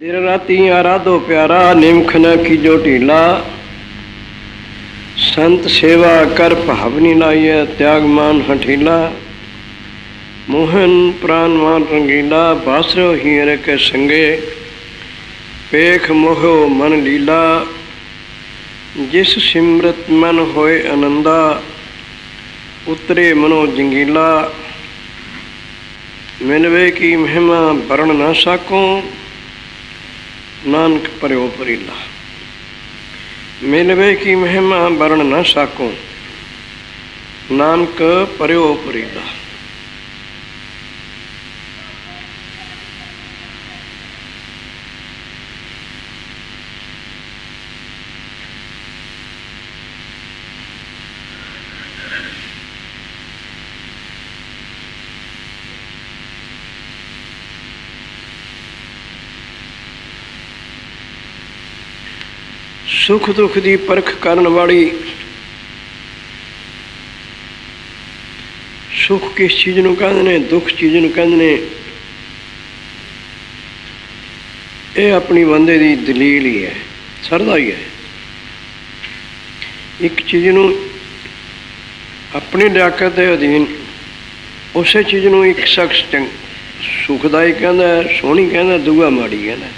दिन राती आराधो प्यारा निमख न कीजो ढीला। संत सेवा कर भावनी लाइए त्याग मान हठीला। मोहन प्राण मान रंगीला बासरो हीर के संगे। पेख मोहो मन लीला जिस सिमरत मन होए आनंदा। उतरे मनो जंगीला मिलवे की महिमा वर्ण न साको। नानक पर्यो परीला मिलवे की महिमा वर्ण न साको। नानक पर्यो परीला। सुख दुख की परख करन वाली। सुख किस चीज़ नूं कहंदे ने, दुख चीज़ नूं कहंदे ने। यह अपनी बंदे की दलील ही है, सरदा ही है। एक चीज़ नूं अपनी लियाकत के अधीन उस चीज़ नूं एक शख्स सुखदाई कहंदा, सोहनी कहंदा, दूआ माड़ी कहंदा।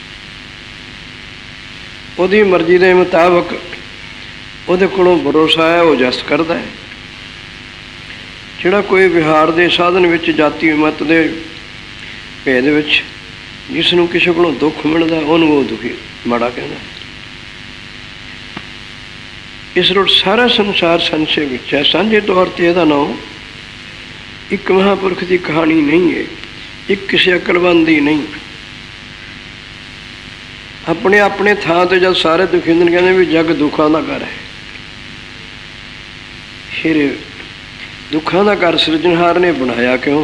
ਉਹਦੀ मर्जी के मुताबिक ਉਹਦੇ ਕੋਲੋਂ भरोसा है वो जस करता है। ਜਿਹੜਾ कोई विहार के साधन विच जाति मत के भेद विच जिसनों किसी को दुख मिलता उन्होंने वो दुखी माड़ा कहना। इस रोड सारा संसार संशय विच है। सांझे तौर पर यह नाम एक महापुरख की कहानी नहीं है, एक किसी अकलबंद की नहीं। अपने अपने थां ते जब सारे दुखी होंदे कहते भी जग दुखों का घर है। फिर दुखों का घर सिरजनहार ने बनाया क्यों?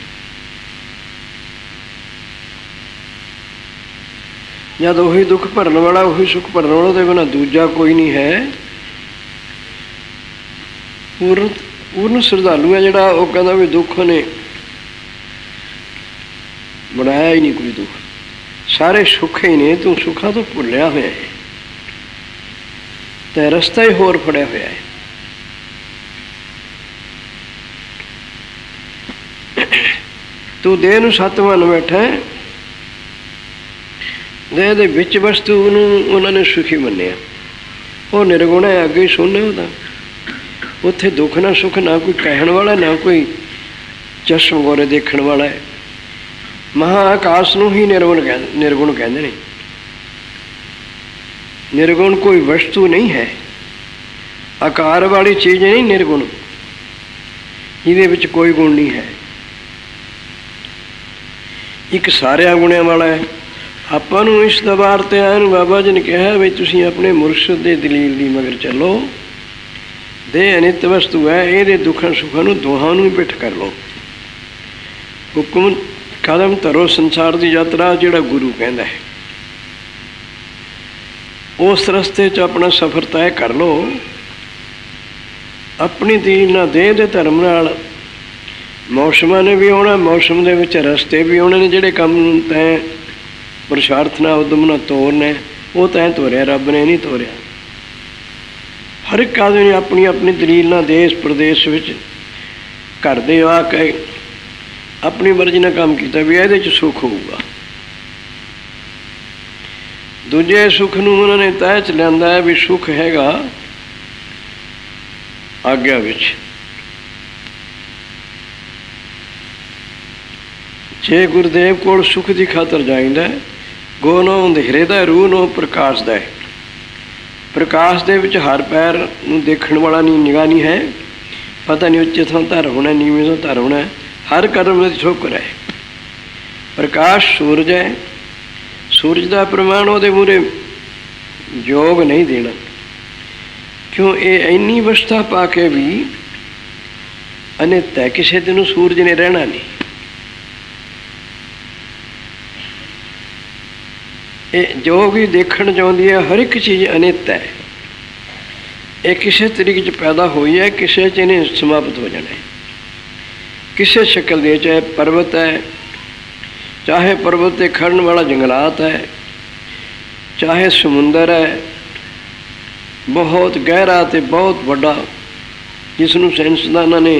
जब उही दुख भरन वाला उही सुख भरन वाला तो बिना दूजा कोई नहीं है। पूर्ण श्रद्धालु है जोड़ा वो कहता भी दुख ने बनाया ही नहीं कोई दुख, सारे सुख ही ने। तू सुखा तो भुलिया हुआ है तो रस्ता ही होर फड़िया हुआ है। तू देह नूं सत मन बैठा है, देह दे विच वस्तु उन्होंने सुखी मन्निया। वो निर्गुण है, अगे ही सुनने होता। उत्थे दुख ना सुख ना कोई कहण वाला ना कोई चश्म गोरे देखण वाला है। महाआकाश नूं ही निर्गुण कहते हैं। निर्गुण कोई वस्तु नहीं है, आकार वाली चीज़ नहीं निर्गुण, जिहदे विच कोई गुण नहीं है। एक सारिया गुणियां वाला है। आपां नूं इस दरबार ते आए नूं बाबा जी ने कहा भी तुसीं अपने मुरशद दे दलील दी मगर चलो। देह अनित वस्तु है, ये दुखां सुखां नूं दोहां नूं पिठ कर लो। हुक्म कदम धरो संसार की यात्रा जिहड़ा गुरु कहता है, उस रस्ते च अपना सफ़र तय कर लो। अपनी दीन ना देह दे धर्म नाल मौसमां ने भी आउणा, मौसम दे विच रस्ते भी आउणे ने। जिहड़े काम तैं पुरुषार्थ नाल उद्यम नाल तोरने वो तैं तोरिया, रब ने नहीं तोरिया। हर एक आदमी ने अपनी अपनी दलील नाल देश प्रदेश विच घर दे आ के अपनी मर्जी ने काम किया भी ये सुख होगा। दूजे सुख नूं उन्होंने तय च लिया है भी सुख हैगा आग्या विच। जे गुरुदेव कोल सुख की खातर जाइंदा गो नो अंधेरे दा, रूह नो प्रकाश दा। प्रकाश दे विच हर पैर नूं देखण वाला नहीं, निगाह नहीं है। पता नहीं उच्चे थां धर होना, नीवें थां धर होना। हर कदम में ठोकर है। प्रकाश सूरज है, सूरज का प्रमाण वो मूरे योग नहीं देना। क्यों ये इन्नी अवस्था पा के भी अनित है, किसी दिन सूरज ने रहना नहीं। ये जो भी देखण चाहती है हर एक चीज़ अनित है। ये किसी तरीके पैदा हुई है, किसी च इन्हें समाप्त हो जाना है। किसी शक्ल दे, चाहे पर्वत है ਚਾਹੇ ਪਰਬਤ 'ਤੇ ਖੜਨ ਵਾਲਾ ਜੰਗਲਾਤ ਹੈ, ਚਾਹੇ ਸਮੁੰਦਰ ਹੈ ਬਹੁਤ ਗਹਿਰਾ ਅਤੇ ਬਹੁਤ ਵੱਡਾ, ਜਿਸ ਨੂੰ ਸਾਇੰਸਦਾਨਾਂ ਨੇ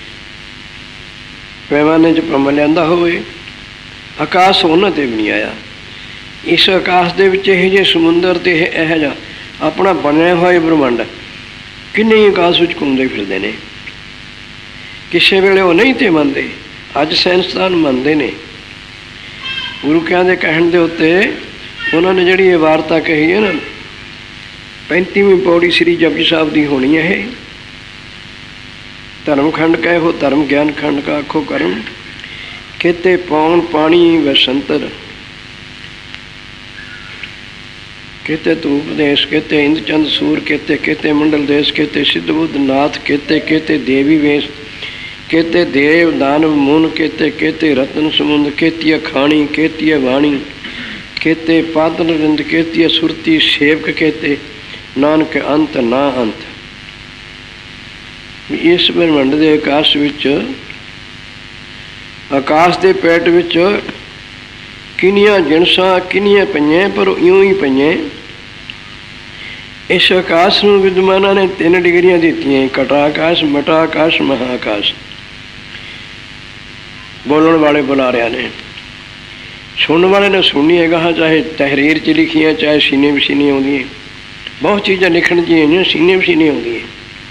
ਪੈਮਾਨੇ 'ਚ ਭੰਮ ਲਿਆਂਦਾ ਹੋਵੇ, ਆਕਾਸ਼ ਉਹਨਾਂ 'ਤੇ ਵੀ ਨਹੀਂ ਆਇਆ। ਇਸ ਆਕਾਸ਼ ਦੇ ਵਿੱਚ ਇਹੋ ਜਿਹੇ ਸਮੁੰਦਰ ਅਤੇ ਇਹੋ ਜਿਹਾ ਆਪਣਾ ਬਣਿਆ ਹੋਇਆ ਬ੍ਰਹਮੰਡ ਕਿੰਨੇ ਹੀ ਆਕਾਸ਼ ਵਿੱਚ ਘੁੰਮਦੇ ਫਿਰਦੇ ਨੇ। ਕਿਸੇ ਵੇਲੇ ਉਹ ਨਹੀਂ ਤੇ ਮੰਨਦੇ, ਅੱਜ ਸਾਇੰਸਦਾਨ ਮੰਨਦੇ ਨੇ। ਗੁਰੂ ਕਿਆਂ ਦੇ ਕਹਿਣ ਦੇ ਉੱਤੇ ਉਹਨਾਂ ਨੇ ਜਿਹੜੀ ਇਹ ਵਾਰਤਾ ਕਹੀ ਹੈ ਨਾ, 35ਵੀਂ ਪੌੜੀ ਸ੍ਰੀ ਜਪਜੀ ਸਾਹਿਬ ਦੀ ਹੋਣੀ ਹੈ ਇਹ। ਧਰਮ ਖੰਡ ਕਹੇ ਹੋ ਧਰਮ, ਗਿਆਨ ਖੰਡ ਕਾ ਆਖੋ ਕਰਮ, ਕਿਤੇ ਪੌਣ ਪਾਣੀ ਵਸੰਤਰ, केते तो उपदेश, केते इंद्र चंद सूर, केते केते मंडल देश, केते सिद्ध बुद्ध नाथ, केते केते देवी वेश, केते देव दानव मुन, केते केते रत्न समुंद, केतिया खाणी, केतिया वाणी, केते पादन रिंद, केतिया सुरती सेवक, केते नानक अंत ना अंत। इस ब्रह्मंड के आकाश विच, आकाश के पेट विच किनिया जिनसा किनिया पईयां, पर इउं ही पईयां। इस आकाश में विद्वानां ने 3 डिग्रियां दित्तियां, घटाकाश, मटाकाश, महाकाश। बोलण वाले बुलारिया ने, सुनने वाले ने सुनी है गा, चाहे तहरीर च लिखियां, चाहे सीने भी सीने आउंदियां, बहुत चीज़ां लिखण दी आईयां, सीने भी सीने आउंदियां।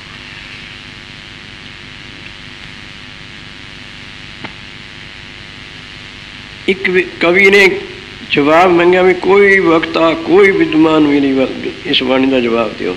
एक कवि ने जवाब मंगया भी कोई वक्ता, कोई विद्वान मेरी इस वाणी का जवाब दियो।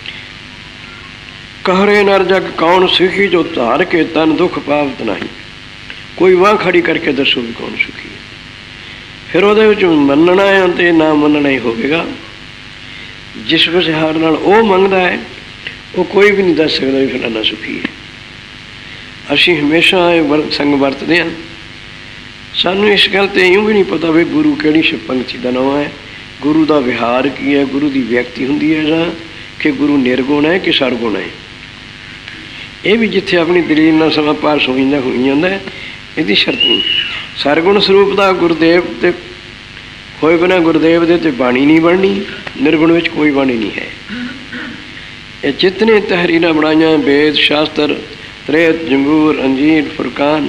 कहरे नर जग कौन सुखी, जो धार के तन दुख पावत नहीं। कोई वाह खड़ी करके दसो भी कौन सुखी है। फिर वो मनना है तो ना मनना ही होगा। जिस विचार नाल वो मंगता है वो कोई भी नहीं दस सकता भी फलाना सुखी है। असीं हमेशा संग वरतते हैं, सानू इस गल तो यूँ भी नहीं पता भी गुरु किहड़ी पंक्ति का नाम है, गुरु का विहार की है, गुरु की व्यक्ति होंगी है, जां कि गुरु निर्गुण है कि सरगुण है। ये भी जिथे अपनी दलील नाल समा पार हो जाता है, इसकी शर्त नहीं। सरगुण स्वरूप का गुरुदेव ते होए बिना गुरुदेव दे ते बाणी नहीं बननी, निर्गुण विच कोई बाणी नहीं है। ये जितने तहरीर बनाइया, वेद शास्त्र, त्रेत, जंबूर, अंजीर, फुरकान,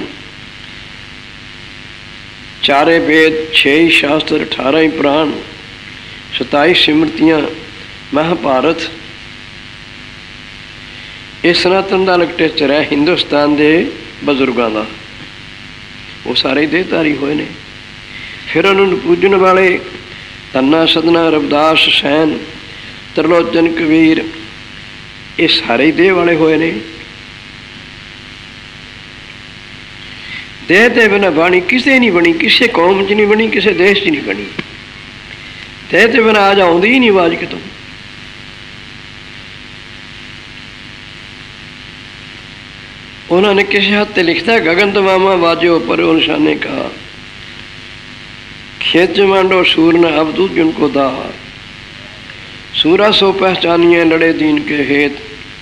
चारे वेद, 6 शास्त्र, 18 पुराण, 27 सिमरतियाँ, महाभारत, ये सनातन का लिटरेचर है हिंदुस्तान के बजुर्गों का। वो सारे देहधारी होए ने। फिर उन्होंने पूजन वाले धन्ना सदना, रविदास, सैन, त्रिलोचन, कबीर, ये सारे देह वाले होए ने। देह के बिना बाणी किसे नहीं बनी, किसी कौम च नहीं बनी, किसी देश च नहीं बनी। देह के बिना आज आउंदी ही नहीं आवाज कितों। उन्होंने किसी हद से लिखता, गगन तमामा बाजो परो निशाने का, खेत मांडो सूर न अवधूत जिनको दार, सूरा सो पहचानिए लड़े दीन के हेत,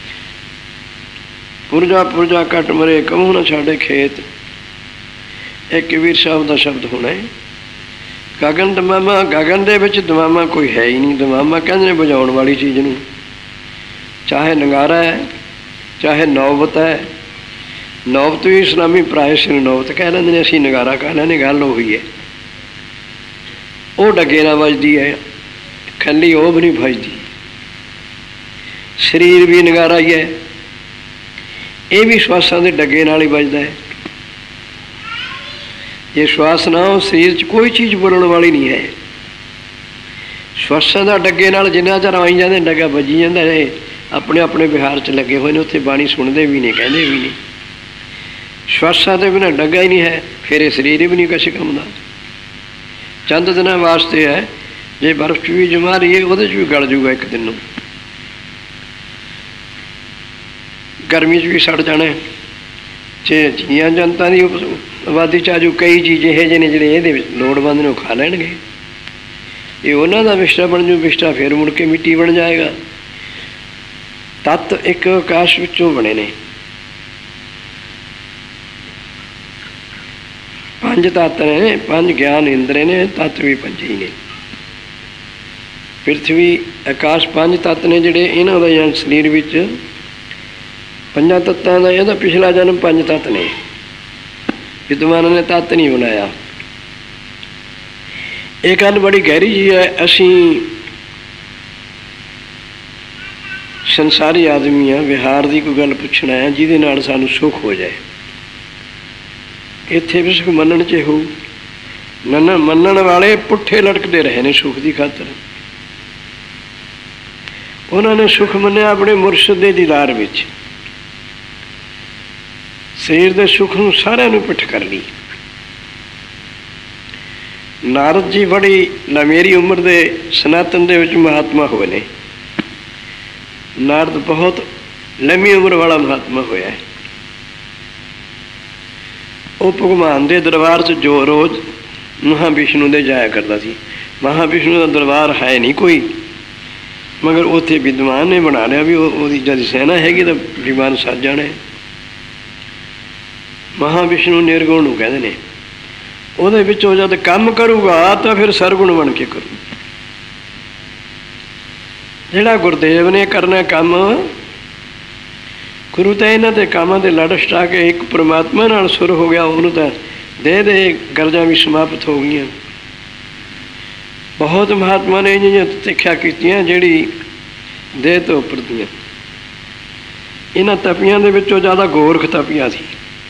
पुरजा पुरजा कट मरे कमू न छाड़े खेत। एक कबीर साहब का शब्द होना है। गगन दमामा, गगन दे विच दमामा कोई है ही नहीं। दमामा कहते हैं बजाउण वाली चीज़ नूं, चाहे नगारा है, चाहे नौबत है। नौबत भी इस्लामी प्राय से नौबत कह लेंगे, असीं नगारा कह लेंगे, गल उही है। वो डगे ना बजदी है, खली वो भी नहीं बजदी। शरीर भी नगारा ही है, ये भी श्वासां दे डगे नाल ही बजदा है। ये श्वास ना हो, शरीर च कोई चीज़ बोलने वाली नहीं है। श्वासां दा डगे नाल जिन्ना चर आई जाते डगा बजी जाता है। अपने अपने बिहार च लगे हुए हैं, उत्थे बाणी सुनते भी नहीं, कहते भी नहीं। श्वासां दे बिना डगा ही नहीं है, फिर ये शरीर भी नहीं किसी काम का। चंद दिन वास्ते है, जे बर्फ च भी जमा रही है वो भी गल जूगा एक दिन। गर्मी च भी सड़ जाना है। जे जिया जनता की आबादी च आजू कई चीज़ यह जे ने जिहड़े इहदे विच लोड़वंद ने खा लैणगे। ये उन्हां दा विष्टा बन जू, विष्टा फिर मुड़ के मिट्टी बन जाएगा। तत्त एक आकाश विचों बने ने। पंज तत्त ने, पंज ज्ञान इंद्र ने, तत्त भी पंजे ही ने। पृथ्वी आकाश पंज तत्त ने जिहड़े, इन्हां दा जन शरीर विच पंजां तत्तां दा इहदा पिछला जन्म पंज तत्त ने। विद्वानां ने तत्त नहीं बनाया। ਇਹ ਗੱਲ बड़ी गहरी जी है। असी संसारी आदमी हाँ, विहार की कोई गल पुछना है जिहदे नाल सानूं सुख हो जाए। इत्थे भी सुख मनण च हो, मनण वाले पुट्ठे लटकते रहे ने सुख की खातर। उन्होंने सुख मन्निया अपने मुरशद दे दीदार विच, शरीर के सुख नूं सारिआं नूं पिठ कर ली। नारद जी बड़ी लमेरी उम्र दे सनातन दे विच महात्मा हुए ने। नारद बहुत लंबी उम्र वाला महात्मा होया है। वो भगवान दे दरबार च जो रोज़ महाविष्णु दे जाया करता सी। महाविष्णु का दरबार है नहीं कोई, मगर उत्थे विद्वान ने बना लिया भी ओदी जद सेना हैगी तो विद्वान सज जाने। महाविष्णु निर्गुण नूं कहंदे ने। ਉਹਦੇ ਵਿੱਚੋਂ ਜਦ ਕੰਮ ਕਰੂਗਾ ਤਾਂ ਫਿਰ ਸਰਗੁਣ ਬਣ ਕੇ ਕਰੂ। ਜਿਹੜਾ ਗੁਰਦੇਵ ਨੇ ਕਰਨਾ ਕੰਮ, ਗੁਰੂ ਤਾਂ ਇਹਨਾਂ ਦੇ ਕੰਮਾਂ ਦੇ ਲੜ ਛਟਾ ਕੇ ਇੱਕ ਪਰਮਾਤਮਾ ਨਾਲ ਸੁਰ ਹੋ ਗਿਆ। ਉਹਨੂੰ ਤਾਂ ਦੇ ਗਰਜਾਂ ਵੀ ਸਮਾਪਤ ਹੋ ਗਈਆਂ। ਬਹੁਤ ਮਹਾਤਮਾ ਨੇ ਜਿਹੀਆਂ ਸਿੱਖਿਆ ਕੀਤੀਆਂ ਜਿਹੜੀ ਦੇਹ ਤੋਂ ਉੱਪਰ ਦੀਆਂ। ਇਹਨਾਂ ਤਪੀਆਂ ਦੇ ਵਿੱਚੋਂ ਜ਼ਿਆਦਾ ਗੋਰਖ ਤਪੀਆ ਸੀ।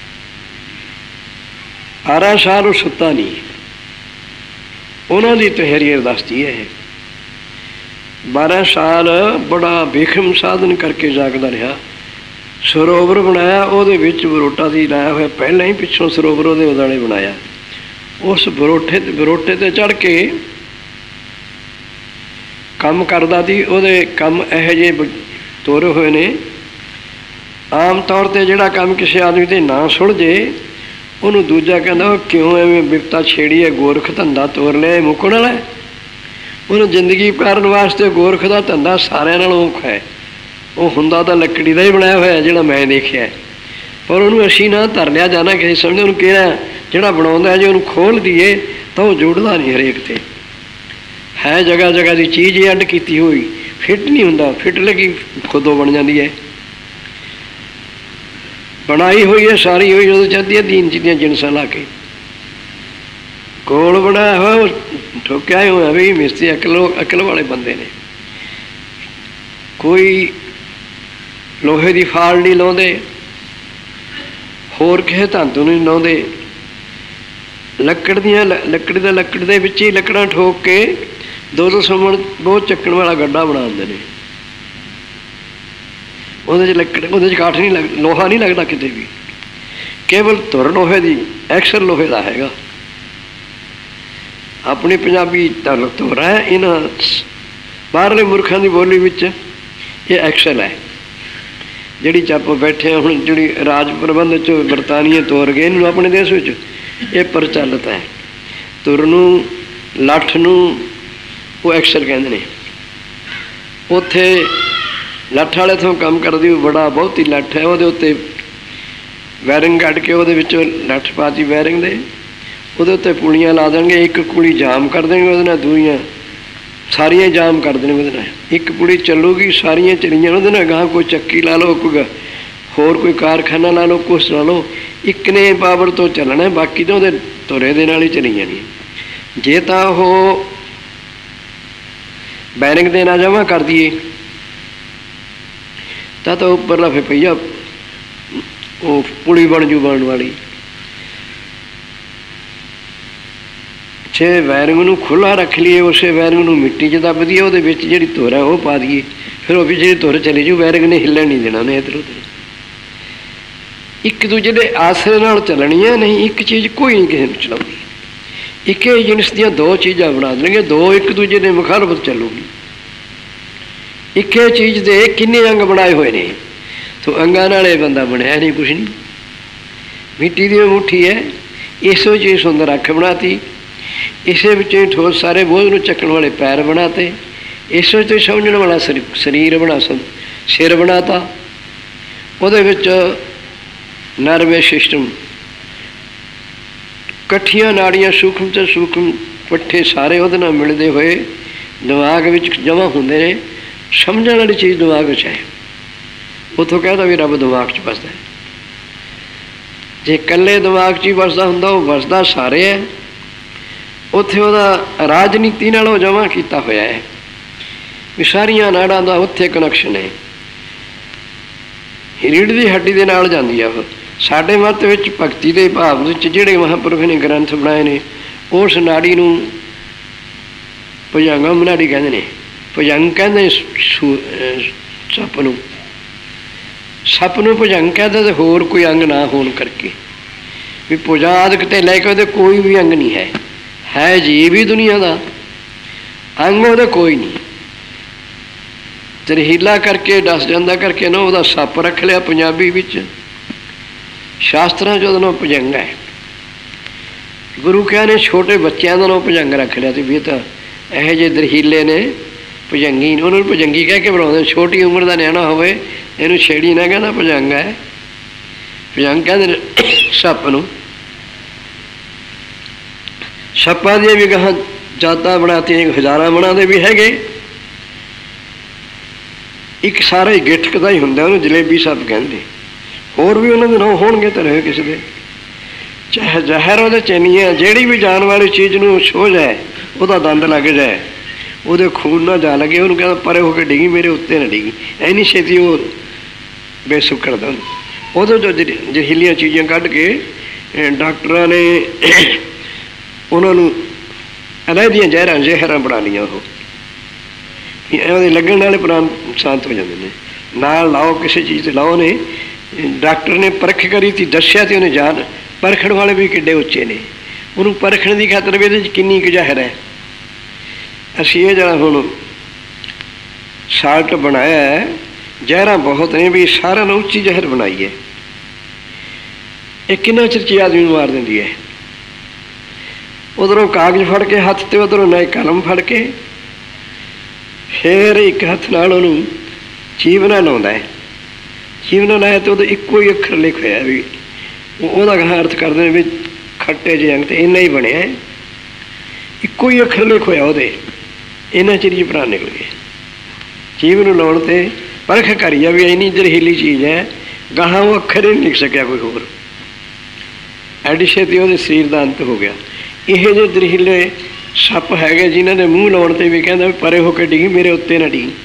12 ਸਾਲ ਉਹ ਸੁੱਤਾ ਨਹੀਂ। ਉਹਨਾਂ ਦੀ ਤਹਿਰੀ ਅਰਦਾਸਤੀ ਹੈ। 12 ਸਾਲ ਬੜਾ ਬੇਖਮ ਸਾਧਨ ਕਰਕੇ ਜਾਗਦਾ ਰਿਹਾ। ਸਰੋਵਰ ਬਣਾਇਆ, ਉਹਦੇ ਵਿੱਚ ਬਰੋਟਾ ਦੀ ਲਾਇਆ ਹੋਇਆ, ਪਹਿਲਾਂ ਹੀ ਪਿੱਛੋਂ ਸਰੋਵਰ ਉਹਦੇ ਉਦਾਲੇ ਬਣਾਇਆ। ਉਸ ਬਰੋਟੇ 'ਤੇ ਚੜ੍ਹ ਕੇ ਕੰਮ ਕਰਦਾ ਸੀ। ਉਹਦੇ ਕੰਮ ਇਹੋ ਜਿਹੇ ਤੋਰੇ ਹੋਏ ਨੇ, ਆਮ ਤੌਰ 'ਤੇ ਜਿਹੜਾ ਕੰਮ ਕਿਸੇ ਆਦਮੀ 'ਤੇ ਨਾ ਸੁਲਝੇ ਉਹਨੂੰ ਦੂਜਾ ਕਹਿੰਦਾ ਉਹ ਕਿਉਂ ਐਵੇਂ ਬਿਪਤਾ ਛੇੜੀ ਹੈ, ਗੋਰਖ ਧੰਦਾ ਤੋਰ ਲਿਆ, ਮੁੱਕਣ ਵਾਲਾ। ਉਹਨੂੰ ਜ਼ਿੰਦਗੀ ਕਰਨ ਵਾਸਤੇ ਗੋਰਖ ਦਾ ਧੰਦਾ ਸਾਰਿਆਂ ਨਾਲੋਂ ਔਖਾ ਹੈ। ਉਹ ਹੁੰਦਾ ਤਾਂ ਲੱਕੜੀ ਦਾ ਹੀ ਬਣਾਇਆ ਹੋਇਆ ਜਿਹੜਾ ਮੈਂ ਦੇਖਿਆ, ਪਰ ਉਹਨੂੰ ਅਸੀਂ ਨਾ ਧਰ ਲਿਆ ਜਾਣਾ ਕਿਸੇ ਸਮਝਦੇ। ਉਹਨੂੰ ਕਿਹਾ ਜਿਹੜਾ ਬਣਾਉਂਦਾ ਜੇ ਉਹਨੂੰ ਖੋਲ੍ਹ ਦਈਏ ਤਾਂ ਉਹ ਜੁੜਦਾ ਨਹੀਂ ਹਰੇਕ 'ਤੇ। ਹੈ ਜਗ੍ਹਾ ਜਗ੍ਹਾ ਦੀ ਚੀਜ਼ ਹੀ ਅੱਡ ਕੀਤੀ ਹੋਈ, ਫਿੱਟ ਨਹੀਂ ਹੁੰਦਾ। ਫਿੱਟ ਲੱਗੀ ਖੁਦੋਂ ਬਣ ਜਾਂਦੀ ਹੈ। ਬਣਾਈ ਹੋਈ ਹੈ ਸਾਰੀ ਹੋਈ, ਜਦੋਂ ਚਾਹਦੀ ਹੈ ਦੀਨ ਦੀਆਂ ਜਿਨਸਾਂ ਲਾ ਕੇ ਕੋਲ ਬਣਾਇਆ ਹੋਇਆ। ਉਹ ਠੋਕਿਆ ਹੋਇਆ ਵੀ ਮਿਸਤਰੀ ਅਕਲ ਵਾਲੇ ਬੰਦੇ ਨੇ। ਕੋਈ ਲੋਹੇ ਦੀ ਫਾਲ ਨਹੀਂ ਲਾਉਂਦੇ, ਹੋਰ ਕਿਸੇ ਧਾਤੂ ਨਹੀਂ ਲਾਉਂਦੇ। ਲੱਕੜ ਦੇ ਵਿੱਚ ਹੀ ਲੱਕੜਾਂ ਠੋਕ ਕੇ 200 ਮਣ ਬਹੁਤ ਚੱਕਣ ਵਾਲਾ ਗੱਡਾ ਬਣਾ ਦਿੰਦੇ ਨੇ। ਉਹਦੇ 'ਚ ਕਾਠ ਨਹੀਂ ਲੱਗਦਾ, ਲੋਹਾ ਨਹੀਂ ਲੱਗਦਾ ਕਿਤੇ ਵੀ, ਕੇਵਲ ਧੁਰ ਲੋਹੇ ਦੀ, ਐਕਸਲ ਲੋਹੇ ਦਾ ਹੈਗਾ। ਆਪਣੀ ਪੰਜਾਬੀ ਧੁਰ ਹੈ, ਇਹਨਾਂ ਬਾਹਰਲੇ ਮੁਲਕਾਂ ਦੀ ਬੋਲੀ ਵਿੱਚ ਇਹ ਐਕਸਲ ਹੈ। ਜਿਹੜੀ 'ਚ ਆਪਾਂ ਬੈਠੇ ਹਾਂ ਹੁਣ, ਜਿਹੜੀ ਰਾਜ ਪ੍ਰਬੰਧ 'ਚ ਬਰਤਾਨੀਏ ਤੋਰ ਗਏ ਇਹਨੂੰ ਆਪਣੇ ਦੇਸ਼ ਵਿੱਚ, ਇਹ ਪ੍ਰਚਲਿਤ ਹੈ। ਧੁਰ ਨੂੰ, ਲੱਠ ਨੂੰ ਉਹ ਐਕਸਲ ਕਹਿੰਦੇ ਨੇ। ਉੱਥੇ ਲੱਠ ਵਾਲੇ ਤੋਂ ਕੰਮ ਕਰਦੀ ਬੜਾ ਬਹੁਤੀ ਲੱਠ ਹੈ, ਉਹਦੇ ਉੱਤੇ ਵਾਇਰਿੰਗ ਕੱਢ ਕੇ ਉਹਦੇ ਵਿੱਚੋਂ ਲੱਠ ਪਾਤੀ ਵਾਇਰਿੰਗ ਦੇ, ਉਹਦੇ ਉੱਤੇ ਪੁਲੀਆਂ ਲਾ ਦੇਣਗੇ। ਇੱਕ ਕੁੜੀ ਜਾਮ ਕਰ ਦੇਣਗੇ ਉਹਦੇ ਨਾਲ, ਦੂਈਆਂ ਸਾਰੀਆਂ ਜਾਮ ਕਰ ਦੇਣਗੇ ਉਹਦੇ ਨਾਲ। ਇੱਕ ਪੁਲੀ ਚੱਲੂਗੀ, ਸਾਰੀਆਂ ਚਲੀਆਂ ਉਹਦੇ ਨਾਲ। ਗਾਂ ਕੋਈ ਚੱਕੀ ਲਾ ਲਓ, ਕੋਈ ਹੋਰ ਕੋਈ ਕਾਰਖਾਨਾ ਲਾ ਲਓ, ਕੁਛ ਲਾ ਲਓ, ਇੱਕ ਨੇ ਪਾਵਰ ਤੋਂ ਚੱਲਣਾ, ਬਾਕੀ ਤਾਂ ਉਹਦੇ ਧੁਰੇ ਦੇ ਨਾਲ ਹੀ ਚਲੀ ਜਾਣੀ। ਜੇ ਤਾਂ ਉਹ ਵਾਇਰਿੰਗ ਦੇ ਨਾਲ ਜਮ੍ਹਾਂ ਕਰ ਦਈਏ ਤਾਂ ਉੱਪਰਲਾ ਫਿਰ ਪਈਆ ਉਹ ਪੁਲੀ ਬਣ ਜੂ ਬਣਨ ਵਾਲੀ। ਜੇ ਵਾਇਰਿੰਗ ਨੂੰ ਖੁੱਲ੍ਹਾ ਰੱਖ ਲਈਏ, ਉਸੇ ਵਾਇਰਿੰਗ ਨੂੰ ਮਿੱਟੀ 'ਚ ਦੱਬ ਦਈਏ, ਉਹਦੇ ਵਿੱਚ ਜਿਹੜੀ ਧੁਰ ਹੈ ਉਹ ਪਾ ਦਈਏ, ਫਿਰ ਉਹ ਪਿੱਛੇ ਧੁਰ ਚਲੀ ਜੂ। ਵਾਇਰਿੰਗ ਨੇ ਹਿੱਲਣ ਨਹੀਂ ਦੇਣਾ ਉਹਨੇ ਇੱਧਰ ਉੱਧਰ। ਇੱਕ ਦੂਜੇ ਦੇ ਆਸਰੇ ਨਾਲ ਚੱਲਣੀ ਹੈ, ਨਹੀਂ ਇੱਕ ਚੀਜ਼ ਕੋਈ ਨਹੀਂ ਕਿਸੇ ਨੂੰ ਚਲਾਉਂਦੀ। ਇੱਕੇ ਜਿਨਸ ਦੀਆਂ ਦੋ ਚੀਜ਼ਾਂ ਬਣਾ ਦੇਣਗੇ, ਦੋ ਇੱਕ ਦੂਜੇ ਦੇ ਮੁਖਾਲਫਤ ਚੱਲੂਗੀ। ਇੱਕੇ ਚੀਜ਼ ਦੇ ਕਿੰਨੇ ਅੰਗ ਬਣਾਏ ਹੋਏ ਨੇ, ਤੋ ਅੰਗਾਂ ਨਾਲ ਇਹ ਬੰਦਾ ਬਣਿਆ ਨਹੀਂ ਕੁਛ ਨਹੀਂ। ਮਿੱਟੀ ਦੀ ਮੁੱਠੀ ਹੈ, ਇਸੋ 'ਚ ਹੀ ਸੁੰਦਰ ਅੱਖ ਬਣਾਤੀ, ਇਸੇ ਵਿੱਚੋਂ ਹੀ ਠੋਸ ਸਾਰੇ ਬੋਝ ਨੂੰ ਚੱਕਣ ਵਾਲੇ ਪੈਰ ਬਣਾਤੇ, ਇਸੋ 'ਚ ਸਮਝਣ ਵਾਲਾ ਸਰੀਰ ਬਣਾ, ਸਿਰ ਬਣਾਤਾ। ਉਹਦੇ ਵਿੱਚ ਨਰਵਸ ਸਿਸਟਮ ਇਕੱਠੀਆਂ ਨਾੜੀਆਂ ਸੂਖਮ ਤੇ ਸੂਖਮ ਪੱਠੇ ਸਾਰੇ ਉਹਦੇ ਨਾਲ ਮਿਲਦੇ ਹੋਏ ਦਿਮਾਗ ਵਿੱਚ ਜਮ੍ਹਾਂ ਹੁੰਦੇ ਨੇ। ਸਮਝਣ ਵਾਲੀ ਚੀਜ਼ ਦਿਮਾਗ ਵਿੱਚ ਹੈ। ਉੱਥੋਂ ਕਹਿੰਦਾ ਵੀ ਰੱਬ ਦਿਮਾਗ 'ਚ ਵਸਦਾ। ਜੇ ਇਕੱਲੇ ਦਿਮਾਗ 'ਚ ਹੀ ਵਸਦਾ ਹੁੰਦਾ, ਉਹ ਵਸਦਾ ਸਾਰੇ ਹੈ। ਉੱਥੇ ਉਹਦਾ ਰਾਜਨੀਤੀ ਨਾਲ ਉਹ ਜਮ੍ਹਾਂ ਕੀਤਾ ਹੋਇਆ ਹੈ ਵੀ ਸਾਰੀਆਂ ਨਾੜਾਂ ਦਾ ਉੱਥੇ ਕਨੈਕਸ਼ਨ ਹੈ। ਰੀੜ੍ਹ ਦੀ ਹੱਡੀ ਦੇ ਨਾਲ ਜਾਂਦੀ ਆ ਉਹ। ਸਾਡੇ ਮੱਤ ਵਿੱਚ ਭਗਤੀ ਦੇ ਭਾਵ ਵਿੱਚ ਜਿਹੜੇ ਮਹਾਂਪੁਰਖ ਨੇ ਗ੍ਰੰਥ ਬਣਾਏ ਨੇ, ਉਸ ਨਾੜੀ ਨੂੰ ਭੁਜੰਗਮ ਨਾੜੀ ਕਹਿੰਦੇ ਨੇ। ਭੁਜੰਗ ਕਹਿੰਦੇ ਸੱਪ ਨੂੰ, ਸੱਪ ਨੂੰ ਭੁਜੰਗ ਕਹਿੰਦੇ, ਤੇ ਹੋਰ ਕੋਈ ਅੰਗ ਨਾ ਹੋਣ ਕਰਕੇ ਵੀ ਭੁਜਾ ਆਦਿਕ ਤੇ ਲੈ ਕੇ ਉਹਦੇ ਕੋਈ ਵੀ ਅੰਗ ਨਹੀਂ ਹੈ। ਹੈ ਜੀਵ ਹੀ ਦੁਨੀਆ ਦਾ, ਅੰਗ ਉਹਦਾ ਕੋਈ ਨਹੀਂ। ਜ਼ਹਿਰੀਲਾ ਕਰਕੇ ਡਸ ਜਾਂਦਾ ਕਰਕੇ ਨਾ ਉਹਦਾ ਸੱਪ ਰੱਖ ਲਿਆ ਪੰਜਾਬੀ ਵਿੱਚ, ਸ਼ਾਸਤਰਾਂ 'ਚ ਉਹਦਾ ਨਾਮ ਭੁਜੰਗ ਹੈ। ਗੁਰੂ ਕਹਿ ਨੇ ਛੋਟੇ ਬੱਚਿਆਂ ਦਾ ਨਾਮ ਭੁਜੰਗ ਰੱਖ ਲਿਆ ਸੀ ਵੀ ਇਹ ਤਾਂ ਇਹੋ ਜਿਹੇ ਜ਼ਹਿਰੀਲੇ ਨੇ, ਭੁਜੰਗੀ। ਉਹਨਾਂ ਨੂੰ ਭੁਜੰਗੀ ਕਹਿ ਕੇ ਬੁਲਾਉਂਦੇ। ਛੋਟੀ ਉਮਰ ਦਾ ਨਿਆਣਾ ਹੋਵੇ ਇਹਨੂੰ ਛੇੜੀ ਨਾ ਕਹਿੰਦਾ ਭੁਜੰਗ ਹੈ। ਭੁਜੰਗ ਕਹਿੰਦੇ ਨੇ ਸੱਪ ਨੂੰ। ਸੱਪਾਂ ਦੀਆਂ ਵੀ ਗਾਹਾਂ ਜਾਤਾਂ ਬਣਾਤੀਆਂ, ਹਜ਼ਾਰਾਂ ਬਣਾਉਂਦੇ ਵੀ ਹੈਗੇ। ਇੱਕ ਸਾਰਾ ਹੀ ਗਿੱਠਕ ਦਾ ਹੀ ਹੁੰਦਾ, ਉਹਨੂੰ ਜਲੇਬੀ ਸੱਪ ਕਹਿੰਦੇ। ਹੋਰ ਵੀ ਉਹਨਾਂ ਦੇ ਨਾਂ ਹੋਣਗੇ ਧਰੇ ਕਿਸੇ ਦੇ। ਚਾਹੇ ਜ਼ਹਿਰ ਉਹਦੇ ਚੈਨੀਆਂ, ਜਿਹੜੀ ਵੀ ਜਾਣ ਵਾਲੀ ਚੀਜ਼ ਨੂੰ ਛੋਹ ਜਾਏ, ਉਹਦਾ ਦੰਦ ਲੱਗ ਜਾਏ, ਉਹਦੇ ਖੂਨ ਨਾ ਜਾ ਲੱਗੇ, ਉਹਨੂੰ ਕਹਿੰਦਾ ਪਰੇ ਹੋ ਕੇ ਡਿੱਗੀ, ਮੇਰੇ ਉੱਤੇ ਨਾ ਡਿੱਗੀ। ਇੰਨੀ ਛੇਤੀ ਉਹ ਬੇਸੁੱਖ ਕਰਦਾ। ਉਹਦੇ ਤੋਂ ਜ਼ਹਿਰੀਲੀਆਂ ਚੀਜ਼ਾਂ ਕੱਢ ਕੇ ਡਾਕਟਰਾਂ ਨੇ ਉਹਨਾਂ ਨੂੰ ਅਲੱਗ ਦੀਆਂ ਜ਼ਹਿਰਾਂ ਬਣਾ ਲਈਆਂ। ਉਹ ਉਹਦੇ ਲੱਗਣ ਵਾਲੇ ਪ੍ਰਾਣ ਸ਼ਾਂਤ ਹੋ ਜਾਂਦੇ ਨੇ। ਨਾਲ ਲਾਓ, ਕਿਸੇ ਚੀਜ਼ 'ਤੇ ਲਾਓ ਨੇ। ਡਾਕਟਰ ਨੇ ਪਰਖ ਕਰੀ ਤੀ, ਦੱਸਿਆ ਤੇ ਉਹਨੇ ਜਾਨ। ਪਰਖਣ ਵਾਲੇ ਵੀ ਕਿੱਡੇ ਉੱਚੇ ਨੇ। ਉਹਨੂੰ ਪਰਖਣ ਦੀ ਖਾਤਰ ਵੀ ਇਹਦੇ 'ਚ ਕਿੰਨੀ ਕੁ ਜ਼ਹਿਰ ਹੈ। ਅਸੀਂ ਇਹ ਜਿਹੜਾ ਹੁਣ ਸਾਲਟ ਬਣਾਇਆ ਹੈ, ਜ਼ਹਿਰਾਂ ਬਹੁਤ ਨੇ ਵੀ ਸਾਰਿਆਂ ਨੂੰ ਉੱਚੀ ਜ਼ਹਿਰ ਬਣਾਈ ਹੈ। ਇਹ ਕਿੰਨਾ ਚਿਰ ਆਦਮੀ ਨੂੰ ਮਾਰ ਦਿੰਦੀ ਹੈ। ਉਧਰੋਂ ਕਾਗਜ਼ ਫੜ ਕੇ ਹੱਥ 'ਤੇ, ਉਧਰੋਂ ਨਾ ਕਲਮ ਫੜ ਕੇ, ਫਿਰ ਇੱਕ ਹੱਥ ਨਾਲ ਉਹਨੂੰ ਜੀਵਨਾ ਲਾਉਂਦਾ ਹੈ। ਜੀਵਨਾ ਲਾਇਆ ਤੇ ਉਹਦਾ ਇੱਕੋ ਹੀ ਅੱਖਰ ਲਿਖ ਹੋਇਆ ਵੀ ਉਹਦਾ ਗਾਹਾਂ ਅਰਥ ਕਰਦੇ ਨੇ ਵੀ ਖੱਟੇ ਜਿਹੇ ਅੰਗ 'ਤੇ ਇੰਨਾ ਹੀ ਬਣਿਆ, ਇੱਕੋ ਹੀ ਅੱਖਰ ਲਿਖ ਹੋਇਆ ਉਹਦੇ। ਇਹਨਾਂ ਚਿਰ ਹੀ ਪ੍ਰਾਣ ਨਿਕਲ ਗਏ। ਜੀਵ ਨੂੰ ਲਾਉਣ 'ਤੇ ਪਰਖ ਕਰੀ ਆ ਵੀ ਇੰਨੀ ਜ਼ਹਿਰੀਲੀ ਚੀਜ਼ ਹੈ, ਗਾਹਾਂ ਉਹ ਅੱਖਰ ਹੀ ਨਹੀਂ ਲਿਖ ਸਕਿਆ ਕੋਈ ਹੋਰ। ਐਡੀ ਛੇਤੀ ਉਹਦੇ ਸਰੀਰ ਦਾ ਅੰਤ ਹੋ ਗਿਆ। ਇਹੋ ਜਿਹੇ ਜ਼ਹਿਰੀਲੇ ਸੱਪ ਹੈਗੇ ਜਿਨ੍ਹਾਂ ਦੇ ਮੂੰਹ ਲਾਉਣ 'ਤੇ ਵੀ ਕਹਿੰਦਾ ਵੀ ਪਰੇ ਹੋ ਕੇ ਡਿੱਗੀ, ਮੇਰੇ ਉੱਤੇ ਨਾ ਡਿੱਗੀ।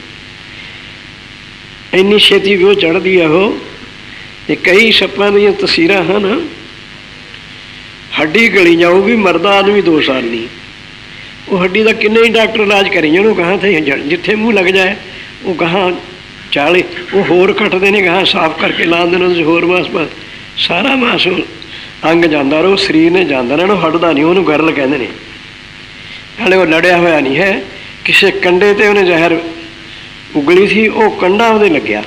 ਇੰਨੀ ਛੇਤੀ ਵੀ ਉਹ ਚੜ੍ਹਦੀ ਆ ਉਹ। ਅਤੇ ਕਈ ਸੱਪਾਂ ਦੀਆਂ ਤਸਵੀਰਾਂ ਹਨ, ਹੱਡੀ ਗਲੀ ਜਾਊਗੀ, ਮਰਦਾ ਆਦਮੀ 2 ਸਾਲ ਨਹੀਂ। ਉਹ ਹੱਡੀ ਦਾ ਕਿੰਨੇ ਹੀ ਡਾਕਟਰ ਇਲਾਜ ਕਰੀ ਜਾਣ, ਉਹ ਗਾਹਾਂ 'ਤੇ ਜਿੱਥੇ ਮੂੰਹ ਲੱਗ ਜਾਏ ਉਹ ਗਾਹਾਂ ਚਾਲੇ ਉਹ ਹੋਰ ਕੱਟਦੇ ਨੇ, ਗਾਹਾਂ ਸਾਫ਼ ਕਰਕੇ ਲਾ ਦਿੰਦੇ ਨੇ। ਉਹਦੇ 'ਚ ਹੋਰ ਮਾਸ ਸਾਰਾ ਮਾਸ ਅੰਗ ਜਾਂਦਾ ਰਹੋ, ਸਰੀਰ ਨੇ ਜਾਂਦਾ ਰਹਿਣਾ, ਉਹ ਹਟਦਾ ਨਹੀਂ। ਉਹਨੂੰ ਗਰਲ ਕਹਿੰਦੇ ਨੇ। ਹਾਲੇ ਉਹ ਲੜਿਆ ਹੋਇਆ ਨਹੀਂ ਹੈ। ਕਿਸੇ ਕੰਡੇ 'ਤੇ ਉਹਨੇ ਜ਼ਹਿਰ ਉਗਲੀ ਸੀ, ਉਹ ਕੰਡਾ ਉਹਦੇ ਲੱਗਿਆ,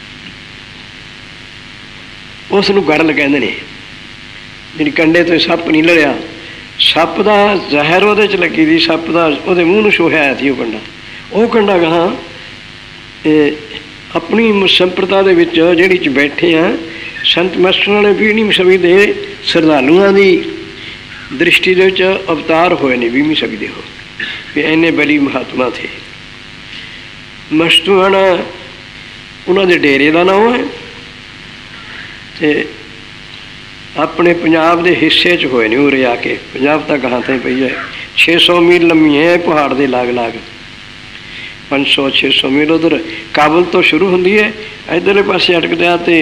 ਉਸ ਨੂੰ ਗਰਲ ਕਹਿੰਦੇ ਨੇ। ਜਿਹੜੀ ਕੰਡੇ ਤੋਂ ਸੱਪ ਨਹੀਂ ਲੜਿਆ, ਸੱਪ ਦਾ ਜ਼ਹਿਰ ਉਹਦੇ 'ਚ ਲੱਗੀ ਸੀ, ਸੱਪ ਦਾ ਉਹਦੇ ਮੂੰਹ ਨੂੰ ਛੋਹਿਆ ਸੀ ਉਹ ਕੰਡਾ। ਉਹ ਕੰਡਾ ਗਾਹਾਂ ਆਪਣੀ ਸੰਪਰਦਾ ਦੇ ਵਿੱਚ ਜਿਹੜੀ 'ਚ ਬੈਠੇ ਆ ਸੰਤ ਮਾਸਟਰਾਂ ਨੇ 20ਵੀਂ ਸਦੀ ਦੇ ਸ਼ਰਧਾਲੂਆਂ ਦੀ ਦ੍ਰਿਸ਼ਟੀ ਦੇ ਵਿੱਚ ਅਵਤਾਰ ਹੋਏ ਨੇ। 20ਵੀਂ ਸਦੀ ਦੇ ਉਹ ਵੀ ਇੰਨੇ ਬਲੀ ਮਹਾਤਮਾ ਥੇ। ਮਸਤੂਆਣਾ ਉਹਨਾਂ ਦੇ ਡੇਰੇ ਦਾ ਨਾਮ ਹੈ ਅਤੇ ਆਪਣੇ ਪੰਜਾਬ ਦੇ ਹਿੱਸੇ 'ਚ ਹੋਏ ਨੇ। ਉਰੇ ਆ ਕੇ ਪੰਜਾਬ ਤਾਂ ਗਾਹਾਂ ਤਾਂ ਪਈ ਹੈ। 600 ਮੀਲ ਲੰਮੀ ਹੈ ਪਹਾੜ ਦੇ ਲਾਗ ਲਾਗ, 500-600 ਮੀਲ। ਉੱਧਰ ਕਾਬਲ ਤੋਂ ਸ਼ੁਰੂ ਹੁੰਦੀ ਹੈ, ਇੱਧਰਲੇ ਪਾਸੇ ਅਟਕਦਿਆਂ ਅਤੇ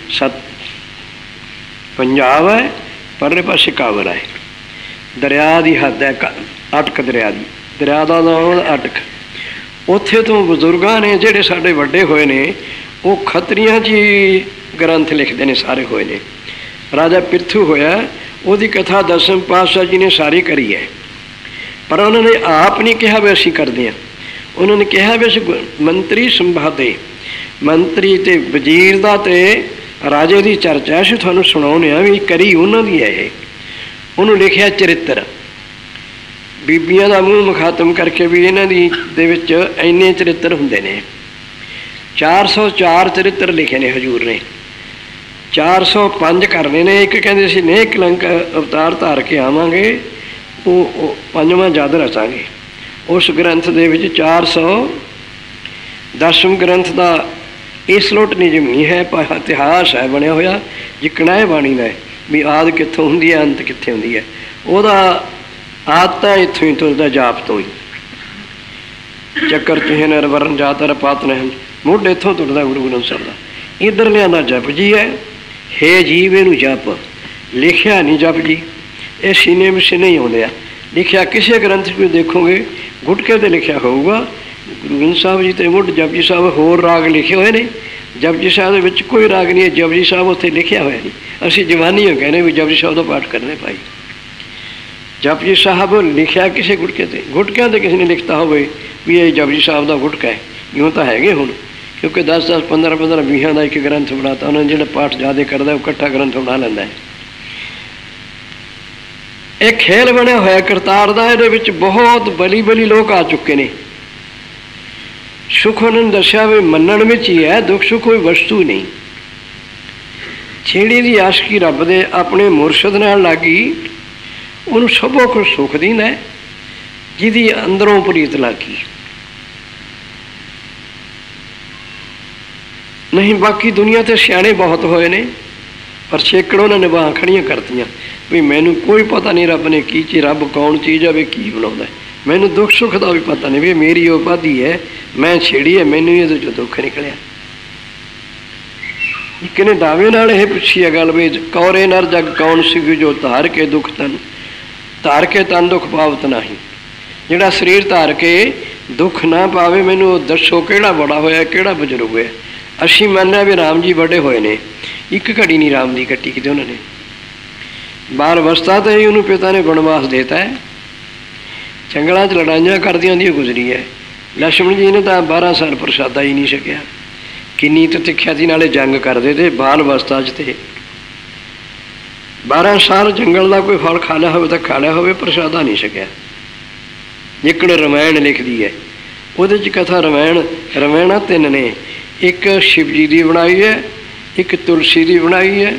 ਪੰਜਾਬ ਹੈ, ਪਰਲੇ ਪਾਸੇ ਕਾਬਲ ਹੈ। ਦਰਿਆ ਦੀ ਹੱਦ ਹੈ, ਅਟਕ ਦਰਿਆ ਦੀ। ਦਰਿਆ ਦਾ ਨਾਮ ਅਟਕ। ਉੱਥੇ ਤੋਂ ਬਜ਼ੁਰਗਾਂ ਨੇ ਜਿਹੜੇ ਸਾਡੇ ਵੱਡੇ ਹੋਏ ਨੇ, ਉਹ ਖੱਤਰੀਆਂ 'ਚ ਹੀ ਗ੍ਰੰਥ ਲਿਖਦੇ ਨੇ, ਸਾਰੇ ਹੋਏ ਨੇ। ਰਾਜਾ ਪਿਰਥੂ ਹੋਇਆ, ਉਹਦੀ ਕਥਾ 10ਵੇਂ ਪਾਤਸ਼ਾਹ ਜੀ ਨੇ ਸਾਰੀ ਕਰੀ ਹੈ। ਪਰ ਉਹਨਾਂ ਨੇ ਆਪ ਨਹੀਂ ਕਿਹਾ ਵੀ ਅਸੀਂ ਕਰਦੇ ਹਾਂ। ਉਹਨਾਂ ਨੇ ਕਿਹਾ ਵੀ ਅਸੀਂ ਮੰਤਰੀ ਸੰਭਾਦੇ, ਮੰਤਰੀ ਅਤੇ ਵਜ਼ੀਰ ਦਾ ਅਤੇ ਰਾਜੇ ਦੀ ਚਰਚਾ ਅਸੀਂ ਤੁਹਾਨੂੰ ਸੁਣਾਉਂਦੇ ਹਾਂ ਵੀ ਕਰੀ ਉਹਨਾਂ ਦੀ ਹੈ ਇਹ। ਉਹਨੂੰ ਲਿਖਿਆ ਚਰਿੱਤਰ, ਬੀਬੀਆਂ ਦਾ ਮੂੰਹ ਮੁਖਾਤਮ ਕਰਕੇ ਵੀ ਇਹਨਾਂ ਦੀ ਦੇ ਵਿੱਚ ਇੰਨੇ ਚਰਿੱਤਰ ਹੁੰਦੇ ਨੇ। 404 ਚਰਿੱਤਰ ਲਿਖੇ ਨੇ ਹਜ਼ੂਰ ਨੇ। 405 ਕਰਨੇ ਨੇ। ਇੱਕ ਕਹਿੰਦੇ ਸੀ ਨੇਹ ਕਲੰਕ ਅਵਤਾਰ ਧਾਰ ਕੇ ਆਵਾਂਗੇ, ਉਹ ਪੰਜਵਾਂ ਜਦ ਰਚਾਂਗੇ। ਉਸ ਗ੍ਰੰਥ ਦੇ ਵਿੱਚ 410ਵੇਂ ਗ੍ਰੰਥ ਦਾ ਇਸ ਲੋਟ ਨਿਯਮ ਨਹੀਂ ਹੈ, ਪਰ ਇਤਿਹਾਸ ਹੈ ਬਣਿਆ ਹੋਇਆ ਜਿੱਕਣਾ ਇਹ ਬਾਣੀ ਦਾ ਵੀ ਆਦਿ ਕਿੱਥੋਂ ਹੁੰਦੀ ਹੈ, ਅੰਤ ਕਿੱਥੇ ਹੁੰਦੀ ਹੈ। ਉਹਦਾ ਆਦਿ ਤਾਂ ਇੱਥੋਂ ਹੀ ਤੁਰਦਾ, ਜਾਪ ਤੋਂ ਹੀ। ਚੱਕਰ ਚਿਹਨ ਵਰਨ ਜਾਤਰ ਪਾਤ ਨੇ ਮੁੱਢ ਇੱਥੋਂ ਤੁਰਦਾ ਗੁਰੂ ਗ੍ਰੰਥ ਸਾਹਿਬ ਦਾ। ਇੱਧਰ ਲਿਆਂਦਾ ਜਪ ਜੀ ਹੈ। ਹੇ ਜੀਵ ਇਹਨੂੰ ਜਪ, ਲਿਖਿਆ ਨਹੀਂ ਜਪ ਜੀ, ਇਹ ਸੀਨੇ ਵਿੱਚ ਨਹੀਂ ਆਉਂਦੇ ਆ। ਲਿਖਿਆ ਕਿਸੇ ਗ੍ਰੰਥ ਵਿੱਚ ਦੇਖੋਗੇ ਗੁਟਕੇ 'ਤੇ ਲਿਖਿਆ ਹੋਊਗਾ। ਗੁਰੂ ਗ੍ਰੰਥ ਸਾਹਿਬ ਜੀ 'ਤੇ ਮੁੱਢ ਜਪਜੀ ਸਾਹਿਬ ਹੋਰ ਰਾਗ ਲਿਖੇ ਹੋਏ ਨੇ। ਜਪਜੀ ਸਾਹਿਬ ਦੇ ਵਿੱਚ ਕੋਈ ਰਾਗ ਨਹੀਂ ਹੈ, ਜਪਜੀ ਸਾਹਿਬ ਉੱਥੇ ਲਿਖਿਆ ਹੋਇਆ ਨਹੀਂ। ਅਸੀਂ ਜਵਾਨੀ ਹੋ ਕਹਿੰਦੇ ਵੀ ਜਪਜੀ ਸਾਹਿਬ ਦਾ ਪਾਠ ਕਰਨੇ ਭਾਈ। ਜਪਜੀ ਸਾਹਿਬ ਲਿਖਿਆ ਕਿਸੇ ਗੁਟਕੇ 'ਤੇ, ਗੁਟਕਿਆਂ 'ਤੇ ਕਿਸੇ ਨੇ ਲਿਖਤਾ ਹੋਵੇ ਵੀ ਇਹ ਜਪਜੀ ਸਾਹਿਬ ਦਾ ਗੁਟਕਾ ਹੈ, ਇਉਂ ਤਾਂ ਹੈਗੇ ਹੁਣ, ਕਿਉਂਕਿ 10-10, 15-15, 20 ਦਾ ਇੱਕ ਗ੍ਰੰਥ ਬਣਾਤਾ ਉਹਨਾਂ ਨੇ। ਜਿਹੜਾ ਪਾਠ ਜ਼ਿਆਦਾ ਕਰਦਾ ਉਹ ਇਕੱਠਾ ਗ੍ਰੰਥ ਬਣਾ ਲੈਂਦਾ ਹੈ। ਇਹ ਖੇਲ ਬਣਿਆ ਹੋਇਆ ਕਰਤਾਰ ਦਾ। ਇਹਦੇ ਵਿੱਚ ਬਹੁਤ ਬਲੀ ਲੋਕ ਆ ਚੁੱਕੇ ਨੇ। ਸੁੱਖ ਉਹਨਾਂ ਨੇ ਦੱਸਿਆ ਵੀ ਮੰਨਣ ਵਿੱਚ ਹੀ ਹੈ, ਦੁੱਖ ਸੁੱਖ ਕੋਈ ਵਸਤੂ ਨਹੀਂ। ਜਿਹੜੀ ਦੀ ਆਸ਼ਕੀ ਰੱਬ ਦੇ ਆਪਣੇ ਮੁਰਸ਼ਦ ਨਾਲ ਲੱਗੀ ਉਹਨੂੰ ਸਭੋ ਕੁਝ ਸੁੱਖ ਦਿੰਦਾ, ਜਿਹਦੀ ਅੰਦਰੋਂ ਪ੍ਰੀਤ ਲੱਗੀ। ਨਹੀਂ ਬਾਕੀ ਦੁਨੀਆ 'ਤੇ ਸਿਆਣੇ ਬਹੁਤ ਹੋਏ ਨੇ, ਪਰ ਸੈਂਕੜੋਂ ਉਹਨਾਂ ਨੇ ਬਾਹਾਂ ਖੜੀਆਂ ਕਰਤੀਆਂ ਵੀ ਮੈਨੂੰ ਕੋਈ ਪਤਾ ਨਹੀਂ ਰੱਬ ਨੇ ਕੀ ਚੀਜ਼, ਰੱਬ ਕੌਣ ਚੀਜ਼ ਆ ਵੀ ਕੀ ਬਣਾਉਂਦਾ। ਮੈਨੂੰ ਦੁੱਖ ਸੁੱਖ ਦਾ ਵੀ ਪਤਾ ਨਹੀਂ ਵੀ ਮੇਰੀ ਉਪਾਧੀ ਹੈ, ਮੈਂ ਛੇੜੀ ਹੈ, ਮੈਨੂੰ ਇਹਦੇ 'ਚੋਂ ਦੁੱਖ ਨਿਕਲਿਆ। ਇੱਕ ਨੇ ਦਾਅਵੇ ਨਾਲ ਇਹ ਪੁੱਛੀ ਹੈ ਗੱਲ ਵੀ ਕੌਰੇ ਨਰ ਜਗ ਕੌਣ ਸੀ ਜੋ ਧਾਰ ਕੇ ਦੁੱਖ ਤਨ, ਧਾਰ ਕੇ ਤਨ ਦੁੱਖ ਪਾਵਤ ਨਹੀਂ। ਜਿਹੜਾ ਸਰੀਰ ਧਾਰ ਕੇ ਦੁੱਖ ਨਾ ਪਾਵੇ, ਮੈਨੂੰ ਉਹ ਦੱਸੋ ਕਿਹੜਾ ਬੜਾ ਹੋਇਆ, ਕਿਹੜਾ ਬਜ਼ੁਰਗ ਹੋਇਆ। ਅਸੀਂ ਮੰਨਿਆ ਵੀ ਰਾਮ ਜੀ ਵੱਡੇ ਹੋਏ ਨੇ, ਇੱਕ ਘੜੀ ਨਹੀਂ ਰਾਮ ਦੀ ਕੱਟੀ ਕਿਤੇ ਉਹਨਾਂ ਨੇ। ਬਾਲ ਅਵਸਥਾ 'ਤੇ ਹੀ ਉਹਨੂੰ ਪਿਤਾ ਨੇ ਬਣਵਾਸ ਦੇਤਾ ਹੈ। ਜੰਗਲਾਂ 'ਚ ਲੜਾਈਆਂ ਕਰਦੀਆਂ ਦੀ ਗੁਜ਼ਰੀ ਹੈ। ਲక్ష్మణ ਜੀ ਨੇ ਤਾਂ 12 ਸਾਲ ਪ੍ਰਸ਼ਾਦਾ ਹੀ ਨਹੀਂ ਛਕਿਆ। ਕਿੰਨੀ ਤਿੱਖਿਆ ਦੀ ਨਾਲੇ ਜੰਗ ਕਰਦੇ ਤੇ ਬਾਲ ਅਵਸਥਾ 'ਚ, ਤੇ 12 ਸਾਲ ਜੰਗਲ ਦਾ ਕੋਈ ਫਲ ਖਾ ਲਿਆ ਹੋਵੇ ਤਾਂ ਖਾ ਲਿਆ ਹੋਵੇ, ਪ੍ਰਸ਼ਾਦਾ ਨਹੀਂ ਛਕਿਆ। ਜਿੱਕਣ ਰਮਾਇਣ ਲਿਖਦੀ ਹੈ ਉਹਦੇ 'ਚ ਕਥਾ ਰਮਾਇਣਾਂ 3 ਨੇ। ਇੱਕ ਸ਼ਿਵ ਜੀ ਦੀ ਬਣਾਈ ਹੈ, ਇੱਕ ਤੁਲਸੀ ਦੀ ਬਣਾਈ ਹੈ,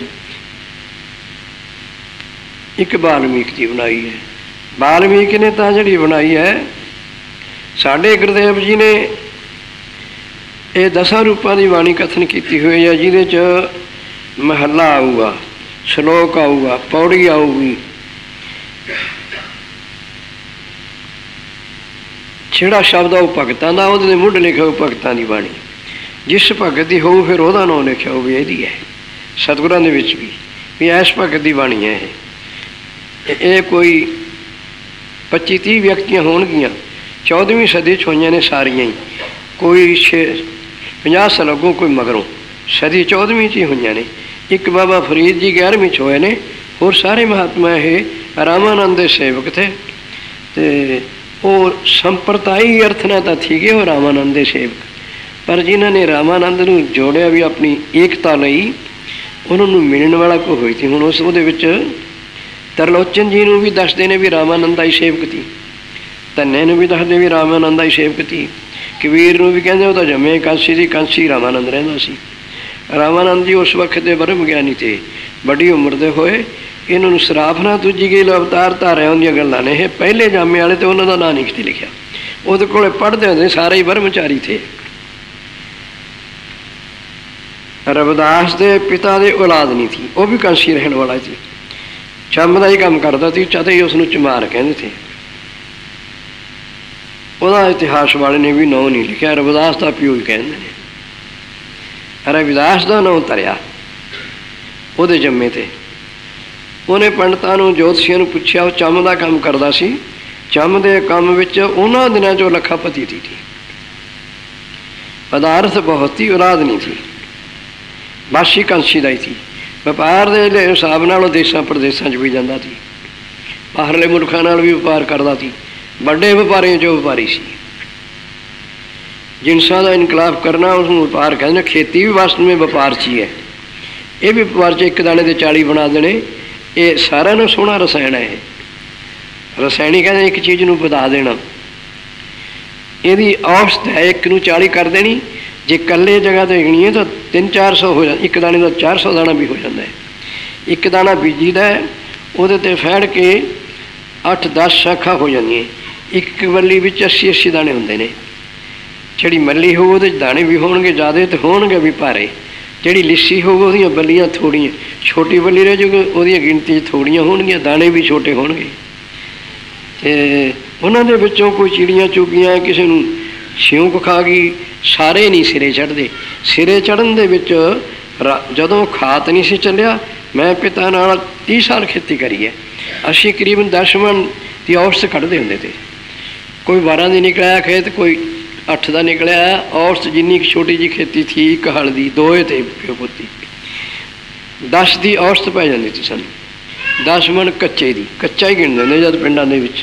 ਇੱਕ ਵਾਲਮੀਕ ਦੀ ਬਣਾਈ ਹੈ। ਵਾਲਮੀਕ ਨੇ ਤਾਂ ਜਿਹੜੀ ਬਣਾਈ ਹੈ, ਸਾਡੇ ਗੁਰਦੇਵ ਜੀ ਨੇ ਇਹ 10 ਰੂਪਾਂ ਦੀ ਬਾਣੀ ਕਥਨ ਕੀਤੀ ਹੋਈ ਹੈ, ਜਿਹਦੇ 'ਚ ਮਹੱਲਾ ਆਊਗਾ, ਸ਼ਲੋਕ ਆਊਗਾ, ਪੌੜੀ ਆਊਗੀ। ਜਿਹੜਾ ਸ਼ਬਦ ਆ ਉਹ ਭਗਤਾਂ ਦਾ, ਉਹਦੇ ਮੁੱਢ ਲਿਖਿਆ ਹੋਊ ਭਗਤਾਂ ਦੀ ਬਾਣੀ। ਜਿਸ ਭਗਤ ਦੀ ਹੋਊ ਫਿਰ ਉਹਦਾ ਨਾਂ ਲਿਖਿਆ ਹੋਵੇ ਇਹਦੀ ਹੈ। ਸਤਿਗੁਰਾਂ ਦੇ ਵਿੱਚ ਵੀ ਇਸ ਭਗਤ ਦੀ ਬਾਣੀ ਹੈ ਇਹ ਕੋਈ 25-30 ਵਿਅਕਤੀਆਂ ਹੋਣਗੀਆਂ। 14ਵੀਂ ਸਦੀ 'ਚ ਹੋਈਆਂ ਨੇ ਸਾਰੀਆਂ ਹੀ, ਕੋਈ 50 ਸਾਲ ਅੱਗੋਂ, ਕੋਈ ਮਗਰੋਂ। ਸਦੀ 14ਵੀਂ 'ਚ ਹੀ ਹੋਈਆਂ ਨੇ। ਇੱਕ ਬਾਬਾ ਫਰੀਦ ਜੀ 11ਵੀਂ 'ਚ ਹੋਏ ਨੇ। ਹੋਰ ਸਾਰੇ ਮਹਾਤਮਾ ਇਹ ਰਾਮਾਨੰਦ ਦੇ ਸੇਵਕ ਥੇ, ਤੇ ਉਹ ਸੰਪਰਦਾਈ ਅਰਥ ਨਾਲ ਤਾਂ ਸੀਗੇ ਉਹ ਰਾਮਾਨੰਦ ਦੇ ਸੇਵਕ, ਪਰ ਜਿਨ੍ਹਾਂ ਨੇ ਰਾਮਾਨੰਦ ਨੂੰ ਜੋੜਿਆ ਵੀ ਆਪਣੀ ਏਕਤਾ ਲਈ, ਉਹਨਾਂ ਨੂੰ ਮਿਲਣ ਵਾਲਾ ਕੋਈ ਹੋਈ ਸੀ। ਹੁਣ ਉਹਦੇ ਵਿੱਚ ਤਰਲੋਚਨ ਜੀ ਨੂੰ ਵੀ ਦੱਸਦੇ ਨੇ ਵੀ ਰਾਮਾਨੰਦ ਹੀ ਸੇਵਕ ਸੀ, ਧੰਨੇ ਨੂੰ ਵੀ ਦੱਸਦੇ ਵੀ ਰਾਮਾਨੰਦ ਹੀ ਸੇਵਕ ਸੀ। ਕਬੀਰ ਨੂੰ ਵੀ ਕਹਿੰਦੇ ਉਹ ਤਾਂ ਜੰਮੇ ਕਾਂਸੀ ਦੀ, ਕਾਂਸੀ ਰਾਮਾਨੰਦ ਰਹਿੰਦਾ ਸੀ। ਰਾਮਾਨੰਦ ਜੀ ਉਸ ਵਕਤ ਦੇ ਬ੍ਰਹਮ ਗਿਆਨੀ ਤੇ ਵੱਡੀ ਉਮਰ ਦੇ ਹੋਏ। ਇਹਨਾਂ ਨੂੰ ਸਰਾਫ ਨਾ ਦੂਜੀ ਗਈ ਅਵਤਾਰ ਧਾਰਿਆ ਹੁੰਦੀਆਂ ਗੱਲਾਂ ਨੇ। ਇਹ ਪਹਿਲੇ ਜਾਮੇ ਵਾਲੇ ਤੇ ਉਹਨਾਂ ਦਾ ਨਾਂ ਨਹੀਂ ਕਿਤੇ ਲਿਖਿਆ। ਉਹਦੇ ਕੋਲੇ ਪੜ੍ਹਦੇ ਹੁੰਦੇ ਸਾਰੇ ਹੀ ਬ੍ਰਹਮਚਾਰੀ ਥੇ। ਰਵਿਦਾਸ ਦੇ ਪਿਤਾ ਦੇ ਔਲਾਦ ਨਹੀਂ ਸੀ, ਉਹ ਵੀ ਕਾਂਸੀ ਰਹਿਣ ਵਾਲਾ ਸੀ। ਚੰਮ ਦਾ ਹੀ ਕੰਮ ਕਰਦਾ ਸੀ, ਚਤੇ ਹੀ ਉਸਨੂੰ ਚਮਾਰ ਕਹਿੰਦੇ ਸੀ। ਉਹਦਾ ਇਤਿਹਾਸ ਵਾਲੇ ਨੇ ਵੀ ਨਾਂ ਨਹੀਂ ਲਿਖਿਆ, ਰਵਿਦਾਸ ਦਾ ਪਿਓ ਹੀ ਕਹਿੰਦੇ ਨੇ। ਰਵਿਦਾਸ ਦਾ ਨਾਂ ਧਰਿਆ ਉਹਦੇ ਜੰਮੇ 'ਤੇ। ਉਹਨੇ ਪੰਡਤਾਂ ਨੂੰ, ਜੋਤਸ਼ੀਆਂ ਨੂੰ ਪੁੱਛਿਆ। ਉਹ ਚੰਮ ਦਾ ਕੰਮ ਕਰਦਾ ਸੀ। ਚੰਮ ਦੇ ਕੰਮ ਵਿੱਚ ਉਹਨਾਂ ਦਿਨਾਂ 'ਚੋਂ ਲੱਖਾਪਤੀ ਸੀ। ਪਦਾਰਥ ਬਹੁਤ ਹੀ, ਔਲਾਦ ਨਹੀਂ ਸੀ। ਬਾਸੀ ਕਾਂਸੀ ਦਾ ਹੀ ਸੀ। ਵਪਾਰ ਦੇ ਹਿਸਾਬ ਨਾਲ ਉਹ ਦੇਸ਼ਾਂ ਪ੍ਰਦੇਸ਼ਾਂ 'ਚ ਵੀ ਜਾਂਦਾ ਸੀ। ਬਾਹਰਲੇ ਮੁਲਕਾਂ ਨਾਲ ਵੀ ਵਪਾਰ ਕਰਦਾ ਸੀ। ਵੱਡੇ ਵਪਾਰੀਆਂ 'ਚੋਂ ਵਪਾਰੀ ਸੀ। ਜਿਨਸਾਂ ਦਾ ਇਨਕਲਾਬ ਕਰਨਾ ਉਸਨੂੰ ਵਪਾਰ ਕਹਿੰਦੇ। ਖੇਤੀ ਵੀ ਵਾਸਤੇ ਵਿੱਚ ਵਪਾਰ 'ਚ ਹੀ ਹੈ। ਇਹ ਵੀ ਵਪਾਰ 'ਚ ਇੱਕ ਦਾਣੇ ਦੇ 40 ਬਣਾ ਦੇਣੇ। ਇਹ ਸਾਰਿਆਂ ਨੂੰ ਸੋਹਣਾ ਰਸਾਇਣ ਹੈ। ਇਹ ਰਸਾਇਣੀ ਕਹਿੰਦੇ ਇੱਕ ਚੀਜ਼ ਨੂੰ ਵਧਾ ਦੇਣਾ। ਇਹਦੀ ਔਸਤ ਹੈ 1 ਨੂੰ 40 ਕਰ ਦੇਣੀ, ਜੇ ਇਕੱਲੇ ਜਗ੍ਹਾ 'ਤੇ ਗਿਣੀਏ ਤਾਂ 300-400 ਹੋ ਜਾਂਦਾ, ਇੱਕ ਦਾਣੇ ਦਾ 400 ਦਾਣਾ ਵੀ ਹੋ ਜਾਂਦਾ ਹੈ। ਇੱਕ ਦਾਣਾ ਬੀਜੀਦਾ ਉਹਦੇ 'ਤੇ ਫੈੜ ਕੇ 8-10 ਸ਼ਾਖਾ ਹੋ ਜਾਂਦੀਆਂ। ਇੱਕ ਵੱਲੀ ਵਿੱਚ 80-80 ਦਾਣੇ ਹੁੰਦੇ ਨੇ। ਜਿਹੜੀ ਮੱਲੀ ਹੋਊ ਉਹਦੇ 'ਚ ਦਾਣੇ ਵੀ ਹੋਣਗੇ ਜ਼ਿਆਦਾ ਅਤੇ ਹੋਣਗੇ ਵੀ ਭਾਰੇ। ਜਿਹੜੀ ਲਿੱਸੀ ਹੋਊ ਉਹਦੀਆਂ ਬੱਲੀਆਂ ਥੋੜ੍ਹੀਆਂ, ਛੋਟੀ ਬੱਲੀ ਰਹਿ ਜਾਊਗੀ ਉਹਦੀਆਂ ਗਿਣਤੀ 'ਚ ਥੋੜ੍ਹੀਆਂ ਹੋਣਗੀਆਂ, ਦਾਣੇ ਵੀ ਛੋਟੇ ਹੋਣਗੇ। ਅਤੇ ਉਹਨਾਂ ਦੇ ਵਿੱਚੋਂ ਕੋਈ ਚਿੜੀਆਂ ਚੁਗੀਆਂ, ਕਿਸੇ ਨੂੰ ਸਿਉਂਕ ਖਾ ਗਈ, ਸਾਰੇ ਨਹੀਂ ਸਿਰੇ ਚੜ੍ਹਦੇ। ਸਿਰੇ ਚੜ੍ਹਨ ਦੇ ਵਿੱਚ ਜਦੋਂ ਖਾਤ ਨਹੀਂ ਸੀ ਚੱਲਿਆ, ਮੈਂ ਪਿਤਾ ਨਾਲ 30 ਸਾਲ ਖੇਤੀ ਕਰੀ ਹੈ। ਅਸੀਂ ਕਰੀਬਨ 10 ਮਣ ਦੀ ਔਸਤ ਕੱਢਦੇ ਹੁੰਦੇ ਤੇ। ਕੋਈ 12 ਦੀ ਨਿਕਲਿਆ ਖੇਤ, ਕੋਈ 8 ਦਾ ਨਿਕਲਿਆ। ਔਸਤ ਜਿੰਨੀ ਛੋਟੀ ਜਿਹੀ ਖੇਤੀ ਥੀ, ਇੱਕ ਹਲ ਦੀ, 2 ਤੇ ਪਿਓ ਪੁੱਤੀ, 10 ਦੀ ਔਸਤ ਪੈ ਜਾਂਦੀ ਸੀ ਸਾਨੂੰ। 10 ਮਣ ਕੱਚੇ ਦੀ, ਕੱਚਾ ਹੀ ਗਿਣਦੇ ਹੁੰਦੇ ਜਦ ਪਿੰਡਾਂ ਦੇ ਵਿੱਚ।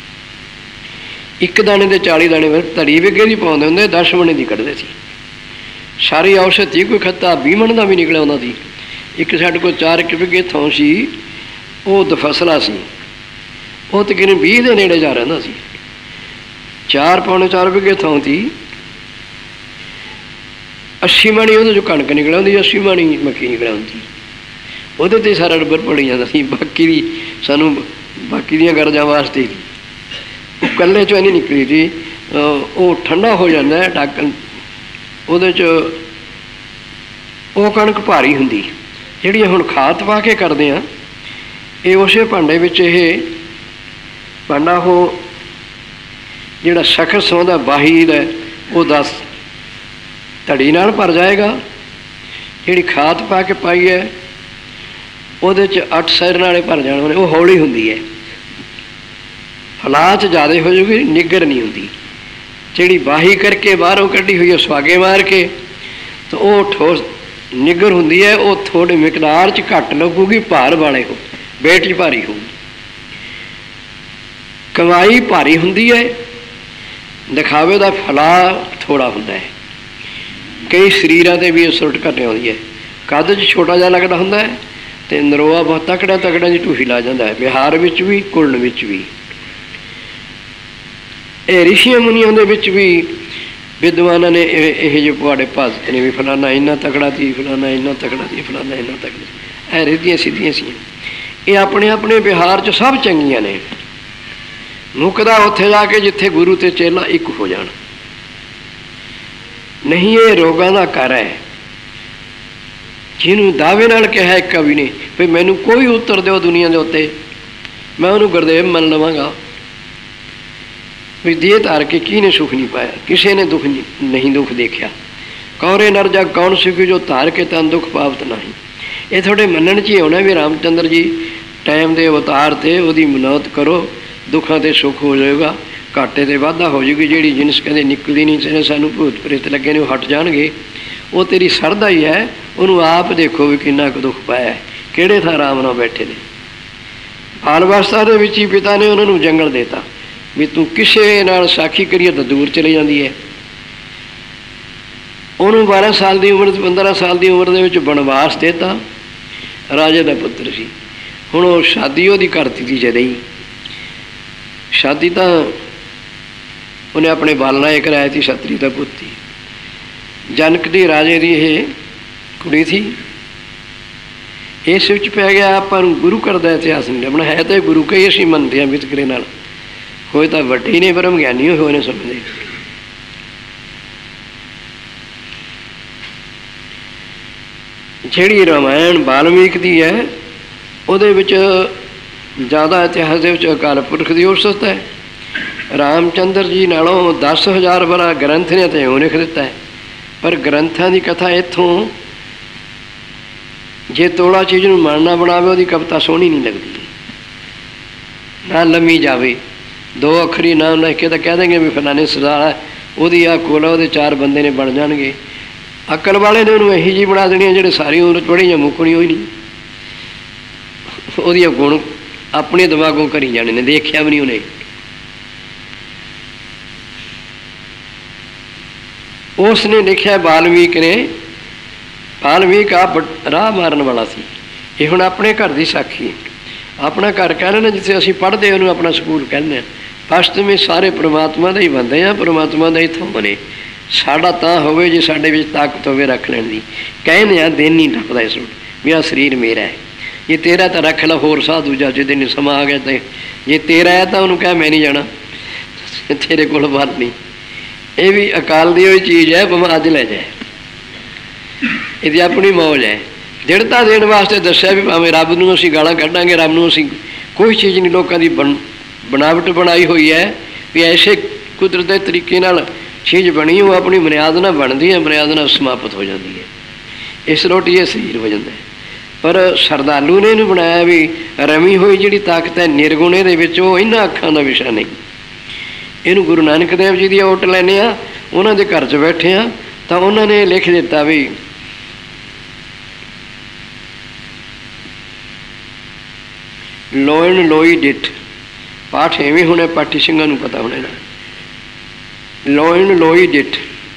ਇੱਕ ਦਾਣੇ ਦੇ 40 ਦਾਣੇ ਧੜੀ ਵਿਗੇ ਦੀ ਪਾਉਂਦੇ ਹੁੰਦੇ, 10 ਮਣੇ ਦੀ ਕੱਢਦੇ ਸੀ। ਸਾਰੀ ਔਸਤ ਹੀ ਕੋਈ ਖੱਤਾ 20 ਮਣ ਦਾ ਵੀ ਨਿਕਲਿਆ ਉਹਨਾਂ ਦੀ। ਇੱਕ ਸਾਡੇ ਕੋਲ 4 ਵਿਗੇ ਥਾਂ ਸੀ, ਉਹ ਦਫਸਲਾ ਸੀ, ਉਹ ਤਕਰੀਬਨ 20 ਦੇ ਨੇੜੇ ਜਾ ਰਹਿੰਦਾ ਸੀ। 4-4 ਵਿਗੇ ਥਾਂ ਸੀ, 80 ਮਣੀ ਉਹਦੇ 'ਚੋਂ ਕਣਕ ਨਿਕਲ ਆਉਂਦੀ, 80 ਮਣੀ ਮੱਕੀ ਨਿਕਲ ਆਉਂਦੀ। ਉਹਦੇ 'ਤੇ ਸਾਰਾ ਡੱਬਰ ਪੜੀ ਜਾਂਦਾ ਸੀ। ਬਾਕੀ ਦੀ ਸਾਨੂੰ ਬਾਕੀ ਦੀਆਂ ਗਰਜਾਂ ਵਾਸਤੇ ਉਹ ਇਕੱਲੇ 'ਚੋਂ ਨਹੀਂ ਨਿਕਲੀ ਸੀ। ਉਹ ਠੰਡਾ ਹੋ ਜਾਂਦਾ ਢੱਕਣ, ਉਹਦੇ 'ਚ ਉਹ ਕਣਕ ਭਾਰੀ ਹੁੰਦੀ। ਜਿਹੜੀ ਹੁਣ ਖਾਦ ਪਾ ਕੇ ਕਰਦੇ ਹਾਂ, ਇਹ ਉਸੇ ਭਾਂਡੇ ਵਿੱਚ, ਇਹ ਭਾਂਡਾ ਉਹ ਜਿਹੜਾ ਸ਼ਖਸ ਉਹਦਾ ਬਾਹੀ ਦਾ ਉਹ 10 ਧੜੀ ਨਾਲ ਭਰ ਜਾਏਗਾ। ਜਿਹੜੀ ਖਾਦ ਪਾ ਕੇ ਪਾਈ ਹੈ ਉਹਦੇ 'ਚ 8 ਸੈਰ ਨਾਲੇ ਭਰ ਜਾਣ ਵਾਲੇ। ਉਹ ਹੌਲੀ ਹੁੰਦੀ ਹੈ, ਫਲਾਹ 'ਚ ਜ਼ਿਆਦਾ ਹੋ ਜਾਊਗੀ, ਨਿੱਗਰ ਨਹੀਂ ਹੁੰਦੀ। ਜਿਹੜੀ ਬਾਹੀ ਕਰਕੇ ਬਾਹਰੋਂ ਕੱਢੀ ਹੋਈ ਹੈ ਸੁਹਾਗੇ ਮਾਰ ਕੇ, ਤਾਂ ਉਹ ਠੋਸ ਨਿੱਗਰ ਹੁੰਦੀ ਹੈ। ਉਹ ਥੋੜ੍ਹੀ ਮਿਕਦਾਰ 'ਚ ਘੱਟ ਲੱਗੂਗੀ, ਭਾਰ ਵਾਲੇ ਹੋ, ਵੇਟ 'ਚ ਭਾਰੀ ਹੋਊ। ਕਮਾਈ ਭਾਰੀ ਹੁੰਦੀ ਹੈ, ਦਿਖਾਵੇ ਦਾ ਫਲਾਹ ਥੋੜ੍ਹਾ ਹੁੰਦਾ ਹੈ। ਕਈ ਸਰੀਰਾਂ 'ਤੇ ਵੀ ਇਹ ਸੁਲਟ ਘੱਟ ਆਉਂਦੀ ਹੈ। ਕੱਦ 'ਚ ਛੋਟਾ ਜਿਹਾ ਲੱਗਦਾ ਹੁੰਦਾ ਹੈ ਅਤੇ ਨਰੋਆ ਬਹੁਤ ਤਕੜਾ ਦੀ ਢੂਹੀ ਲਾ ਜਾਂਦਾ ਹੈ, ਵਿਹਾਰ ਵਿੱਚ ਵੀ, ਕੁਲਣ ਵਿੱਚ ਵੀ। ਇਹ ਰਿਸ਼ੀਆਂ ਮੁਨੀਆਂ ਦੇ ਵਿੱਚ ਵੀ ਵਿਦਵਾਨਾਂ ਨੇ ਇਹੋ ਜਿਹੇ ਪੁਆੜੇ ਭਾਜਤ ਨੇ ਵੀ ਫਲਾਨਾ ਇੰਨਾ ਤਕੜਾ ਸੀ, ਫਲਾਨਾ ਇੰਨਾ ਤਕੜਾ ਸੀ, ਫਲਾਨਾ ਇੰਨਾ ਤਕੜਾ ਸੀ। ਇਹ ਰਿੱਧੀਆਂ ਸਿੱਧੀਆਂ ਸੀ। ਇਹ ਆਪਣੇ ਆਪਣੇ ਵਿਹਾਰ 'ਚ ਸਭ ਚੰਗੀਆਂ ਨੇ। ਮੁੱਕਦਾ ਉੱਥੇ ਜਾ ਕੇ ਜਿੱਥੇ ਗੁਰੂ ਅਤੇ ਚੇਲਾ ਇੱਕ ਹੋ ਜਾਣ। ਨਹੀਂ, ਇਹ ਰੋਗਾਂ ਦਾ ਘਰ ਹੈ। ਜਿਹਨੂੰ ਦਾਅਵੇ ਨਾਲ ਕਿਹਾ ਇੱਕ ਕਵੀ ਨੇ ਵੀ ਮੈਨੂੰ ਕੋਈ ਉੱਤਰ ਦਿਓ ਦੁਨੀਆ ਦੇ ਉੱਤੇ, ਮੈਂ ਉਹਨੂੰ ਗੁਰਦੇਵ ਮੰਨ ਲਵਾਂਗਾ। ਵੀ ਦੇਹ ਧਾਰ ਕੇ ਕੀ ਨੇ ਸੁੱਖ ਨਹੀਂ ਪਾਇਆ, ਕਿਸੇ ਨੇ ਦੁੱਖ ਨਹੀਂ ਦੁੱਖ ਦੇਖਿਆ। ਕੌਰੇ ਨਰ ਜਗ ਕੌਣ ਸੁਖੀ, ਜੋ ਧਾਰ ਕੇ ਤਨ ਦੁੱਖ ਪਾਵਤ ਨਹੀਂ। ਇਹ ਤੁਹਾਡੇ ਮੰਨਣ 'ਚ ਹੀ ਆਉਣਾ ਵੀ ਰਾਮ ਚੰਦਰ ਜੀ ਟਾਈਮ ਦੇ ਅਵਤਾਰ 'ਤੇ ਉਹਦੀ ਮਨੌਤ ਕਰੋ, ਦੁੱਖਾਂ 'ਤੇ ਸੁੱਖ ਹੋ ਜਾਏਗਾ, ਘਾਟੇ 'ਤੇ ਵਾਧਾ ਹੋ ਜਾਊਗੀ। ਜਿਹੜੀ ਜਿਨਸ ਕਹਿੰਦੇ ਨਿਕਲਦੀ ਨਹੀਂ, ਸਾਨੂੰ ਭੂਤ ਪ੍ਰੇਤ ਲੱਗੇ ਨੇ, ਉਹ ਹਟ ਜਾਣਗੇ। ਉਹ ਤੇਰੀ ਸਰਦਾ ਹੀ ਹੈ, ਉਹਨੂੰ ਆਪ ਦੇਖੋ ਵੀ ਕਿੰਨਾ ਕੁ ਦੁੱਖ ਪਾਇਆ, ਕਿਹੜੇ ਥਾਂ ਆਰਾਮ ਨਾਲ ਬੈਠੇ ਨੇ। ਬਾਲ ਅਵਸਥਾ ਦੇ ਵਿੱਚ ਹੀ ਪਿਤਾ ਨੇ ਉਹਨਾਂ ਨੂੰ ਜੰਗਲ ਦੇਤਾ ਵੀ ਤੂੰ ਕਿਸੇ ਨਾਲ ਸਾਖੀ ਕਰੀਏ ਤਾਂ ਦੂਰ ਚਲੀ ਜਾਂਦੀ ਹੈ। ਉਹਨੂੰ 12 ਸਾਲ ਦੀ ਉਮਰ, 15 ਸਾਲ ਦੀ ਉਮਰ ਦੇ ਵਿੱਚ ਬਨਵਾਸ ਦੇਤਾ। ਰਾਜੇ ਦਾ ਪੁੱਤਰ ਸੀ। ਹੁਣ ਉਹ ਸ਼ਾਦੀ ਉਹਦੀ ਕਰਤੀ ਸੀ। ਜਦੇ ਹੀ ਸ਼ਾਦੀ ਤਾਂ ਉਹਨੇ ਆਪਣੇ ਬਾਲਣਾ ਇਹ ਕਰਾਇਆ ਸੀ, ਛਤਰੀ ਦਾ ਪੁੱਤ ਸੀ। ਜਨਕ ਦੀ ਰਾਜੇ ਦੀ ਇਹ ਕੁੜੀ ਸੀ। ਇਸ ਵਿੱਚ ਪੈ ਗਿਆ ਆਪਾਂ ਨੂੰ ਗੁਰੂ ਘਰ ਦਾ ਇਤਿਹਾਸ ਨਹੀਂ ਲੱਭਣਾ। ਹੈ ਤਾਂ ਗੁਰੂ ਕਈ ਅਸੀਂ ਮੰਨਦੇ ਹਾਂ ਵਿਤਕਰੇ ਨਾਲ, ਹੋਏ ਤਾਂ ਵੱਡੇ ਨੇ ਬ੍ਰਹਮ ਗਿਆਨੀ ਹੋਏ ਨੇ ਸਮਝਦੇ। ਜਿਹੜੀ ਰਾਮਾਇਣ ਵਾਲਮੀਕ ਦੀ ਹੈ, ਉਹਦੇ ਵਿੱਚ ਜ਼ਿਆਦਾ ਇਤਿਹਾਸ ਦੇ ਵਿੱਚ ਅਕਾਲ ਪੁਰਖ ਦੀ ਉਸਤ ਹੈ। ਰਾਮ ਚੰਦਰ ਜੀ ਨਾਲੋਂ 10,000 ਵਾਲਾ ਗ੍ਰੰਥ ਨੇ ਤਾਂ ਉਹ ਲਿਖ ਦਿੱਤਾ ਹੈ। ਪਰ ਗ੍ਰੰਥਾਂ ਦੀ ਕਥਾ ਇੱਥੋਂ, ਜੇ ਤੋਲਾ ਚੀਜ਼ ਨੂੰ ਮਨ ਬਣਾਵੇ ਉਹਦੀ ਕਵਿਤਾ ਸੋਹਣੀ ਨਹੀਂ ਲੱਗਦੀ, ਨਾ ਲੰਮੀ ਜਾਵੇ। 2 ਅੱਖਰੀ ਨਾਮ ਲੈ ਕੇ ਤਾਂ ਕਹਿ ਦੇਂਗੇ ਵੀ ਫਲਾਣੇ ਸਰਦਾਰ, ਉਹਦੀ ਆਹ ਕੋਲਾ, ਉਹਦੇ 4 ਬੰਦੇ ਨੇ ਬਣ ਜਾਣਗੇ। ਅਕਲ ਵਾਲੇ ਨੇ ਉਹਨੂੰ ਇਹੀ ਜਿਹੀ ਬਣਾ ਦੇਣੀ ਹੈ ਜਿਹੜੇ ਸਾਰੀ ਉਮਰ ਪੜ੍ਹੀ ਜਾਂ ਮੁੱਕਣੀ ਹੋਈ ਨਹੀਂ। ਉਹਦੀਆਂ ਗੁਣ ਆਪਣੇ ਦਿਮਾਗੋਂ ਕਰੀ ਜਾਣੇ ਨੇ, ਦੇਖਿਆ ਵੀ ਨਹੀਂ ਉਹਨੇ। ਉਸ ਨੇ ਲਿਖਿਆ ਵਾਲਮੀਕ ਨੇ। ਵਾਲਮੀਕ ਆਪ ਰਾਹ ਮਾਰਨ ਵਾਲਾ ਸੀ। ਇਹ ਹੁਣ ਆਪਣੇ ਘਰ ਦੀ ਸਾਖੀ ਹੈ। ਆਪਣਾ ਘਰ ਕਹਿ ਰਹੇ ਨੇ, ਜਿੱਥੇ ਅਸੀਂ ਪੜ੍ਹਦੇ ਉਹਨੂੰ ਆਪਣਾ ਸਕੂਲ ਕਹਿੰਦੇ ਹਾਂ। ਫਸਟ ਵਿੱਚ ਸਾਰੇ ਪਰਮਾਤਮਾ ਦਾ ਹੀ ਬੰਦੇ ਆ, ਪਰਮਾਤਮਾ ਦਾ ਹੀ ਥੰਮ ਨੇ। ਸਾਡਾ ਤਾਂ ਹੋਵੇ ਜੇ ਸਾਡੇ ਵਿੱਚ ਤਾਕਤ ਹੋਵੇ ਰੱਖ ਲੈਣ ਦੀ। ਕਹਿੰਦੇ ਆ ਦਿਨ ਨਹੀਂ ਟੱਪਦਾ ਇਸ ਨੂੰ ਵੀ ਆਹ ਸਰੀਰ ਮੇਰਾ ਹੈ, ਜੇ ਤੇਰਾ ਤਾਂ ਰੱਖ ਲਾ, ਹੋਰ ਸਾਹ ਦੂਜਾ ਜਿਹਦੇ ਨਹੀਂ ਸਮਾਂ ਆ ਗਿਆ ਤੇ ਜੇ ਤੇਰਾ ਹੈ ਤਾਂ ਉਹਨੂੰ ਕਹਿ ਮੈਂ ਨਹੀਂ ਜਾਣਾ, ਤੇਰੇ ਕੋਲ ਵੱਲ ਨਹੀਂ। ਇਹ ਵੀ ਅਕਾਲ ਦੀ ਹੋਈ ਚੀਜ਼ ਹੈ, ਭਾਵੇਂ ਅੱਜ ਲੈ ਜਾਏ, ਇਹਦੀ ਆਪਣੀ ਮੌਜ ਹੈ। ਦ੍ਰਿੜਤਾ ਦੇਣ ਵਾਸਤੇ ਦੱਸਿਆ ਵੀ ਭਾਵੇਂ ਰੱਬ ਨੂੰ ਅਸੀਂ ਗਾਲਾਂ ਕੱਢਾਂਗੇ, ਰੱਬ ਨੂੰ ਅਸੀਂ ਕੋਈ ਚੀਜ਼ ਨਹੀਂ, ਲੋਕਾਂ ਦੀ ਬਣਾਵਟ ਬਣਾਈ ਹੋਈ ਹੈ ਵੀ ਐਸੇ ਕੁਦਰਤ ਦੇ ਤਰੀਕੇ ਨਾਲ ਚੀਜ਼ ਬਣੀ, ਉਹ ਆਪਣੀ ਬੁਨਿਆਦ ਨਾਲ ਬਣਦੀ ਹੈ, ਬੁਨਿਆਦ ਨਾਲ ਸਮਾਪਤ ਹੋ ਜਾਂਦੀ ਹੈ। ਇਸ ਰੋਟੀ ਇਹ ਸਰੀਰ ਹੋ ਜਾਂਦਾ ਹੈ। ਪਰ ਸ਼ਰਧਾਲੂ ਨੇ ਇਹਨੂੰ ਬਣਾਇਆ ਵੀ ਰਮੀ ਹੋਈ ਜਿਹੜੀ ਤਾਕਤ ਹੈ ਨਿਰਗੁਣ ਇਹਦੇ ਵਿੱਚ, ਉਹ ਇਹਨਾਂ ਅੱਖਾਂ ਦਾ ਵਿਸ਼ਾ ਨਹੀਂ। ਇਹਨੂੰ ਗੁਰੂ ਨਾਨਕ ਦੇਵ ਜੀ ਦੀ ਓਟ ਲੈਂਦੇ ਹਾਂ, ਉਹਨਾਂ ਦੇ ਘਰ 'ਚ ਬੈਠੇ ਹਾਂ ਤਾਂ ਉਹਨਾਂ ਨੇ ਲਿਖ ਦਿੱਤਾ ਵੀ ਲੋਇਣ ਲੋਈ ਡਿੱਠ, ਪਾਠ ਐਵੇਂ ਹੋਣਾ, ਪਾਠੀ ਸਿੰਘਾਂ ਨੂੰ ਪਤਾ ਹੋਣਾ ਨਾ। ਲੋਇਣ ਲੋਈ ਡਿੱਠ,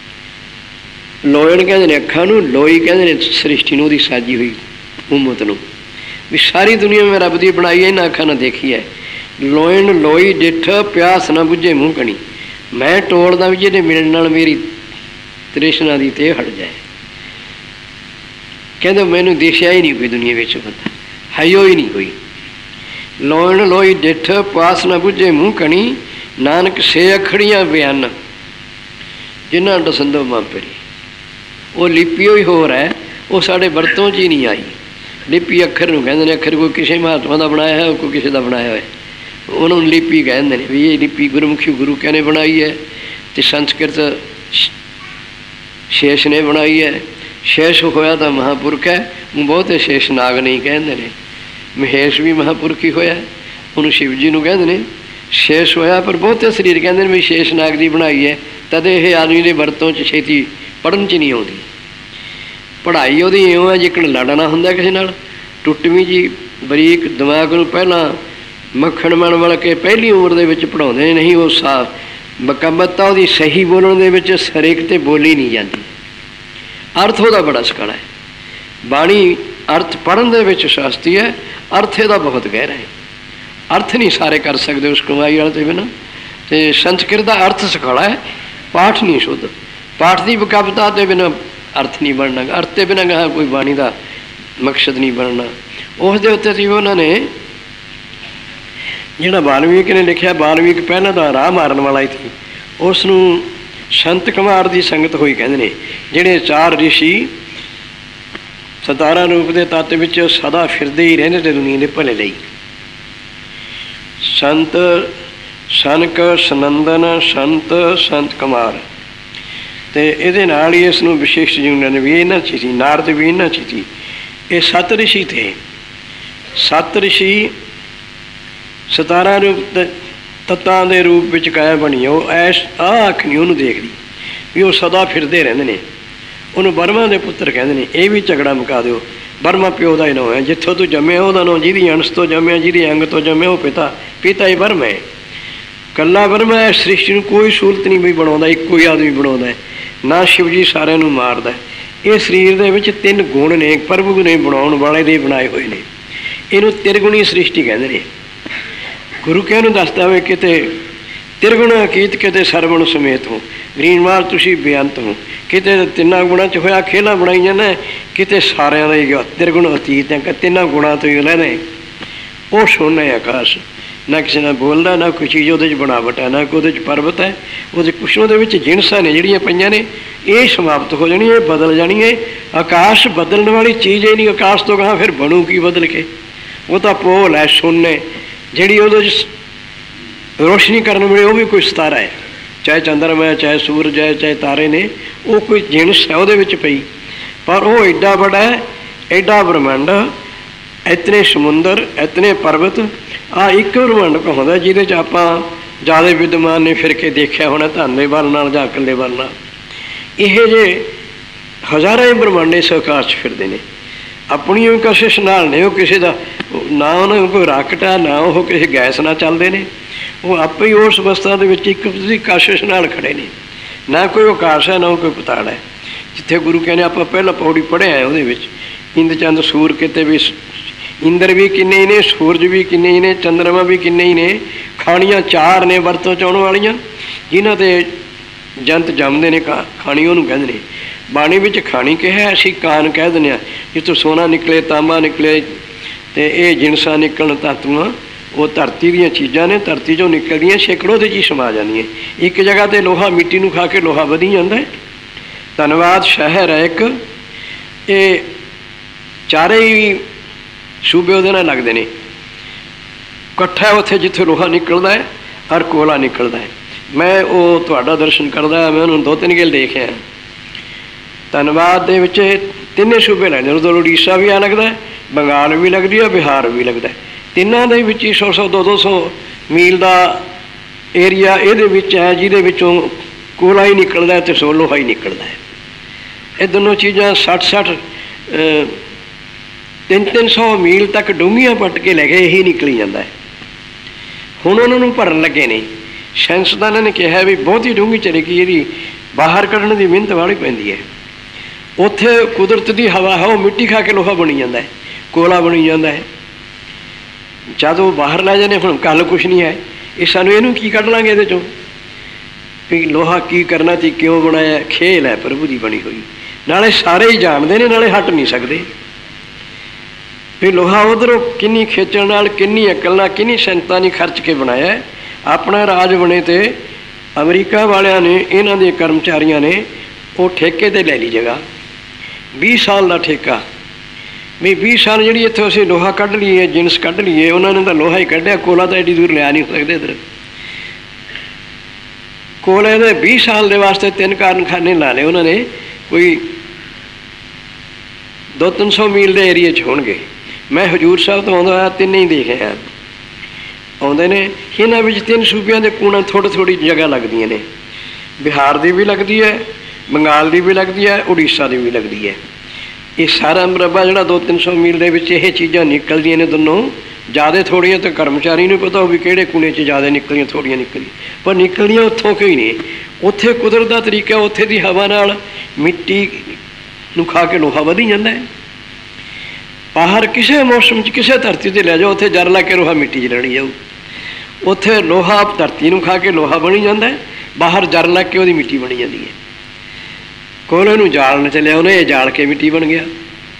ਲੋਇਣ ਕਹਿੰਦੇ ਨੇ ਅੱਖਾਂ ਨੂੰ, ਲੋਈ ਕਹਿੰਦੇ ਨੇ ਸ੍ਰਿਸ਼ਟੀ ਨੂੰ, ਉਹਦੀ ਸਾਜੀ ਹੋਈ ਉਮਤ ਨੂੰ, ਵੀ ਸਾਰੀ ਦੁਨੀਆ ਮੈਂ ਰੱਬ ਦੀ ਬਣਾਈ ਹੈ, ਇਹਨਾਂ ਅੱਖਾਂ ਨਾਲ ਦੇਖੀ ਹੈ। ਲੋਇਣ ਲੋਈ ਡਿੱਠ, ਪਿਆਸ ਨਾ ਬੁੱਝੇ ਮੂੰਹ ਕਣੀ, ਮੈਂ ਟੋਲਦਾ ਵੀ ਜਿਹਦੇ ਮਿਲਣ ਨਾਲ ਮੇਰੀ ਤ੍ਰਿਸ਼ਨਾ ਦੀ ਤੇ ਹਟ ਜਾਏ। ਕਹਿੰਦੇ ਮੈਨੂੰ ਦੇਖਿਆ ਹੀ ਨਹੀਂ ਕੋਈ ਦੁਨੀਆ ਵਿੱਚ ਬੰਦਾ, ਹਾਈਓ ਹੀ ਨਹੀਂ ਕੋਈ। ਲੋਇਣ ਲੋਈ ਡਿੱਠ, ਪਿਆਸ ਨਾ ਬੁੱਝੇ ਮੂੰਹ ਕਣੀ, ਨਾਨਕ ਸੇ ਅਖੜੀਆਂ ਬਿਆਨ, ਜਿਨ੍ਹਾਂ ਦਸੰਦੋ ਮਾਂਪਰੀ। ਉਹ ਲਿਪੀ ਹੋਈ ਹੋਰ ਹੈ, ਉਹ ਸਾਡੇ ਵਰਤੋਂ 'ਚ ਹੀ ਨਹੀਂ ਆਈ। ਲਿਪੀ ਅੱਖਰ ਨੂੰ ਕਹਿੰਦੇ ਨੇ, ਅੱਖਰ ਕੋਈ ਕਿਸੇ ਮਹਾਤਮਾ ਦਾ ਬਣਾਇਆ ਹੈ, ਕੋਈ ਕਿਸੇ ਦਾ ਬਣਾਇਆ ਹੋਇਆ, ਉਹਨੂੰ ਲਿਪੀ ਕਹਿੰਦੇ ਨੇ। ਵੀ ਇਹ ਲਿਪੀ ਗੁਰਮੁਖੀ ਗੁਰੂ ਕਹਿੰਦੇ ਬਣਾਈ ਹੈ, ਅਤੇ ਸੰਸਕ੍ਰਿਤ ਸ਼ੇਸ਼ ਨੇ ਬਣਾਈ ਹੈ। ਸ਼ੇਸ਼ ਹੋਇਆ ਤਾਂ ਮਹਾਂਪੁਰਖ ਹੈ, ਬਹੁਤੇ ਸ਼ੇਸ਼ ਨਾਗ ਨਹੀਂ ਕਹਿੰਦੇ ਨੇ। ਮਹੇਸ਼ ਵੀ ਮਹਾਂਪੁਰਖ ਹੀ ਹੋਇਆ, ਉਹਨੂੰ ਸ਼ਿਵ ਜੀ ਨੂੰ ਕਹਿੰਦੇ ਨੇ। ਸ਼ੇਸ਼ ਹੋਇਆ, ਪਰ ਬਹੁਤੇ ਸਰੀਰ ਕਹਿੰਦੇ ਨੇ ਵੀ ਸ਼ੇਸ਼ ਨਾਗ ਦੀ ਬਣਾਈ ਹੈ, ਤਦ ਇਹ ਆਦਮੀ ਦੇ ਵਰਤੋਂ 'ਚ ਛੇਤੀ ਪੜ੍ਹਨ 'ਚ ਨਹੀਂ ਆਉਂਦੀ। ਪੜ੍ਹਾਈ ਉਹਦੀ ਇਉਂ ਹੈ ਜਿਕਣ ਲੜਨਾ ਹੁੰਦਾ ਕਿਸੇ ਨਾਲ, ਟੁੱਟਵੀਂ ਜੀ ਬਰੀਕ ਦਿਮਾਗ ਨੂੰ ਪਹਿਲਾਂ ਮੱਖਣ ਮਣ ਵਲ ਕੇ ਪਹਿਲੀ ਉਮਰ ਦੇ ਵਿੱਚ ਪੜ੍ਹਾਉਂਦੇ ਨਹੀਂ। ਉਹ ਬਕੰਬਤਾ ਉਹਦੀ ਸਹੀ ਬੋਲਣ ਦੇ ਵਿੱਚ ਸਰੇਕ ਤੇ ਬੋਲੀ ਨਹੀਂ ਜਾਂਦੀ। ਅਰਥ ਉਹਦਾ ਬੜਾ ਸਕਾਲਾ ਹੈ। ਬਾਣੀ ਅਰਥ ਪੜ੍ਹਨ ਦੇ ਵਿੱਚ ਸ਼ਾਸਤਰੀ ਹੈ, ਅਰਥ ਇਹਦਾ ਬਹੁਤ ਗਹਿਰਾ ਹੈ। ਅਰਥ ਨਹੀਂ ਸਾਰੇ ਕਰ ਸਕਦੇ ਉਸ ਕਮਾਈ ਵਾਲੇ ਤੋਂ ਬਿਨਾਂ। ਅਤੇ ਸੰਸਕ੍ਰਿਤ ਦਾ ਅਰਥ ਸਕਾਲਾ ਹੈ, ਪਾਠ ਨਹੀਂ ਸ਼ੁੱਧ। ਪਾਠ ਦੀ ਬਕੰਬਤਾ ਦੇ ਬਿਨਾਂ ਅਰਥ ਨਹੀਂ ਬਣਨਾ, ਅਰਥ ਦੇ ਬਿਨਾਂ ਕਹਾ ਕੋਈ ਬਾਣੀ ਦਾ ਮਕਸਦ ਨਹੀਂ ਬਣਨਾ। ਉਸ ਦੇ ਉੱਤੇ ਸੀ ਉਹਨਾਂ ਨੇ ਜਿਹੜਾ ਵਾਲਮੀਕ ਨੇ ਲਿਖਿਆ, ਵਾਲਮੀਕ ਪਹਿਲਾਂ ਤਾਂ ਰਾਹ ਮਾਰਨ ਵਾਲਾ ਹੀ ਸੀ, ਉਸ ਨੂੰ ਸੰਤ ਕੁਮਾਰ ਦੀ ਸੰਗਤ ਹੋਈ ਕਹਿੰਦੇ ਨੇ। ਜਿਹੜੇ 4 ਰਿਸ਼ੀ 17 ਰੂਪ ਦੇ ਤੱਤ ਵਿੱਚ ਸਦਾ ਫਿਰਦੇ ਹੀ ਰਹਿੰਦੇ ਤੇ ਦੁਨੀਆ ਦੇ ਭਲੇ ਲਈ। ਸੰਤ ਸਨਕ ਸਨੰਦਨ ਸੰਤ ਕੁਮਾਰ, ਅਤੇ ਇਹਦੇ ਨਾਲ ਹੀ ਇਸ ਨੂੰ ਵਿਸ਼ੇਸ਼ ਜੁੜਨ ਨੇ ਵੀ ਇਹਨਾਂ 'ਚ ਸੀ। ਨਾਰਦ ਵੀ ਇਹਨਾਂ 'ਚ ਸੀ। ਇਹ 7 ਰਿਸ਼ੀ ਤੇ 7 ਰਿਸ਼ੀ 17 ਰੂਪ ਤੱਤਾਂ ਦੇ ਰੂਪ ਵਿੱਚ ਕਾਇਆ ਬਣੀ। ਉਹ ਆਹ ਅੱਖ ਨਹੀਂ ਉਹਨੂੰ ਦੇਖਦੀ ਵੀ ਉਹ ਸਦਾ ਫਿਰਦੇ ਰਹਿੰਦੇ ਨੇ। ਉਹਨੂੰ ਬਰਮਾ ਦੇ ਪੁੱਤਰ ਕਹਿੰਦੇ ਨੇ। ਇਹ ਵੀ ਝਗੜਾ ਮੁਕਾ ਦਿਓ, ਬਰਮਾ ਪਿਓ ਦਾ ਹੀ ਨਾਂ ਹੈ, ਜਿੱਥੋਂ ਤੂੰ ਜੰਮਿਆ ਉਹਦਾ ਨਾਂ, ਜਿਹਦੀ ਅੰਸ਼ ਤੋਂ ਜੰਮਿਆ, ਜਿਹਦੀ ਅੰਗ ਤੋਂ ਜੰਮਿਆ ਉਹ ਪਿਤਾ ਹੀ ਬਰਮਾ ਹੈ। ਇਕੱਲਾ ਬਰਮਾ ਹੈ, ਸ੍ਰਿਸ਼ਟੀ ਨੂੰ ਕੋਈ ਸਹੂਲਤ ਨਹੀਂ ਵੀ ਬਣਾਉਂਦਾ, ਇੱਕੋ ਹੀ ਆਦਮੀ ਬਣਾਉਂਦਾ ਹੈ। ਨਾ ਸ਼ਿਵ ਜੀ ਸਾਰਿਆਂ ਨੂੰ ਮਾਰਦਾ। ਇਹ ਸਰੀਰ ਦੇ ਵਿੱਚ 3 ਗੁਣ ਨੇ, ਪ੍ਰਭੂ ਨੇ ਬਣਾਉਣ ਵਾਲੇ ਦੇ ਬਣਾਏ ਹੋਏ ਨੇ। ਇਹਨੂੰ ਤਿਰਗੁਣੀ ਸ੍ਰਿਸ਼ਟੀ ਕਹਿੰਦੇ ਨੇ। ਗੁਰੂ ਕਹਿ ਨੂੰ ਦੱਸਦਾ ਹੋਵੇ ਕਿਤੇ ਤਿਰਗੁਣ ਅਕੀਤ, ਕਿਤੇ ਸਰਵਣ ਸਮੇਤ ਹੋ, ਗਰੀਨਵਾਲ ਤੁਸੀਂ ਬੇਅੰਤ ਹੋ। ਕਿਤੇ 3 ਗੁਣਾਂ 'ਚ ਹੋਇਆ ਖੇਲਾਂ ਬਣਾਈ ਜਾਂਦਾ, ਕਿਤੇ ਸਾਰਿਆਂ ਦਾ ਹੀ ਤਿਰਗੁਣ ਅਤੀਤ ਹੈ, 3 ਗੁਣਾਂ ਤੋਂ ਹੀ ਲੈਣੇ। ਉਹ ਸੋਨਾ ਹੈ ਆਕਾਸ਼, ਨਾ ਕਿਸੇ ਨਾਲ ਬੋਲਦਾ, ਨਾ ਕੋਈ ਚੀਜ਼ ਉਹਦੇ 'ਚ ਬਣਾਵਟ ਹੈ, ਨਾ ਕੋਈ ਉਹਦੇ 'ਚ ਪਰਬਤ ਹੈ। ਉਹਦੇ ਕੁਛ ਉਹਦੇ ਵਿੱਚ ਜਿਣਸਾਂ ਨੇ ਜਿਹੜੀਆਂ ਪਈਆਂ ਨੇ, ਇਹ ਸਮਾਪਤ ਹੋ ਜਾਣੀ, ਇਹ ਬਦਲ ਜਾਣੀ ਹੈ। ਆਕਾਸ਼ ਬਦਲਣ ਵਾਲੀ ਚੀਜ਼ ਹੀ ਨਹੀਂ। ਆਕਾਸ਼ ਤੋਂ ਕਹਾਂ ਫਿਰ ਬਣੂ ਕੀ ਬਦਲ ਕੇ? ਉਹ ਤਾਂ ਪੋਲ ਹੈ, ਸੋਨੇ, ਜਿਹੜੀ ਉਹਦੇ 'ਚ ਰੋਸ਼ਨੀ ਕਰਨ ਵੇਲੇ ਉਹ ਵੀ ਕੋਈ ਸਿਤਾਰਾ ਹੈ, ਚਾਹੇ ਚੰਦਰਮਾ ਹੈ, ਚਾਹੇ ਸੂਰਜ ਹੈ, ਚਾਹੇ ਤਾਰੇ ਨੇ, ਉਹ ਕੋਈ ਜਿਣਸ ਹੈ ਉਹਦੇ ਵਿੱਚ ਪਈ। ਪਰ ਉਹ ਐਡਾ ਵੱਡਾ ਹੈ, ਐਡਾ ਬ੍ਰਹਮੰਡ, ਇਤਨੇ ਸਮੁੰਦਰ, ਇਤਨੇ ਪਰਬਤ। ਆਹ ਇੱਕ ਬ੍ਰਹਮੰਡ ਕਹਾਉਂਦਾ ਜਿਹਦੇ 'ਚ ਆਪਾਂ ਜ਼ਿਆਦਾ ਵਿਦਵਾਨ ਨੇ ਫਿਰ ਕੇ ਦੇਖਿਆ ਹੋਣਾ, ਧਨ ਦੇ ਬਲ ਨਾਲ ਜਾਂ ਅਕਲ ਦੇ ਬਲ ਨਾਲ। ਇਹ ਜੇ ਹਜ਼ਾਰਾਂ ਹੀ ਬ੍ਰਹਮੰਡ ਇਸ ਆਕਾਸ਼ 'ਚ ਫਿਰਦੇ ਨੇ, ਆਪਣੀ ਵੀ ਕਸ਼ਿਸ਼ ਨਾਲ ਨੇ। ਉਹ ਕਿਸੇ ਦਾ ਨਾ ਉਹਨਾਂ ਨੂੰ ਕੋਈ ਰਾਕਟ ਹੈ, ਨਾ ਉਹ ਕਿਸੇ ਗੈਸ ਨਾਲ ਚੱਲਦੇ ਨੇ। ਉਹ ਆਪੇ ਹੀ ਉਸ ਅਵਸਥਾ ਦੇ ਵਿੱਚ ਇੱਕ ਦੀ ਕਸ਼ਿਸ਼ ਨਾਲ ਖੜੇ ਨੇ। ਨਾ ਕੋਈ ਆਕਾਸ਼ ਹੈ, ਨਾ ਕੋਈ ਪਤਾਲ ਹੈ। ਜਿੱਥੇ ਗੁਰੂ ਕਹਿੰਦੇ ਆਪਾਂ ਪਹਿਲਾਂ ਪੌੜੀ ਪੜ੍ਹਿਆ ਉਹਦੇ ਵਿੱਚ ਇੰਦ ਚੰਦ ਸੂਰ, ਕਿਤੇ ਵੀ ਇੰਦਰ ਵੀ ਕਿੰਨੇ ਹੀ ਨੇ, ਸੂਰਜ ਵੀ ਕਿੰਨੇ ਹੀ ਨੇ, ਚੰਦਰਮਾ ਵੀ ਕਿੰਨੇ ਹੀ ਨੇ। ਖਾਣੀਆਂ 4 ਨੇ ਵਰਤੋਂ 'ਚ ਆਉਣ ਵਾਲੀਆਂ, ਜਿਨ੍ਹਾਂ 'ਤੇ ਜੰਤ ਜੰਮਦੇ ਨੇ ਖਾਣੀ ਉਹਨੂੰ ਕਹਿੰਦੇ ਨੇ। ਬਾਣੀ ਵਿੱਚ ਖਾਣੀ ਕਿਹਾ, ਅਸੀਂ ਕਾਨ ਕਹਿ ਦਿੰਦੇ ਹਾਂ। ਜਿੱਥੋਂ ਸੋਨਾ ਨਿਕਲੇ, ਤਾਂਬਾ ਨਿਕਲੇ ਅਤੇ ਇਹ ਜਿਣਸਾਂ ਨਿਕਲਣ ਧਾਤੂਆਂ, ਉਹ ਧਰਤੀ ਦੀਆਂ ਚੀਜ਼ਾਂ ਨੇ। ਧਰਤੀ 'ਚੋਂ ਨਿਕਲਦੀਆਂ ਸੈਂਕੜੋਂ ਦੇ 'ਚ ਹੀ ਸਮਾ ਜਾਂਦੀਆਂ। ਇੱਕ ਜਗ੍ਹਾ 'ਤੇ ਲੋਹਾ, ਮਿੱਟੀ ਨੂੰ ਖਾ ਕੇ ਲੋਹਾ ਵਧੀ ਜਾਂਦਾ। ਧੰਨਵਾਦ ਸ਼ਹਿਰ ਹੈ ਇੱਕ, ਇਹ ਚਾਰੇ ਹੀ ਸੂਬੇ ਉਹਦੇ ਨਾਲ ਲੱਗਦੇ ਨੇ। ਇਕੱਠਾ ਉੱਥੇ ਜਿੱਥੇ ਲੋਹਾ ਨਿਕਲਦਾ ਹੈ ਔਰ ਕੋਲਾ ਨਿਕਲਦਾ ਹੈ। ਮੈਂ ਉਹ ਤੁਹਾਡਾ ਦਰਸ਼ਨ ਕਰਦਾ, ਮੈਂ ਉਹਨੂੰ 2-3 ਗੇਲ ਦੇਖਿਆ। ਧੰਨਵਾਦ ਦੇ ਵਿੱਚ ਤਿੰਨੇ ਸੂਬੇ ਲੱਗਦੇ, ਉਦੋਂ ਉੜੀਸਾ ਵੀ ਆ ਲੱਗਦਾ, ਬੰਗਾਲ ਵੀ ਲੱਗਦੀ ਹੈ, ਬਿਹਾਰ ਵੀ ਲੱਗਦਾ। ਤਿੰਨਾਂ ਦੇ ਵਿੱਚ ਹੀ 100-100, 200-200 ਮੀਲ ਦਾ ਏਰੀਆ ਇਹਦੇ ਵਿੱਚ ਹੈ, ਜਿਹਦੇ ਵਿੱਚੋਂ ਕੋਲਾ ਹੀ ਨਿਕਲਦਾ ਅਤੇ ਲੋਹਾ ਹੀ ਨਿਕਲਦਾ ਹੈ। ਇਹ ਦੋਨੋਂ ਚੀਜ਼ਾਂ 60-60 300-300 ਮੀਲ ਤੱਕ ਡੂੰਘੀਆਂ ਪੱਟ ਕੇ ਲੈ ਕੇ ਇਹੀ ਨਿਕਲੀ ਜਾਂਦਾ ਹੈ। ਹੁਣ ਉਹਨਾਂ ਨੂੰ ਭਰਨ ਲੱਗੇ ਨੇ। ਸਾਇੰਸਦਾਨਾਂ ਨੇ ਕਿਹਾ ਵੀ ਬਹੁਤੀ ਡੂੰਘੀ ਚਲੇਗੀ, ਇਹਦੀ ਬਾਹਰ ਕੱਢਣ ਦੀ ਮਿਹਨਤ ਵਾਲੀ ਪੈਂਦੀ ਹੈ। ਉੱਥੇ ਕੁਦਰਤ ਦੀ ਹਵਾ ਹੈ, ਉਹ ਮਿੱਟੀ ਖਾ ਕੇ ਲੋਹਾ ਬਣੀ ਜਾਂਦਾ ਹੈ, ਕੋਲਾ ਬਣੀ ਜਾਂਦਾ ਹੈ। ਜਦ ਉਹ ਬਾਹਰ ਲੈ ਜਾਂਦੇ, ਹੁਣ ਕੱਲ ਕੁਛ ਨਹੀਂ ਹੈ, ਇਹ ਸਾਨੂੰ ਇਹਨੂੰ ਕੀ ਕੱਢ ਲਾਂਗੇ ਇਹਦੇ 'ਚੋਂ ਵੀ ਲੋਹਾ ਕੀ ਕਰਨਾ ਸੀ, ਕਿਉਂ ਬਣਾਇਆ। ਖੇਲ ਹੈ ਪ੍ਰਭੂ ਦੀ ਬਣੀ ਹੋਈ, ਨਾਲੇ ਸਾਰੇ ਹੀ ਜਾਣਦੇ ਨੇ, ਨਾਲੇ ਹਟ ਨਹੀਂ ਸਕਦੇ ਵੀ ਲੋਹਾ ਉੱਧਰੋਂ ਕਿੰਨੀ ਖੇਚਣ ਨਾਲ, ਕਿੰਨੀ ਅਕਲ ਨਾਲ, ਕਿੰਨੀ ਸੈਂਤਾਂ ਖਰਚ ਕੇ ਬਣਾਇਆ। ਆਪਣਾ ਰਾਜ ਬਣੇ ਤੇ ਅਮਰੀਕਾ ਵਾਲਿਆਂ ਨੇ, ਇਹਨਾਂ ਦੇ ਕਰਮਚਾਰੀਆਂ ਨੇ ਉਹ ਠੇਕੇ 'ਤੇ ਲੈ ਲਈ ਜਗ੍ਹਾ, 20 ਸਾਲ ਦਾ ਠੇਕਾ। ਵੀ 20 ਸਾਲ ਜਿਹੜੀ ਇੱਥੋਂ ਅਸੀਂ ਲੋਹਾ ਕੱਢ ਲਈਏ, ਜਿਣਸ ਕੱਢ ਲਈਏ, ਉਹਨਾਂ ਨੇ ਤਾਂ ਲੋਹਾ ਹੀ ਕੱਢਿਆ, ਕੋਲਾ ਤਾਂ ਐਡੀ ਦੂਰ ਲਿਆ ਨਹੀਂ ਸਕਦੇ ਇੱਧਰ। ਕੋਲੇ ਦੇ 20 ਸਾਲ ਦੇ ਵਾਸਤੇ 3 ਕਾਰਖਾਨੇ ਲਾ ਲਏ ਉਹਨਾਂ ਨੇ, ਕੋਈ 200-300 ਮੀਲ ਦੇ ਏਰੀਏ 'ਚ ਹੋਣਗੇ। ਮੈਂ ਹਜ਼ੂਰ ਸਾਹਿਬ ਤੋਂ ਆਉਂਦਾ ਹੋਇਆ ਤਿੰਨੇ ਹੀ ਦੇਖੇ ਆ, ਆਉਂਦੇ ਨੇ। ਇਹਨਾਂ ਵਿੱਚ 3 ਸੂਬਿਆਂ ਦੇ ਕੋਣਾ ਥੋੜ੍ਹੀ ਜਗ੍ਹਾ ਲੱਗਦੀਆਂ ਨੇ। ਬਿਹਾਰ ਦੀ ਵੀ ਲੱਗਦੀ ਹੈ, ਬੰਗਾਲ ਦੀ ਵੀ ਲੱਗਦੀ ਹੈ, ਉੜੀਸਾ ਦੀ ਵੀ ਲੱਗਦੀ ਹੈ। ਇਹ ਸਾਰਾ ਮਰਬਾ ਜਿਹੜਾ 200-300 ਮੀਲ ਦੇ ਵਿੱਚ ਇਹ ਚੀਜ਼ਾਂ ਨਿਕਲਦੀਆਂ ਨੇ ਦੋਨੋਂ। ਜ਼ਿਆਦਾ ਥੋੜ੍ਹੀਆਂ ਤਾਂ ਕਰਮਚਾਰੀ ਨੂੰ ਪਤਾ ਹੋ ਵੀ ਕਿਹੜੇ ਕੋਨੇ 'ਚ ਜ਼ਿਆਦਾ ਨਿਕਲੀਆਂ, ਥੋੜ੍ਹੀਆਂ ਨਿਕਲੀਆਂ, ਪਰ ਨਿਕਲਦੀਆਂ ਉੱਥੋਂ ਕੋਈ ਨਹੀਂ। ਉੱਥੇ ਕੁਦਰਤ ਦਾ ਤਰੀਕਾ, ਉੱਥੇ ਦੀ ਹਵਾ ਨਾਲ ਮਿੱਟੀ ਨੂੰ ਖਾ ਕੇ ਲੋਹਾ ਵਧੀ ਜਾਂਦਾ ਹੈ। ਬਾਹਰ ਕਿਸੇ ਮੌਸਮ 'ਚ ਕਿਸੇ ਧਰਤੀ 'ਤੇ ਲੈ ਜਾਓ, ਉੱਥੇ ਜਰ ਲਾ ਕੇ ਲੋਹਾ ਮਿੱਟੀ 'ਚ ਰਲੀ ਜਾਊ। ਉੱਥੇ ਲੋਹਾ ਧਰਤੀ ਨੂੰ ਖਾ ਕੇ ਲੋਹਾ ਬਣੀ ਜਾਂਦਾ ਹੈ, ਬਾਹਰ ਜਰ ਲੱਗ ਕੇ ਉਹਦੀ ਮਿੱਟੀ ਬਣੀ ਜਾਂਦੀ ਹੈ। ਕੋਲੇ ਨੂੰ ਜਾਲਣ 'ਚ ਲਿਆਉਂਦੇ, ਇਹ ਜਾਲ ਕੇ ਮਿੱਟੀ ਬਣ ਗਿਆ।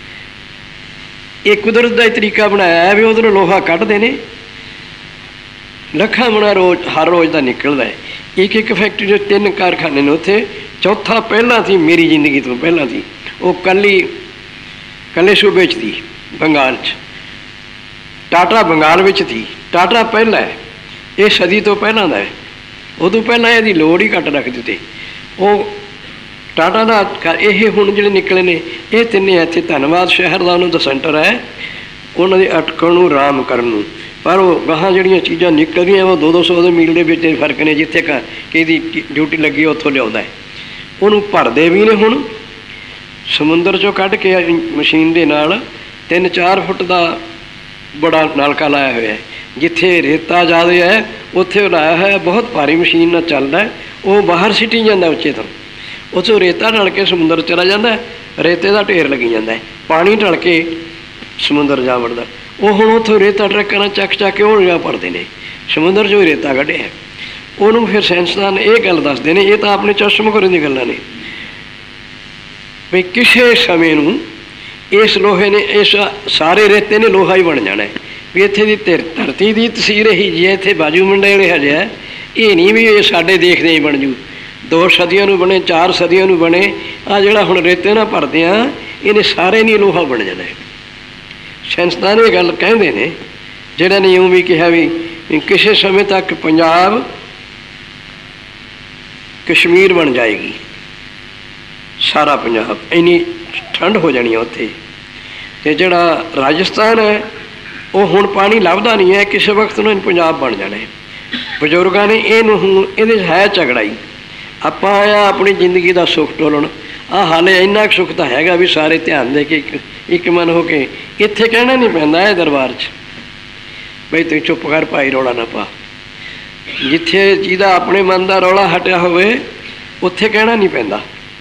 ਇਹ ਕੁਦਰਤ ਦਾ ਹੀ ਤਰੀਕਾ ਬਣਾਇਆ ਹੈ ਵੀ ਉੱਧਰੋਂ ਲੋਹਾ ਕੱਢਦੇ ਨੇ, ਲੱਖਾਂ ਮਣਾ ਹਰ ਰੋਜ਼ ਦਾ ਨਿਕਲਦਾ ਹੈ। ਇੱਕ ਫੈਕਟਰੀ ਦੇ 3 ਕਾਰਖਾਨੇ ਨੇ ਉੱਥੇ। ਚੌਥਾ ਪਹਿਲਾਂ ਸੀ, ਮੇਰੀ ਜ਼ਿੰਦਗੀ ਤੋਂ ਪਹਿਲਾਂ ਸੀ, ਉਹ ਕੱਲੇ ਸੂਬੇ 'ਚ ਸੀ, ਬੰਗਾਲ 'ਚ। ਟਾਟਾ ਬੰਗਾਲ ਵਿੱਚ ਸੀ, ਟਾਟਾ ਪਹਿਲਾਂ ਹੈ, ਇਹ ਸਦੀ ਤੋਂ ਪਹਿਲਾਂ ਦਾ ਹੈ। ਉਦੋਂ ਪਹਿਲਾਂ ਇਹਦੀ ਲੋੜ ਹੀ ਘੱਟ ਰੱਖ ਦਿੱਤੀ ਉਹ ਟਾਟਾ ਦਾ। ਇਹ ਹੁਣ ਜਿਹੜੇ ਨਿਕਲੇ ਨੇ ਇਹ ਤਿੰਨੇ ਇੱਥੇ ਧੰਨਵਾਦ ਸ਼ਹਿਰ ਦਾ ਉਹਨਾਂ ਦਾ ਸੈਂਟਰ ਹੈ, ਉਹਨਾਂ ਦੇ ਅਟਕਣ ਨੂੰ, ਆਰਾਮ ਕਰਨ ਨੂੰ। ਪਰ ਉਹ ਗਾਹਾਂ ਜਿਹੜੀਆਂ ਚੀਜ਼ਾਂ ਨਿਕਲਦੀਆਂ ਉਹ 200-200 ਦੇ ਮੀਲ ਦੇ ਵਿੱਚ ਫਰਕ ਨੇ। ਜਿੱਥੇ ਕਿਹਦੀ ਡਿਊਟੀ ਲੱਗੀ ਉੱਥੋਂ ਲਿਆਉਂਦਾ ਹੈ, ਉਹਨੂੰ ਭਰਦੇ ਵੀ ਨੇ। ਹੁਣ ਸਮੁੰਦਰ 'ਚੋਂ ਕੱਢ ਕੇ ਮਸ਼ੀਨ ਦੇ ਨਾਲ 3-4 ਫੁੱਟ ਦਾ ਬੜਾ ਨਲਕਾ ਲਾਇਆ ਹੋਇਆ ਹੈ। ਜਿੱਥੇ ਰੇਤਾ ਜ਼ਿਆਦਾ ਹੈ ਉੱਥੇ ਲਾਇਆ ਹੋਇਆ, ਬਹੁਤ ਭਾਰੀ ਮਸ਼ੀਨ ਨਾਲ ਚੱਲਦਾ। ਉਹ ਬਾਹਰ ਸਿੱਟੀ ਜਾਂਦਾ ਉੱਚੇ ਤੋਂ, ਉੱਥੋਂ ਰੇਤਾ ਢਲ ਕੇ ਸਮੁੰਦਰ ਚਲਾ ਜਾਂਦਾ, ਰੇਤੇ ਦਾ ਢੇਰ ਲੱਗੀ ਜਾਂਦਾ, ਪਾਣੀ ਢਲ ਕੇ ਸਮੁੰਦਰ ਜਾ ਵੜਦਾ। ਉਹ ਹੁਣ ਉੱਥੋਂ ਰੇਤਾ ਟਰੱਕਾਂ ਨਾਲ ਚੱਕ ਕੇ ਉਹ ਜਾ ਭਰਦੇ ਨੇ, ਸਮੁੰਦਰ 'ਚੋਂ ਹੀ ਰੇਤਾ ਕੱਢਿਆ। ਉਹਨੂੰ ਫਿਰ ਸਾਇੰਸਦਾਨ ਇਹ ਗੱਲ ਦੱਸਦੇ ਨੇ, ਇਹ ਤਾਂ ਆਪਣੇ ਚਸ਼ਮਖੋਰੀ ਦੀਆਂ ਗੱਲਾਂ ਨੇ, ਵੀ ਕਿਸੇ ਸਮੇਂ ਨੂੰ ਇਸ ਲੋਹੇ ਨੇ, ਇਸ ਸਾਰੇ ਰੇਤੇ ਨੇ ਲੋਹਾ ਹੀ ਬਣ ਜਾਣਾ। ਵੀ ਇੱਥੇ ਦੀ ਧਰਤੀ ਦੀ ਤਸਵੀਰ ਇਹੀ ਜੀ ਹੈ। ਇੱਥੇ ਬਾਜੂ ਮੰਡੇ ਹਜੇ ਹੈ, ਇਹ ਨਹੀਂ ਵੀ ਇਹ ਸਾਡੇ ਦੇਖਦੇ ਹੀ ਬਣ ਜੂ। 2 ਸਦੀਆਂ ਨੂੰ ਬਣੇ, 4 ਸਦੀਆਂ ਨੂੰ ਬਣੇ। ਆਹ ਜਿਹੜਾ ਹੁਣ ਰੇਤੇ ਨਾਲ ਭਰਦੇ ਆ, ਇਹਨੇ ਸਾਰੇ ਨਹੀਂ ਲੋਹਾ ਬਣ ਜਾਣਾ। ਸਾਇੰਸਦਾਨ ਇਹ ਗੱਲ ਕਹਿੰਦੇ ਨੇ, ਜਿਹੜਾ ਨੇ ਇਉਂ ਵੀ ਕਿਹਾ ਵੀ ਕਿਸੇ ਸਮੇਂ ਤੱਕ ਪੰਜਾਬ ਕਸ਼ਮੀਰ ਬਣ ਜਾਏਗੀ, ਸਾਰਾ ਪੰਜਾਬ। ਇੰਨੀ ਠੰਡ ਹੋ ਜਾਣੀ ਹੈ ਉੱਥੇ। ਅਤੇ ਜਿਹੜਾ ਰਾਜਸਥਾਨ ਹੈ ਉਹ ਹੁਣ ਪਾਣੀ ਲੱਭਦਾ ਨਹੀਂ ਹੈ, ਕਿਸੇ ਵਕਤ ਨੂੰ ਪੰਜਾਬ ਬਣ ਜਾਣਾ ਹੈ। ਬਜ਼ੁਰਗਾਂ ਨੇ ਇਹਨੂੰ ਹੁਣ ਇਹਦੇ 'ਚ ਹੈ ਝਗੜਾਈ। ਆਪਾਂ ਆਇਆ ਆਪਣੀ ਜ਼ਿੰਦਗੀ ਦਾ ਸੁੱਖ ਟੋਲਣ। ਆਹ ਹਾਲੇ ਇੰਨਾ ਕੁ ਸੁੱਖ ਤਾਂ ਹੈਗਾ ਵੀ ਸਾਰੇ ਧਿਆਨ ਦੇ ਕੇ ਇੱਕ ਮਨ ਹੋ ਕੇ ਇੱਥੇ ਕਹਿਣਾ ਨਹੀਂ ਪੈਂਦਾ ਇਹ ਦਰਬਾਰ 'ਚ ਬਈ ਤੂੰ ਚੁੱਪ ਕਰ ਭਾਈ, ਰੌਲਾ ਨਾ ਪਾ। ਜਿੱਥੇ ਜਿਹਦਾ ਆਪਣੇ ਮਨ ਦਾ ਰੌਲਾ ਹਟਿਆ ਹੋਵੇ ਉੱਥੇ ਕਹਿਣਾ ਨਹੀਂ ਪੈਂਦਾ।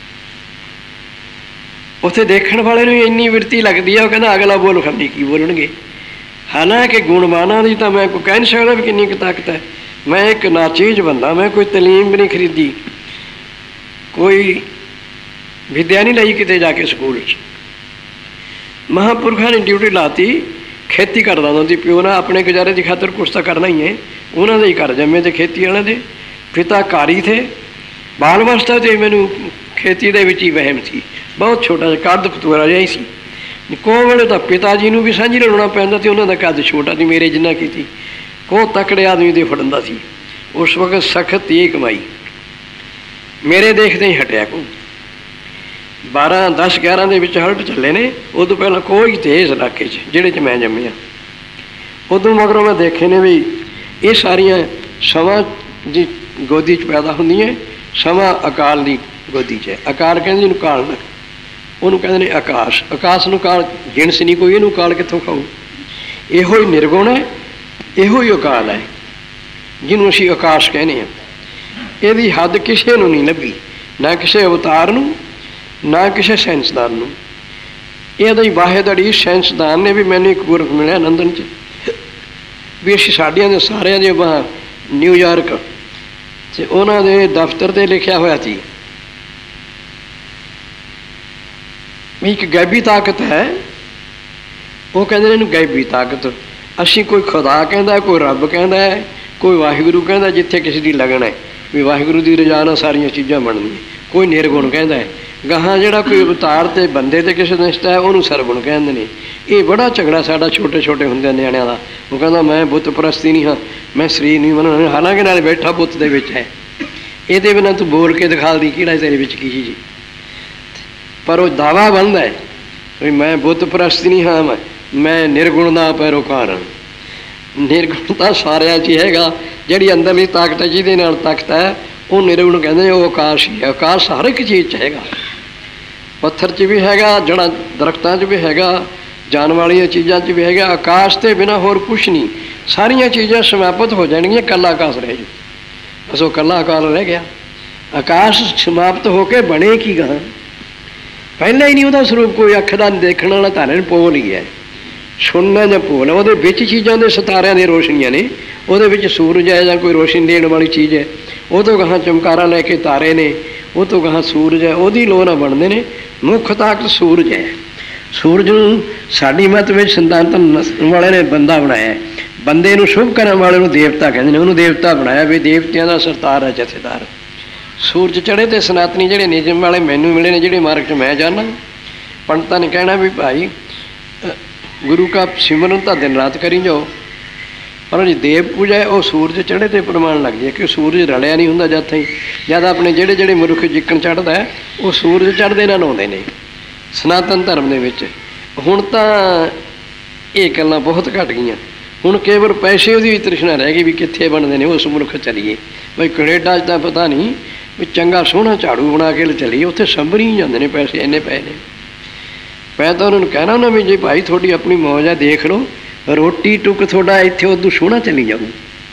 ਉੱਥੇ ਦੇਖਣ ਵਾਲੇ ਨੂੰ ਇੰਨੀ ਬਿਰਤੀ ਲੱਗਦੀ ਹੈ, ਉਹ ਕਹਿੰਦਾ ਅਗਲਾ ਬੋਲ ਖੰਡੀ ਕੀ ਬੋਲਣਗੇ। ਹਾਲਾਂਕਿ ਗੁਣਮਾਨਾਂ ਦੀ ਤਾਂ ਮੈਂ ਕੋਈ ਕਹਿ ਨਹੀਂ ਸਕਦਾ ਵੀ ਕਿੰਨੀ ਕੁ ਤਾਕਤ ਹੈ। ਮੈਂ ਇੱਕ ਨਾਚੀਜ਼ ਬੰਦਾ, ਮੈਂ ਕੋਈ ਤਲੀਮ ਵੀ ਨਹੀਂ ਖਰੀਦੀ। कोई विद्या नहीं लाई किते जाके स्कूल। महापुरखा ने ड्यूटी लाती, खेती करदा ਹੁੰਦਾ ਸੀ ਪਿਓ ਨਾ, ਆਪਣੇ ਗੁਜ਼ਾਰੇ ਦੀ ਖਾਤਰ ਕੁਛ ਤਾਂ ਕਰਨਾ ਹੀ ਹੈ। ਉਹਨਾਂ ਦੇ ਹੀ ਘਰ ਜੰਮੇ ਤੇ ਖੇਤੀ ਵਾਲਿਆਂ ਦੇ ਪਿਤਾ ਘਰ ਹੀ ਥੇ। ਬਾਲ ਅਵਸਥਾ 'ਤੇ ਮੈਨੂੰ ਖੇਤੀ ਦੇ ਵਿੱਚ ਹੀ ਵਹਿਮ ਸੀ, ਬਹੁਤ ਛੋਟਾ ਜਿਹਾ ਕੱਦ ਕਤੂਰਾ ਜਿਹਾ ਹੀ ਸੀ। ਕੋਹ ਵੇਲੇ ਤਾਂ ਪਿਤਾ ਜੀ ਨੂੰ ਵੀ ਸਾਂਝੀ ਲਾਉਣਾ ਪੈਂਦਾ ਸੀ, ਉਹਨਾਂ ਦਾ ਕੱਦ ਛੋਟਾ ਸੀ ਮੇਰੇ ਜਿੰਨਾ ਕੀਤੀ। ਕੋਹ ਤਕੜੇ ਆਦਮੀ ਦੇ ਫੜਦਾ ਸੀ। ਉਸ ਵਕਤ ਸਖਤ ਇਹ ਕਮਾਈ ਮੇਰੇ ਦੇਖਦੇ ਹੀ ਹਟਿਆ। ਕੋ 12, 10, 11 ਦੇ ਵਿੱਚ ਹਲਟ ਚੱਲੇ ਨੇ। ਉਦੋਂ ਪਹਿਲਾਂ ਕੋਈ ਤੇ ਇਸ ਇਲਾਕੇ 'ਚ ਜਿਹੜੇ 'ਚ ਮੈਂ ਜੰਮਿਆ, ਉਦੋਂ ਮਗਰੋਂ ਮੈਂ ਦੇਖੇ ਨੇ ਵੀ ਇਹ ਸਾਰੀਆਂ ਸਮਾਂ ਦੀ ਗੋਦੀ 'ਚ ਪੈਦਾ ਹੁੰਦੀਆਂ, ਸਮਾਂ ਅਕਾਲ ਦੀ ਗੋਦੀ 'ਚ ਹੈ। ਅਕਾਲ ਕਹਿੰਦੇ ਜਿਹਨੂੰ ਕਾਲ ਨਾ, ਉਹਨੂੰ ਕਹਿੰਦੇ ਨੇ ਆਕਾਸ਼। ਆਕਾਸ਼ ਨੂੰ ਕਾਲ ਜਿਣਸ ਨਹੀਂ ਕੋਈ, ਇਹਨੂੰ ਕਾਲ ਕਿੱਥੋਂ ਖਾਊ? ਇਹੋ ਹੀ ਨਿਰਗੁਣ ਹੈ, ਇਹੋ ਹੀ ਅਕਾਲ ਹੈ ਜਿਹਨੂੰ ਅਸੀਂ ਆਕਾਸ਼ ਕਹਿੰਦੇ ਹਾਂ। ਇਹਦੀ ਹੱਦ ਕਿਸੇ ਨੂੰ ਨਹੀਂ ਲੱਭੀ, ਨਾ ਕਿਸੇ ਅਵਤਾਰ ਨੂੰ, ਨਾ ਕਿਸੇ ਸਾਇੰਸਦਾਨ ਨੂੰ। ਇਹਦਾ ਹੀ ਵਾਹਿਦੜੀ ਸਾਇੰਸਦਾਨ ਨੇ ਵੀ ਮੈਨੂੰ ਇੱਕ ਗੁਰਖ ਮਿਲਿਆ ਲੰਦਨ 'ਚ, ਵੀ ਅਸੀਂ ਸਾਡੀਆਂ ਦੇ ਸਾਰਿਆਂ ਦੇ ਨਿਊਯਾਰਕ ਅਤੇ ਉਹਨਾਂ ਦੇ ਦਫ਼ਤਰ 'ਤੇ ਲਿਖਿਆ ਹੋਇਆ ਸੀ ਵੀ ਇੱਕ ਗੈਬੀ ਤਾਕਤ ਹੈ। ਉਹ ਕਹਿੰਦੇ ਨੇ ਇਹਨੂੰ ਗੈਬੀ ਤਾਕਤ। ਅਸੀਂ ਕੋਈ ਖੁਦਾ ਕਹਿੰਦਾ, ਕੋਈ ਰੱਬ ਕਹਿੰਦਾ ਹੈ, ਕੋਈ ਵਾਹਿਗੁਰੂ ਕਹਿੰਦਾ, ਜਿੱਥੇ ਕਿਸੇ ਦੀ ਲਗਨ ਹੈ ਵੀ ਵਾਹਿਗੁਰੂ ਦੀ ਰਜਾ ਨਾਲ ਸਾਰੀਆਂ ਚੀਜ਼ਾਂ ਬਣਦੀਆਂ। ਕੋਈ ਨਿਰਗੁਣ ਕਹਿੰਦਾ ਹੈ। ਗਾਹਾਂ ਜਿਹੜਾ ਕੋਈ ਅਵਤਾਰ ਤੇ ਬੰਦੇ ਤੇ ਕਿਸੇ ਦਾ ਨਿਸ਼ਟਾ ਹੈ ਉਹਨੂੰ ਸਰਗੁਣ ਕਹਿੰਦੇ ਨੇ। ਇਹ ਬੜਾ ਝਗੜਾ ਸਾਡਾ ਛੋਟੇ ਛੋਟੇ ਹੁੰਦਿਆਂ ਨਿਆਣਿਆਂ ਦਾ। ਉਹ ਕਹਿੰਦਾ ਮੈਂ ਬੁੱਤ ਪ੍ਰਸਤੀ ਨਹੀਂ ਹਾਂ, ਮੈਂ ਸਰੀਰ ਨਹੀਂ ਬਣਾਉਣਾ, ਹਾਲਾਂਕਿ ਨਾਲ ਬੈਠਾ ਬੁੱਤ ਦੇ ਵਿੱਚ ਹੈ। ਇਹਦੇ ਬਿਨਾਂ ਤੂੰ ਬੋਲ ਕੇ ਦਿਖਾ ਦੀ ਕਿਹੜਾ ਤੇਰੇ ਵਿੱਚ ਕੀ ਚੀਜ਼। ਪਰ ਉਹ ਦਾਵਾ ਬਣਦਾ ਹੈ ਵੀ ਮੈਂ ਬੁੱਤ ਪ੍ਰਸਤੀ ਨਹੀਂ ਹਾਂ, ਮੈਂ ਨਿਰਗੁਣ ਦਾ ਪੈਰੋਕਾਰ ਹਾਂ। ਨਿਰਗੁਣ ਤਾਂ ਸਾਰਿਆਂ 'ਚ ਹੀ ਹੈਗਾ। ਜਿਹੜੀ ਅੰਦਰਲੀ ਤਾਕਤ ਹੈ, ਜਿਹਦੇ ਨਾਲ ਤਾਕਤ ਹੈ, ਉਹ ਨਿਰਗੁਣ ਕਹਿੰਦੇ, ਉਹ ਆਕਾਸ਼ ਹੀ ਹੈ। ਆਕਾਸ਼ ਹਰ ਇੱਕ ਚੀਜ਼ 'ਚ ਹੈਗਾ, ਪੱਥਰ 'ਚ ਵੀ ਹੈਗਾ, ਜੜ੍ਹਾਂ ਦਰਖਤਾਂ 'ਚ ਵੀ ਹੈਗਾ, ਜਾਨ ਵਾਲੀਆਂ ਚੀਜ਼ਾਂ 'ਚ ਵੀ ਹੈਗਾ। ਆਕਾਸ਼ ਤੋਂ ਬਿਨਾਂ ਹੋਰ ਕੁਛ ਨਹੀਂ। ਸਾਰੀਆਂ ਚੀਜ਼ਾਂ ਸਮਾਪਤ ਹੋ ਜਾਣਗੀਆਂ, ਇਕੱਲਾ ਆਕਾਸ਼ ਰਹਿ ਜੂ। ਬਸ ਉਹ ਇਕੱਲਾ ਆਕਾਸ਼ ਰਹਿ ਗਿਆ। ਆਕਾਸ਼ ਸਮਾਪਤ ਹੋ ਕੇ ਬਣੇ ਕੀ ਗਾਹਾਂ? ਪਹਿਲਾਂ ਹੀ ਨਹੀਂ ਉਹਦਾ ਸਰੂਪ ਕੋਈ ਅੱਖ ਦਾ ਦੇਖਣ ਵਾਲਾ ਧਾਰਨ ਪੋਲ ਹੀ ਹੈ, ਸੁਣਨਾ ਜਾਂ ਪੋਲ। ਉਹਦੇ ਵਿੱਚ ਚੀਜ਼ਾਂ ਦੇ ਸਿਤਾਰਿਆਂ ਦੀਆਂ ਰੋਸ਼ਨੀਆਂ ਨੇ, ਉਹਦੇ ਵਿੱਚ ਸੂਰਜ ਹੈ ਜਾਂ ਕੋਈ ਰੋਸ਼ਨੀ ਦੇਣ ਵਾਲੀ ਚੀਜ਼ ਹੈ, ਉਹ ਤੋਂ ਗਾਹਾਂ ਚਮਕਾਰਾ ਲੈ ਕੇ ਤਾਰੇ ਨੇ, ਉਹ ਤੋਂ ਗਾਹਾਂ ਸੂਰਜ ਹੈ, ਉਹਦੀ ਲੋਅ ਨਾਲ ਬਣਦੇ ਨੇ। ਮੁੱਖ ਤਾਕਤ ਸੂਰਜ ਹੈ। ਸੂਰਜ ਨੂੰ ਸਾਡੀ ਮੱਤ ਵਿੱਚ ਸੰਤਾਨ ਵਾਲੇ ਨੇ ਬੰਦਾ ਬਣਾਇਆ। ਬੰਦੇ ਨੂੰ ਸ਼ੁਭ ਕਰਨ ਵਾਲੇ ਨੂੰ ਦੇਵਤਾ ਕਹਿੰਦੇ ਨੇ, ਉਹਨੂੰ ਦੇਵਤਾ ਬਣਾਇਆ ਵੀ ਦੇਵਤਿਆਂ ਦਾ ਸਰਤਾਰ ਹੈ, ਜਥੇਦਾਰ। ਸੂਰਜ ਚੜ੍ਹੇ ਤੇ ਸਨਾਤਨੀ ਜਿਹੜੇ ਨਿਯਮ ਵਾਲੇ ਮੈਨੂੰ ਮਿਲੇ ਨੇ, ਜਿਹੜੇ ਮਾਰਗ 'ਚ ਮੈਂ ਜਾਣਾ, ਪੰਡਤਾਂ ਨੇ ਕਹਿਣਾ ਵੀ ਭਾਈ ਗੁਰੂ ਕਾ ਸਿਮਰਨ ਤਾਂ ਦਿਨ ਰਾਤ ਕਰੀ ਜਾਓ, ਪਰ ਜੀ ਦੇਵ ਪੂਜਾ ਹੈ ਉਹ ਸੂਰਜ ਚੜ੍ਹੇ ਤੇ ਪ੍ਰਮਾਣ ਲੱਗ ਜਾਏ ਕਿ ਸੂਰਜ ਰਲਿਆ ਨਹੀਂ ਹੁੰਦਾ ਜਦ ਤਾਈਂ। ਜਦ ਆਪਣੇ ਜਿਹੜੇ ਜਿਹੜੇ ਮਨੁੱਖ ਜਿੱਕਣ ਚੜ੍ਹਦਾ ਹੈ ਉਹ ਸੂਰਜ ਚੜ੍ਹਦੇ ਨਾਲ ਆਉਂਦੇ ਨੇ ਸਨਾਤਨ ਧਰਮ ਦੇ ਵਿੱਚ। ਹੁਣ ਤਾਂ ਇਹ ਗੱਲਾਂ ਬਹੁਤ ਘੱਟ ਗਈਆਂ। ਹੁਣ ਕੇਵਲ ਪੈਸੇ ਉਹਦੀ ਤ੍ਰਿਸ਼ਨਾ ਰਹਿ ਗਈ ਵੀ ਕਿੱਥੇ ਬਣਦੇ ਨੇ ਉਸ ਮੁਲਕ ਚੱਲੀਏ। ਬਈ ਕੈਨੇਡਾ 'ਚ ਤਾਂ ਪਤਾ ਨਹੀਂ ਵੀ ਚੰਗਾ ਸੋਹਣਾ ਝਾੜੂ ਬਣਾ ਕੇ ਚੱਲੀਏ, ਉੱਥੇ ਸੰਭਰੀ ਜਾਂਦੇ ਨੇ ਪੈਸੇ, ਇੰਨੇ ਪਏ ਨੇ। ਮੈਂ ਤਾਂ ਉਹਨਾਂ ਨੂੰ ਕਹਿਣਾ ਹੁੰਦਾ ਵੀ ਜੇ ਭਾਈ ਤੁਹਾਡੀ ਆਪਣੀ ਮੌਜ ਆ ਦੇਖ ਲਓ, ਰੋਟੀ ਟੁੱਕ ਤੁਹਾਡਾ ਇੱਥੇ ਉਦੋਂ ਸੋਹਣਾ ਚੱਲੀ ਜਾਊ।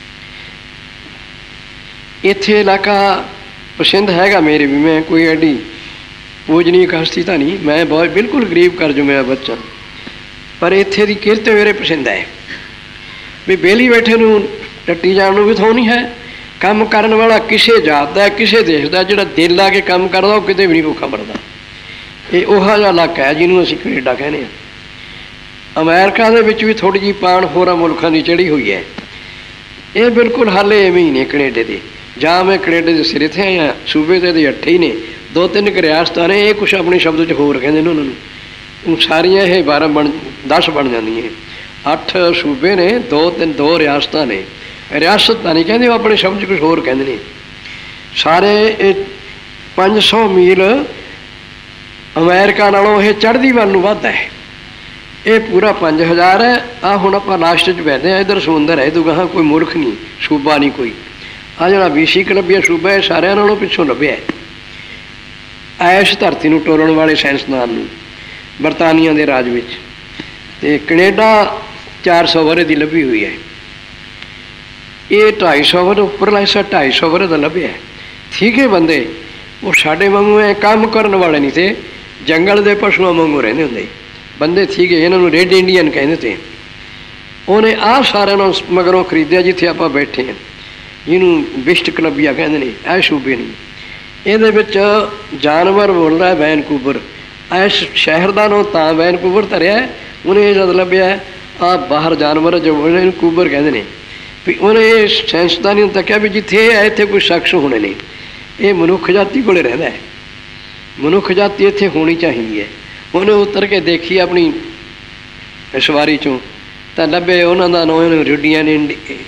ਇੱਥੇ ਇਲਾਕਾ ਪਸੰਦ ਹੈਗਾ ਮੇਰੇ ਵੀ, ਮੈਂ ਕੋਈ ਐਡੀ ਪੂਜਨੀਕ ਹਸਤੀ ਤਾਂ ਨਹੀਂ, ਮੈਂ ਬਹੁਤ ਬਿਲਕੁਲ ਗਰੀਬ ਕਰ ਜੁਮਿਆ ਬੱਚਾ, ਪਰ ਇੱਥੇ ਦੀ ਕਿਰਤ ਮੇਰੇ ਪਸੰਦ ਹੈ ਵੀ ਵਿਹਲੀ ਬੈਠੇ ਨੂੰ ਟੱਟੀ ਜਾਣ ਨੂੰ ਵੀ ਥੋਂ ਨਹੀਂ ਹੈ। ਕੰਮ ਕਰਨ ਵਾਲਾ ਕਿਸੇ ਜਾਤ ਦਾ, ਕਿਸੇ ਦੇਸ਼ ਦਾ, ਜਿਹੜਾ ਦਿਲ ਲਾ ਕੇ ਕੰਮ ਕਰਦਾ ਉਹ ਕਿਤੇ ਵੀ ਨਹੀਂ ਭੁੱਖਾ ਮਰਦਾ। ਇਹ ਉਹੋ ਜਿਹਾ ਇਲਾਕਾ ਹੈ ਜਿਹਨੂੰ ਅਸੀਂ ਕੈਨੇਡਾ ਕਹਿੰਦੇ ਹਾਂ। ਅਮਰੀਕਾ ਦੇ ਵਿੱਚ ਵੀ ਥੋੜ੍ਹੀ ਜਿਹੀ ਪਾਣ ਹੋਰਾਂ ਮੁਲਕਾਂ ਦੀ ਚੜ੍ਹੀ ਹੋਈ ਹੈ। ਇਹ ਬਿਲਕੁਲ ਹਾਲੇ ਐਵੇਂ ਹੀ ਨੇ ਕੈਨੇਡੇ ਦੇ। ਜਾਂ ਮੈਂ ਕੈਨੇਡੇ ਦੇ ਸਿਰੇ 'ਤੇ ਆਇਆ, ਸੂਬੇ ਤੇ 8 ਹੀ ਨੇ, 2-3 ਰਿਆਸਤਾਂ ਨੇ। ਇਹ ਕੁਛ ਆਪਣੇ ਸ਼ਬਦ 'ਚ ਹੋਰ ਕਹਿੰਦੇ ਨੇ ਉਹਨਾਂ ਨੂੰ। ਸਾਰੀਆਂ ਇਹ 10 ਬਣ ਜਾਂਦੀਆਂ। 8 ਸੂਬੇ ਨੇ, 2 ਰਿਆਸਤਾਂ ਨੇ। ਰਿਆਸਤ ਤਾਂ ਨਹੀਂ ਕਹਿੰਦੇ, ਉਹ ਆਪਣੇ ਸ਼ਬਦ 'ਚ ਕੁਛ ਹੋਰ ਕਹਿੰਦੇ ਨੇ। ਸਾਰੇ ਇਹ 500 ਮੀਲ ਅਮਰੀਕਾ ਨਾਲੋਂ ਇਹ ਚੜ੍ਹਦੀ ਵੱਲ ਨੂੰ ਵੱਧ ਹੈ। ਇਹ ਪੂਰਾ 5000 ਹੈ। ਆਹ ਹੁਣ ਆਪਾਂ ਲਾਸਟ 'ਚ ਬਹਿੰਦੇ ਹਾਂ, ਇੱਧਰ ਸਮੁੰਦਰ ਹੈ, ਇਹਦੋਂ ਗਾਹਾਂ ਕੋਈ ਮੁਲਕ ਨਹੀਂ, ਸੂਬਾ ਨਹੀਂ ਕੋਈ। ਆਹ ਜਿਹੜਾ BC ਕਲੱਬੀਆ ਸੂਬਾ ਹੈ ਸਾਰਿਆਂ ਨਾਲੋਂ ਪਿੱਛੋਂ ਲੱਭਿਆ ਐਸ਼ ਧਰਤੀ ਨੂੰ ਟੋਲਣ ਵਾਲੇ ਸਾਇੰਸਦਾਨ ਨੂੰ ਬਰਤਾਨੀਆ ਦੇ ਰਾਜ ਵਿੱਚ। ਅਤੇ ਕੈਨੇਡਾ 400 ਵਰ੍ਹੇ ਦੀ ਲੱਭੀ ਹੋਈ ਹੈ। ਇਹ 250 ਵਰ੍ਹੇ ਉੱਪਰਲਾ ਹਿੱਸਾ 250 ਵਰ੍ਹੇ ਦਾ ਲੱਭਿਆ। ਠੀਕ ਹੈ, ਬੰਦੇ ਉਹ ਸਾਡੇ ਵਾਂਗੂ ਐ ਕੰਮ ਕਰਨ ਵਾਲੇ ਨਹੀਂ ਤੇ ਜੰਗਲ ਦੇ ਪਸ਼ੂਆਂ ਵਾਂਗੂ ਰਹਿੰਦੇ ਹੁੰਦੇ ਬੰਦੇ। ਠੀਕ ਹੈ, ਇਹਨਾਂ ਨੂੰ ਰੈੱਡ ਇੰਡੀਅਨ ਕਹਿੰਦੇ ਤੇ। ਉਹਨੇ ਆਹ ਸਾਰਿਆਂ ਨੂੰ ਮਗਰੋਂ ਖਰੀਦਿਆ ਜਿੱਥੇ ਆਪਾਂ ਬੈਠੇ ਹਾਂ, ਜਿਹਨੂੰ ਬਿਸਟ ਕਲੱਬੀਆ ਕਹਿੰਦੇ ਨੇ, ਇਹ ਸੂਬੇ ਨੂੰ। ਇਹਦੇ ਵਿੱਚ ਜਾਨਵਰ ਬੋਲਦਾ ਵੈਨਕੂਵਰ। ਇਸ ਸ਼ਹਿਰ ਦਾ ਨਾਂ ਤਾਂ ਵੈਨਕੂਵਰ ਧਰਿਆ, ਉਹਨੇ ਜਦ ਲੱਭਿਆ ਆ ਬਾਹਰ ਜਾਨਵਰ ਜੋ ਵੈਨਕੂਵਰ ਕਹਿੰਦੇ ਨੇ ਵੀ ਉਹਨੇ ਇਹ ਸਾਇੰਸਦਾਨੀ ਨੂੰ ਤੱਕਿਆ ਵੀ ਜਿੱਥੇ ਇਹ ਹੈ ਇੱਥੇ ਕੋਈ ਸ਼ਖਸ ਹੋਣੇ ਨੇ, ਇਹ ਮਨੁੱਖ ਜਾਤੀ ਕੋਲੇ ਰਹਿੰਦਾ ਹੈ, ਮਨੁੱਖ ਜਾਤੀ ਇੱਥੇ ਹੋਣੀ ਚਾਹੀਦੀ ਹੈ। ਉਹਨੇ ਉਤਰ ਕੇ ਦੇਖੀ ਆਪਣੀ ਸਵਾਰੀ 'ਚੋਂ ਤਾਂ ਲੱਭੇ ਉਹਨਾਂ ਦਾ ਨਾਂ ਰੈੱਡੀਆਂ ਨੇ,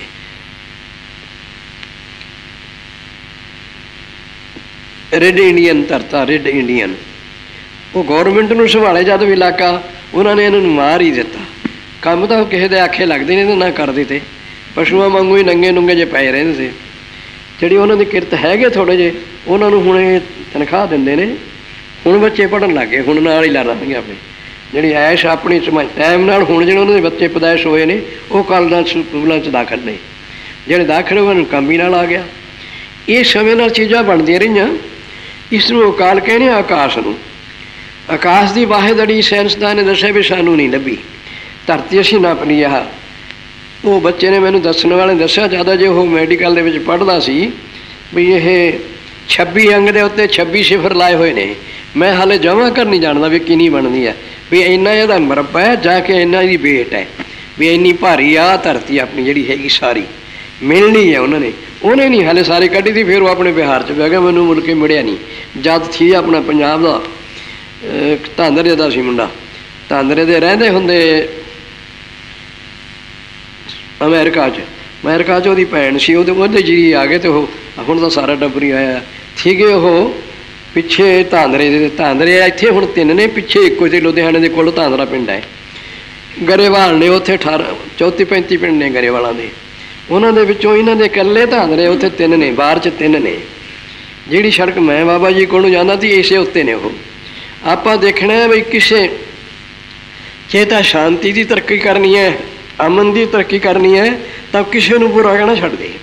ਰੈੱਡ ਇੰਡੀਅਨ ਧਰਤਾ, ਰੈੱਡ ਇੰਡੀਅਨ। ਉਹ ਗੌਰਮੈਂਟ ਨੂੰ ਸੰਭਾਲੇ ਜਦ ਵੀ ਇਲਾਕਾ, ਉਹਨਾਂ ਨੇ ਇਹਨਾਂ ਨੂੰ ਮਾਰ ਹੀ ਦਿੱਤਾ। ਕੰਮ ਤਾਂ ਕਿਸੇ ਦੇ ਆਖੇ ਲੱਗਦੇ ਨੇ ਤੇ ਨਾ ਕਰਦੇ ਤੇ ਪਸ਼ੂਆਂ ਵਾਂਗੂ ਹੀ ਨੰਗੇ ਨੁੰਗੇ ਜੇ ਪਏ ਰਹਿੰਦੇ ਸੀ। ਜਿਹੜੀ ਉਹਨਾਂ ਦੀ ਕਿਰਤ ਹੈਗੇ ਥੋੜ੍ਹੇ ਜਿਹੇ, ਉਹਨਾਂ ਨੂੰ ਹੁਣ ਇਹ ਤਨਖਾਹ ਦਿੰਦੇ ਨੇ। ਹੁਣ ਬੱਚੇ ਪੜ੍ਹਨ ਲੱਗ ਗਏ, ਹੁਣ ਨਾਲ ਹੀ ਲਾ ਲਾਂਗੇ ਆਪਣੇ ਜਿਹੜੀ ਐਸ਼ ਆਪਣੀ ਟਾਈਮ ਨਾਲ। ਹੁਣ ਜਿਹੜੇ ਉਹਨਾਂ ਦੇ ਬੱਚੇ ਪੈਦਾਇਸ਼ ਹੋਏ ਨੇ ਉਹ ਕਾਲਜਾਂ ਸਕੂਲਾਂ 'ਚ ਦਾਖਲ ਨੇ, ਜਿਹੜੇ ਦਾਖਲ ਹੋਏ ਨੂੰ ਕੰਮ ਹੀ ਨਾਲ ਆ ਗਿਆ। ਇਹ ਸਮੇਂ ਨਾਲ ਚੀਜ਼ਾਂ ਬਣਦੀਆਂ ਰਹੀਆਂ। ਇਸ ਨੂੰ ਅਕਾਲ ਕਹਿੰਦੇ ਆ, ਆਕਾਸ਼ ਨੂੰ। ਆਕਾਸ਼ ਦੀ ਵਾਹਿਦੜੀ ਸਾਇੰਸਦਾਨ ਨੇ ਦੱਸਿਆ ਵੀ ਸਾਨੂੰ ਨਹੀਂ ਲੱਭੀ, ਧਰਤੀ ਅਸੀਂ ਨਾਪਣੀ ਆ। ਉਹ ਬੱਚੇ ਨੇ ਮੈਨੂੰ ਦੱਸਣ ਵਾਲੇ ਦੱਸਿਆ, ਜ਼ਿਆਦਾ ਜੇ ਉਹ ਮੈਡੀਕਲ ਦੇ ਵਿੱਚ ਪੜ੍ਹਦਾ ਸੀ ਵੀ ਇਹ 26 ਅੰਗ ਦੇ ਉੱਤੇ 26 ਸਿਫਰ ਲਾਏ ਹੋਏ ਨੇ। ਮੈਂ ਹਾਲੇ ਜਮਾਂ ਕਰ ਨਹੀਂ ਜਾਣਦਾ ਵੀ ਕਿੰਨੀ ਬਣਦੀ ਹੈ, ਵੀ ਇੰਨਾ ਇਹਦਾ ਮਰਬਾ ਹੈ ਜਾ ਕੇ ਇੰਨਾ ਇਹਦੀ ਵੇਟ ਹੈ, ਵੀ ਇੰਨੀ ਭਾਰੀ ਆ ਧਰਤੀ ਆਪਣੀ ਜਿਹੜੀ ਹੈਗੀ ਸਾਰੀ ਮਿਲਣੀ ਹੈ। ਉਹਨੇ ਨਹੀਂ ਹਾਲੇ ਸਾਰੀ ਕੱਢੀ ਸੀ। ਫਿਰ ਉਹ ਆਪਣੇ ਬਿਹਾਰ 'ਚ ਬਹਿ ਗਿਆ, ਮੈਨੂੰ ਮੁੜ ਕੇ ਮਿਲਿਆ ਨਹੀਂ। ਜਦ ਸੀ ਆਪਣਾ ਪੰਜਾਬ ਦਾ ਧਾਂਦਰੇ ਦਾ ਸੀ ਮੁੰਡਾ, ਧਾਂਦਰੇ ਦੇ ਰਹਿੰਦੇ ਹੁੰਦੇ ਅਮਰੀਕਾ 'ਚ ਉਹਦੀ ਭੈਣ ਸੀ, ਉਹਦੇ ਜੀ ਆ ਗਏ। ਅਤੇ ਉਹ ਹੁਣ ਤਾਂ ਸਾਰਾ ਟੱਬਰ ਹੀ ਆਇਆ ਸੀਗੇ। ਉਹ ਪਿੱਛੇ ਧਾਂਦਰੇ ਇੱਥੇ ਹੁਣ 3 ਨੇ, ਪਿੱਛੇ ਇੱਕੋ ਜਿਹੇ ਲੁਧਿਆਣੇ ਦੇ ਕੋਲ ਧਾਂਦਰਾ ਪਿੰਡ ਹੈ। ਗਰੇਵਾਲ ਨੇ ਉੱਥੇ 34-35 ਪਿੰਡ ਨੇ ਗਰੇਵਾਲਾਂ ਦੇ, ਉਹਨਾਂ ਦੇ ਵਿੱਚੋਂ ਇਹਨਾਂ ਦੇ ਇਕੱਲੇ ਧਾਂਦਰੇ ਉੱਥੇ 3 ਨੇ, ਬਾਹਰ 'ਚ 3 ਨੇ। ਜਿਹੜੀ ਸੜਕ ਮੈਂ ਬਾਬਾ ਜੀ ਕੋਲੋਂ ਜਾਂਦਾ ਸੀ ਇਸੇ ਉੱਤੇ ਨੇ। ਉਹ ਆਪਾਂ ਦੇਖਣਾ ਬਈ ਕਿਸੇ ਜੇ ਤਾਂ ਸ਼ਾਂਤੀ ਦੀ ਤਰੱਕੀ ਕਰਨੀ ਹੈ, ਅਮਨ ਦੀ ਤਰੱਕੀ ਕਰਨੀ ਹੈ, ਤਾਂ ਕਿਸੇ ਨੂੰ ਬੁਰਾ ਕਹਿਣਾ ਛੱਡ ਦੇ।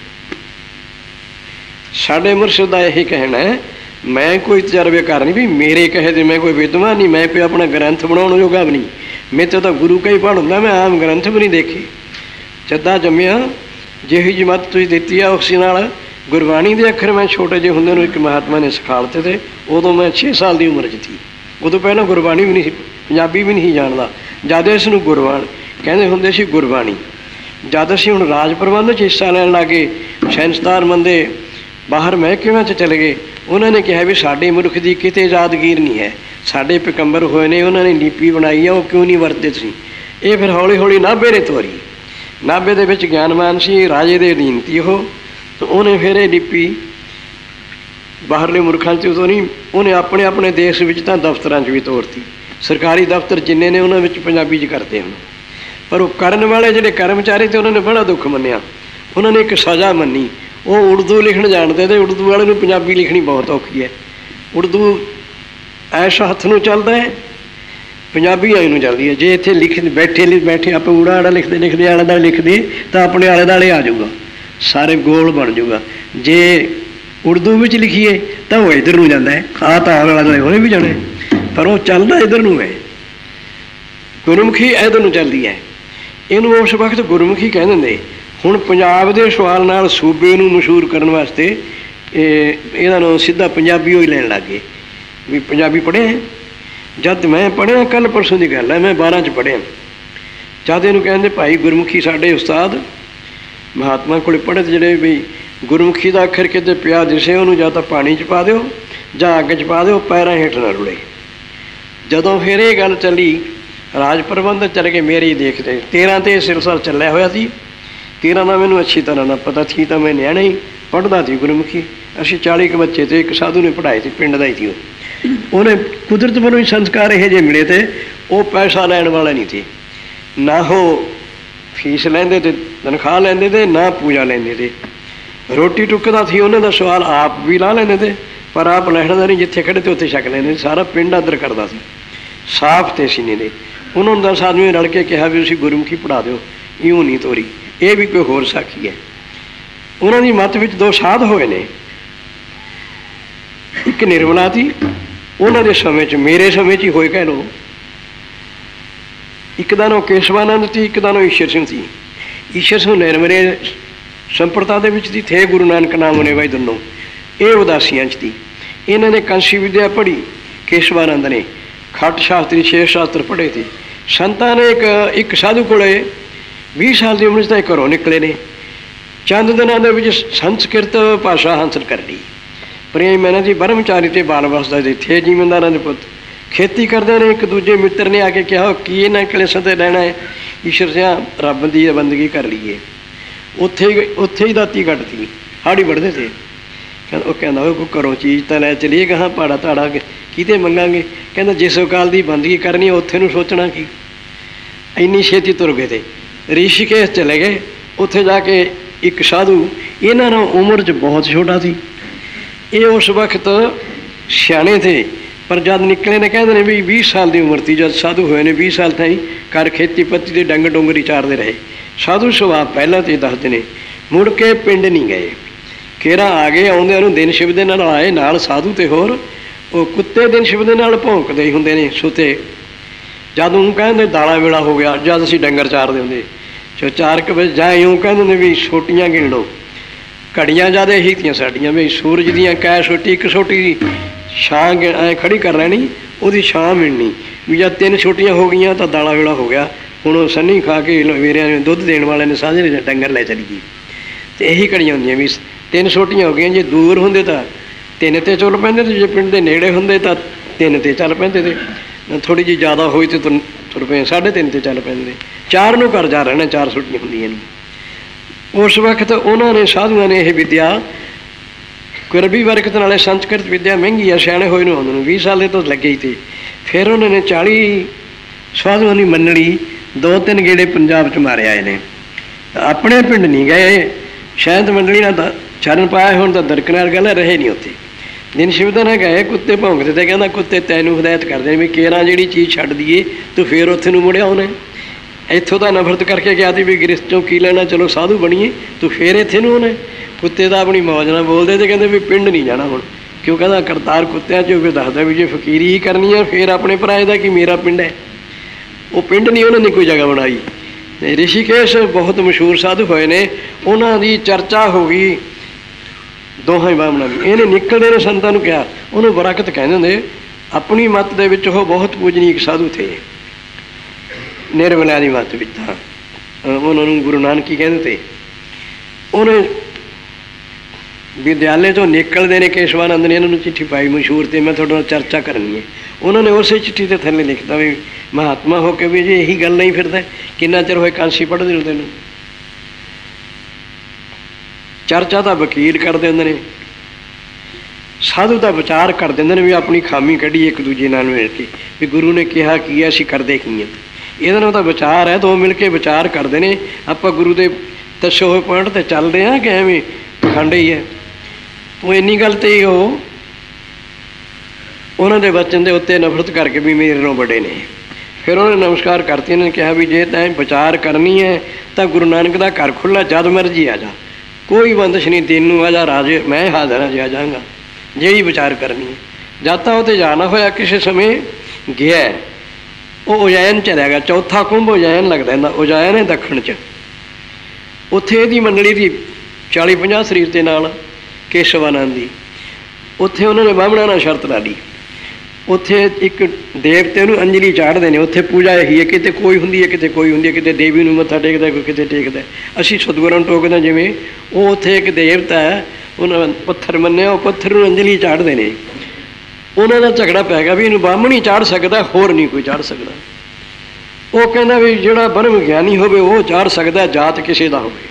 ਸਾਡੇ ਮੁਰਸ਼ਿਦ ਦਾ ਇਹੀ ਕਹਿਣਾ ਹੈ, ਮੈਂ ਕੋਈ ਤਜਰਬੇਕਾਰ ਨਹੀਂ ਵੀ ਮੇਰੇ ਕਹੇ ਤੇ ਮੈਂ ਕੋਈ ਵਿਦਵਾਨ ਨਹੀਂ, ਮੈਂ ਕੋਈ ਆਪਣਾ ਗ੍ਰੰਥ ਬਣਾਉਣ ਜੋਗਾ ਵੀ ਨਹੀਂ, ਮੇਰੇ ਤੋਂ ਤਾਂ ਗੁਰੂ ਕਾ ਹੀ ਪੜ੍ਹ ਹੁੰਦਾ, ਮੈਂ ਆਮ ਗ੍ਰੰਥ ਵੀ ਨਹੀਂ ਦੇਖੇ। ਜੱਦਾ ਜੰਮਿਆ ਜਿਹੀ ਜਮਾਤ ਤੁਸੀਂ ਦਿੱਤੀ ਆ ਉਸੇ ਨਾਲ ਗੁਰਬਾਣੀ ਦੇ ਅੱਖਰ ਮੈਂ ਛੋਟੇ ਜਿਹੇ ਹੁੰਦੇ ਨੂੰ ਇੱਕ ਮਹਾਤਮਾ ਨੇ ਸਿਖਾ ਦਿੱਤੇ ਤੇ ਉਦੋਂ ਮੈਂ 6 ਸਾਲ ਦੀ ਉਮਰ 'ਚ ਸੀ। ਉਦੋਂ ਪਹਿਲਾਂ ਗੁਰਬਾਣੀ ਵੀ ਨਹੀਂ ਸੀ, ਪੰਜਾਬੀ ਵੀ ਨਹੀਂ ਜਾਣਦਾ। ਜਦ ਇਸ ਨੂੰ ਗੁਰਬਾਣੀ ਕਹਿੰਦੇ ਹੁੰਦੇ ਸੀ ਗੁਰਬਾਣੀ। ਜਦ ਅਸੀਂ ਹੁਣ ਰਾਜ ਪ੍ਰਬੰਧ 'ਚ ਹਿੱਸਾ ਲੈਣ ਲੱਗੇ, ਸਾਇੰਸਦਾਨ ਬੰਦੇ ਬਾਹਰ ਮਹਿਕਮਿਆਂ 'ਚ ਚਲੇ ਗਏ। ਉਹਨਾਂ ਨੇ ਕਿਹਾ ਵੀ ਸਾਡੇ ਮੁਲਕ ਦੀ ਕਿਤੇ ਯਾਦਗੀਰ ਨਹੀਂ ਹੈ, ਸਾਡੇ ਪੈਗੰਬਰ ਹੋਏ ਨੇ, ਉਹਨਾਂ ਨੇ ਲਿਪੀ ਬਣਾਈ ਆ, ਉਹ ਕਿਉਂ ਨਹੀਂ ਵਰਤੇ ਤੁਸੀਂ? ਇਹ ਫਿਰ ਹੌਲੀ ਹੌਲੀ ਨਾਭੇ ਨੇ ਤੋਰੀ। ਨਾਭੇ ਦੇ ਵਿੱਚ ਗਿਆਨਮਾਨ ਸੀ, ਰਾਜੇ ਦੇ ਅਧੀਨ ਸੀ ਉਹ, ਤਾਂ ਉਹਨੇ ਫਿਰ ਇਹ ਲਿਪੀ ਬਾਹਰਲੇ ਮੁਲਕਾਂ 'ਚ ਉਦੋਂ ਨਹੀਂ, ਉਹਨੇ ਆਪਣੇ ਆਪਣੇ ਦੇਸ਼ ਵਿੱਚ ਤਾਂ ਦਫ਼ਤਰਾਂ 'ਚ ਵੀ ਤੋਰਤੀ। ਸਰਕਾਰੀ ਦਫ਼ਤਰ ਜਿੰਨੇ ਨੇ ਉਹਨਾਂ ਵਿੱਚ ਪੰਜਾਬੀ 'ਚ ਕਰਦੇ ਹੁਣ। ਪਰ ਉਹ ਕਰਨ ਵਾਲੇ ਜਿਹੜੇ ਕਰਮਚਾਰੀ ਤੇ ਉਹਨਾਂ ਨੇ ਬੜਾ ਦੁੱਖ ਮੰਨਿਆ। ਉਹਨਾਂ ਨੇ ਇੱਕ ਸਜ਼ਾ ਮੰਨੀ, ਉਹ ਉਰਦੂ ਲਿਖਣ ਜਾਣਦੇ ਤੇ ਉਰਦੂ ਵਾਲੇ ਨੂੰ ਪੰਜਾਬੀ ਲਿਖਣੀ ਬਹੁਤ ਔਖੀ ਹੈ। ਉਰਦੂ ਐਸ਼ ਹੱਥ ਨੂੰ ਚੱਲਦਾ ਹੈ, ਪੰਜਾਬੀ ਆਈ ਨੂੰ ਚੱਲਦੀ ਹੈ। ਜੇ ਇੱਥੇ ਬੈਠੇ ਆਪਾਂ ਊੜਾ ਆੜਾ ਲਿਖਦੇ ਆਲੇ ਦੁਆਲੇ ਲਿਖਦੇ ਤਾਂ ਆਪਣੇ ਆਲੇ ਦੁਆਲੇ ਆ ਜਾਊਗਾ, ਸਾਰੇ ਗੋਲ ਬਣ ਜਾਊਗਾ। ਜੇ ਉਰਦੂ ਵਿੱਚ ਲਿਖੀਏ ਤਾਂ ਉਹ ਇੱਧਰ ਨੂੰ ਜਾਂਦਾ ਹੈ, ਤਾਂ ਆਲੇ ਦੁਆਲੇ ਉਹਨੇ ਵੀ ਜਾਣਾ, ਪਰ ਉਹ ਚੱਲਦਾ ਇੱਧਰ ਨੂੰ ਹੈ। ਗੁਰਮੁਖੀ ਇੱਧਰ ਨੂੰ ਚੱਲਦੀ ਹੈ। ਇਹਨੂੰ ਉਸ ਵਕਤ ਗੁਰਮੁਖੀ ਕਹਿ ਦਿੰਦੇ। ਹੁਣ ਪੰਜਾਬ ਦੇ ਸਵਾਲ ਨਾਲ ਸੂਬੇ ਨੂੰ ਮਸ਼ਹੂਰ ਕਰਨ ਵਾਸਤੇ ਇਹਦਾ ਨਾਮ ਸਿੱਧਾ ਪੰਜਾਬੀ ਹੋਈ ਲੈਣ ਲੱਗ ਗਏ ਵੀ ਪੰਜਾਬੀ ਪੜ੍ਹਿਆ। ਜਦ ਮੈਂ ਪੜ੍ਹਿਆ, ਕੱਲ੍ਹ ਪਰਸੋਂ ਦੀ ਗੱਲ ਹੈ, ਮੈਂ 12 'ਚ ਪੜ੍ਹਿਆ। ਜਦ ਇਹਨੂੰ ਕਹਿੰਦੇ ਭਾਈ ਗੁਰਮੁਖੀ ਸਾਡੇ ਉਸਤਾਦ ਮਹਾਤਮਾ ਕੋਲ ਪੜ੍ਹੇ ਤੇ ਜਿਹੜੇ ਵੀ ਗੁਰਮੁਖੀ ਦਾ ਅੱਖਰ ਕਿਤੇ ਪਿਆ ਦਿਸੇ ਉਹਨੂੰ ਜਾਂ ਤਾਂ ਪਾਣੀ 'ਚ ਪਾ ਦਿਓ ਜਾਂ ਅੱਗ 'ਚ ਪਾ ਦਿਓ, ਪੈਰਾਂ ਹੇਠ ਨਾ ਰੁੜੇ। ਜਦੋਂ ਫਿਰ ਇਹ ਗੱਲ ਚੱਲੀ, ਰਾਜ ਪ੍ਰਬੰਧ ਚੱਲ ਕੇ ਮੇਰੇ ਹੀ ਦੇਖਦੇ 13 ਤੇ ਸਿਲਸਿਲਾ ਚੱਲਿਆ ਹੋਇਆ ਸੀ। 13 ਦਾ ਮੈਨੂੰ ਅੱਛੀ ਤਰ੍ਹਾਂ ਨਾਲ ਪਤਾ ਸੀ, ਤਾਂ ਮੈਂ ਨਿਆਣਾ ਹੀ ਪੜ੍ਹਦਾ ਸੀ ਗੁਰਮੁਖੀ। ਅਸੀਂ 40 ਕੁ ਬੱਚੇ ਤੇ ਇੱਕ ਸਾਧੂ ਨੇ ਪੜ੍ਹਾਏ ਸੀ, ਪਿੰਡ ਦਾ ਹੀ ਸੀ। ਉਹਨੇ ਕੁਦਰਤ ਵੱਲੋਂ ਹੀ ਸੰਸਕਾਰ ਇਹੋ ਜਿਹੇ ਮਿਲੇ ਤੇ ਉਹ ਪੈਸਾ ਲੈਣ ਵਾਲਾ ਨਹੀਂ ਸੀ, ਨਾ ਉਹ ਫੀਸ ਲੈਂਦੇ ਤੇ ਤਨਖਾਹ ਲੈਂਦੇ ਤੇ ਨਾ ਪੂਜਾ ਲੈਂਦੇ ਤੇ। ਰੋਟੀ ਟੁੱਕ ਦਾ ਸੀ, ਉਹਨਾਂ ਦਾ ਸਵਾਲ ਆਪ ਵੀ ਲਾ ਲੈਂਦੇ ਤੇ, ਪਰ ਆਪ ਲੈਣਾ ਨਹੀਂ, ਜਿੱਥੇ ਖੜੇ ਤੇ ਉੱਥੇ ਛਕ ਲੈਂਦੇ। ਸਾਰਾ ਪਿੰਡ ਆਦਰ ਕਰਦਾ ਸੀ, ਸਾਫ਼ ਤੇ ਸੀਨੇ ਦੇ। ਉਹਨਾਂ ਨੂੰ 10 ਆਦਮੀ ਰਲ ਕੇ ਕਿਹਾ ਵੀ ਤੁਸੀਂ ਗੁਰਮੁਖੀ ਪੜ੍ਹਾ ਦਿਓ, ਇਉਂ ਨਹੀਂ ਤੋਰੀ। ਇਹ ਵੀ ਕੋਈ ਹੋਰ ਸਾਖੀ ਹੈ। ਉਹਨਾਂ ਦੀ ਮੱਤ ਵਿੱਚ 2 ਸਾਧ ਹੋਏ ਨੇ, ਇੱਕ ਨਿਰਮਲਾ ਸੀ ਉਹਨਾਂ ਦੇ ਸਮੇਂ 'ਚ, ਮੇਰੇ ਸਮੇਂ 'ਚ ਹੀ ਹੋਏ ਕਹਿ ਲਓ। ਇੱਕ ਦਾ ਨਾਂ ਕੇਸ਼ਵਾਨੰਦ ਸੀ, ਇੱਕ ਦਾ ਨਾਂ ਈਸ਼ਰ ਸਿੰਘ ਸੀ। ਈਸ਼ਰ ਸਿੰਘ ਨਿਰਮਲੇ ਸੰਪਰਦਾ ਦੇ ਵਿੱਚ ਦੀ ਥੇ, ਗੁਰੂ ਨਾਨਕ ਨਾਮ ਉਹਨੇ ਬਾਈ ਦੋਨੋਂ। ਇਹ ਉਦਾਸੀਆਂ 'ਚ ਸੀ। इन्हों ने कंसी विद्या पढ़ी, केशवानंद ने खट शास्त्री 6 शास्त्र पढ़े थे। संतां ने एक साधु को 20 साल की उम्र से घरों निकले ने, चंद दिनों के संस्कृत भाषा हासिल कर ली। प्रेम इन्हों की ब्रह्मचारी ते बाल वसदा दे थे, जिमींदारां दे पुत खेती करते हैं। एक दूजे मित्र ने आके कहा कि इन्हें कलेसां ते रहना है, ईश्वर से रब की बंदगी कर लीए। उत्थे ही दाती कटती, हाड़ी बढ़ते थे। वो कहना वो घरों चीज़ तो लै चलीए, कहाँ पाड़ा ताड़ा किते मंगांगे। कहना जिस अकाल की बंदगी करनी है उत्थे नूं सोचना की। इन्नी छेती तुर गए थे, ऋषिकेश चले गए। उत्थे जाके एक साधु, इन्हां नाल उम्र च बहुत छोटा सी, ये उस वक्त सियाने थे, पर जब निकले ने कहते हैं भी 20 साल की उम्र थी जब साधु होए ने। 20 साल ताईं घर खेती पत्ती के डंग डोंगरी चारते रहे। साधु सुभाव पहला तो दसते हैं, मुड़ के पिंड नहीं गए। केरा आ गए, आउंदे दिन शिव दे नाल आए, नाल साधु ते होर वो कुत्ते दिन शिव दे नाल भौंकदे ही हुंदे ने सुते। जद ऊँ कहते दाला वेला हो गया, जद असीं डंगर चारदे हुंदे 4 बजे जाए, यूँ कहते भी छोटियां गिन लो। घड़ियां ज़्यादा ही थी साड़ियाँ भी सूरज दियां कै सोटी, एक सोटी की छां ऐ खड़ी कर लैनी, वो छां मिलनी भी। जब 3 छोटियां हो गई तो दाला वेला हो गया। हुण सन्नी खा के वेरिया ने दुध देने वाले ने साझे डंगर लै चली गई। तो यही घड़ियां होंदियां भी 3 छोटियां हो गई। जे दूर होंदे तो 3 ते चल पैंदे, जे पिंड के नेड़े होंदे तो 3 ते चल पैंदे थे। थोड़ी जी ज़्यादा हुई तो तुर पे 3.5 ते चल पैंदे। 4 नूं घर जा रहना, 4 छोटियां होंदियां ने। उस वक्त उन्होंने साधुओं ने यह विद्या कुरबी बरकत नाले संस्कृत विद्या महंगी है, सियाने होए नूं आउंदे नूं 20 साल तो लगे ही थे। फिर उन्होंने 40 साधुओं की मंडली 2-3 गेड़े पंजाब च मारे आए ने, अपने पिंड नहीं गए। शायद मंडली ना चरण पाया हो तो दरकनार गल रहे नहीं उत्थे। दिन शिवदा ने गए, कुत्ते भौंकते थे। कहना कुत्ते तैनूं हिदायत करते भी केरा जी चीज़ छड्ड दईए तो फिर उत्थे नूं मुड़िया उन्हें। इत्थों तो नफरत करके गया थी भी गिरस्तों की लेना, चलो साधु बनीए, तो फिर इत्थे नूं उन्हें। कुत्ते तो अपनी मौज ना बोलते थे, कहते भी पिंड नहीं जाना हुण, क्यों कहता करतार कुत्तियां चो फिर दसदा भी जे फकीरी ही करनी है फिर अपने भराए दा कि मेरा पिंड है। वो पिंड नहीं उन्होंने कोई जगह बनाई। ऋषिकेश बहुत मशहूर साधु होए ने, उन्होंने चर्चा हो गई दोहां बामणा की। इन्हें निकलते ने संतां नूं कहा, उन्होंने बरकत कहते होंदे। अपनी मत दे विच वो बहुत पूजनीक साधु थे, निर्मला की मत विच। उन्होंने गुरु नानक कहते थे। उन्हें विद्यालय तो निकलते ने केशवानंद ने इन्होंने चिट्ठी पाई मशहूर, तो मैं थोड़े चर्चा करनी है। उन्होंने उस चिट्ठी के थले लिखता भी महात्मा हो के भी जी यही गल नहीं फिरता, किन्ना चिर होए कांसी पढ़ते हो तेन। चर्चा तो वकील करते होंगे ने, साधु का विचार कर देंगे ने भी अपनी खामी कढ़ी एक दूजे नाल मिल के भी गुरु ने कहा की असीं करदे की। ਇਹਦੇ ਨਾਲ ਤਾਂ ਵਿਚਾਰ है, दो मिल के विचार करते हैं। आप गुरु के दसे हुए पॉइंट पर चलते हैं कि एवं पखंड ही है। वो इन्नी गल तो ही उन्होंने वचन के उत्ते नफरत करके भी मेरे नालों बड़े ने। फिर उन्होंने नमस्कार करती, उन्होंने कहा भी जे तैं विचार करनी है तो गुरु नानक का घर खुला, जद मर्जी आ जा, कोई बंदिश नहीं, तेनू आ जा राजे, मैं हाजिर हाँ, जा जाऊँगा जी विचार करनी है। जद तक उत्ते जाना होया किसी समय गया, वो उजैन चलिया गया। चौथा कुंभ उजैन लगता है, उजैन है दक्षिण च। उत्थे इहदी मंडली थी 40-50 शरीर के नाल केशवानंद की। उत्थे उन्होंने बामणा नाल शर्त ला ली, उत्थे एक देवते नूं अंजलि चाढ़ते हैं। उत्थे पूजा यही है, किते कोई हुंदी है, किते कोई हुंदी है, किते देवी नूं मत्था टेकदा, कोई किते टेकदा। असीं सतगुरां नूं टोकदे जिवें वो उत्थे एक देवता है, उन्होंने पत्थर मन्निया, वो पत्थर नूं अंजलि चाढ़ते हैं। उन्हों का झगड़ा पै गया भी इनू ब्राह्मण ही चाढ़ सकता, होर नहीं कोई चाढ़ सकता। वो कहना भी जोड़ा ब्रह्म ज्ञानी होवे वो चाढ़ सकता, जात किसी का हो।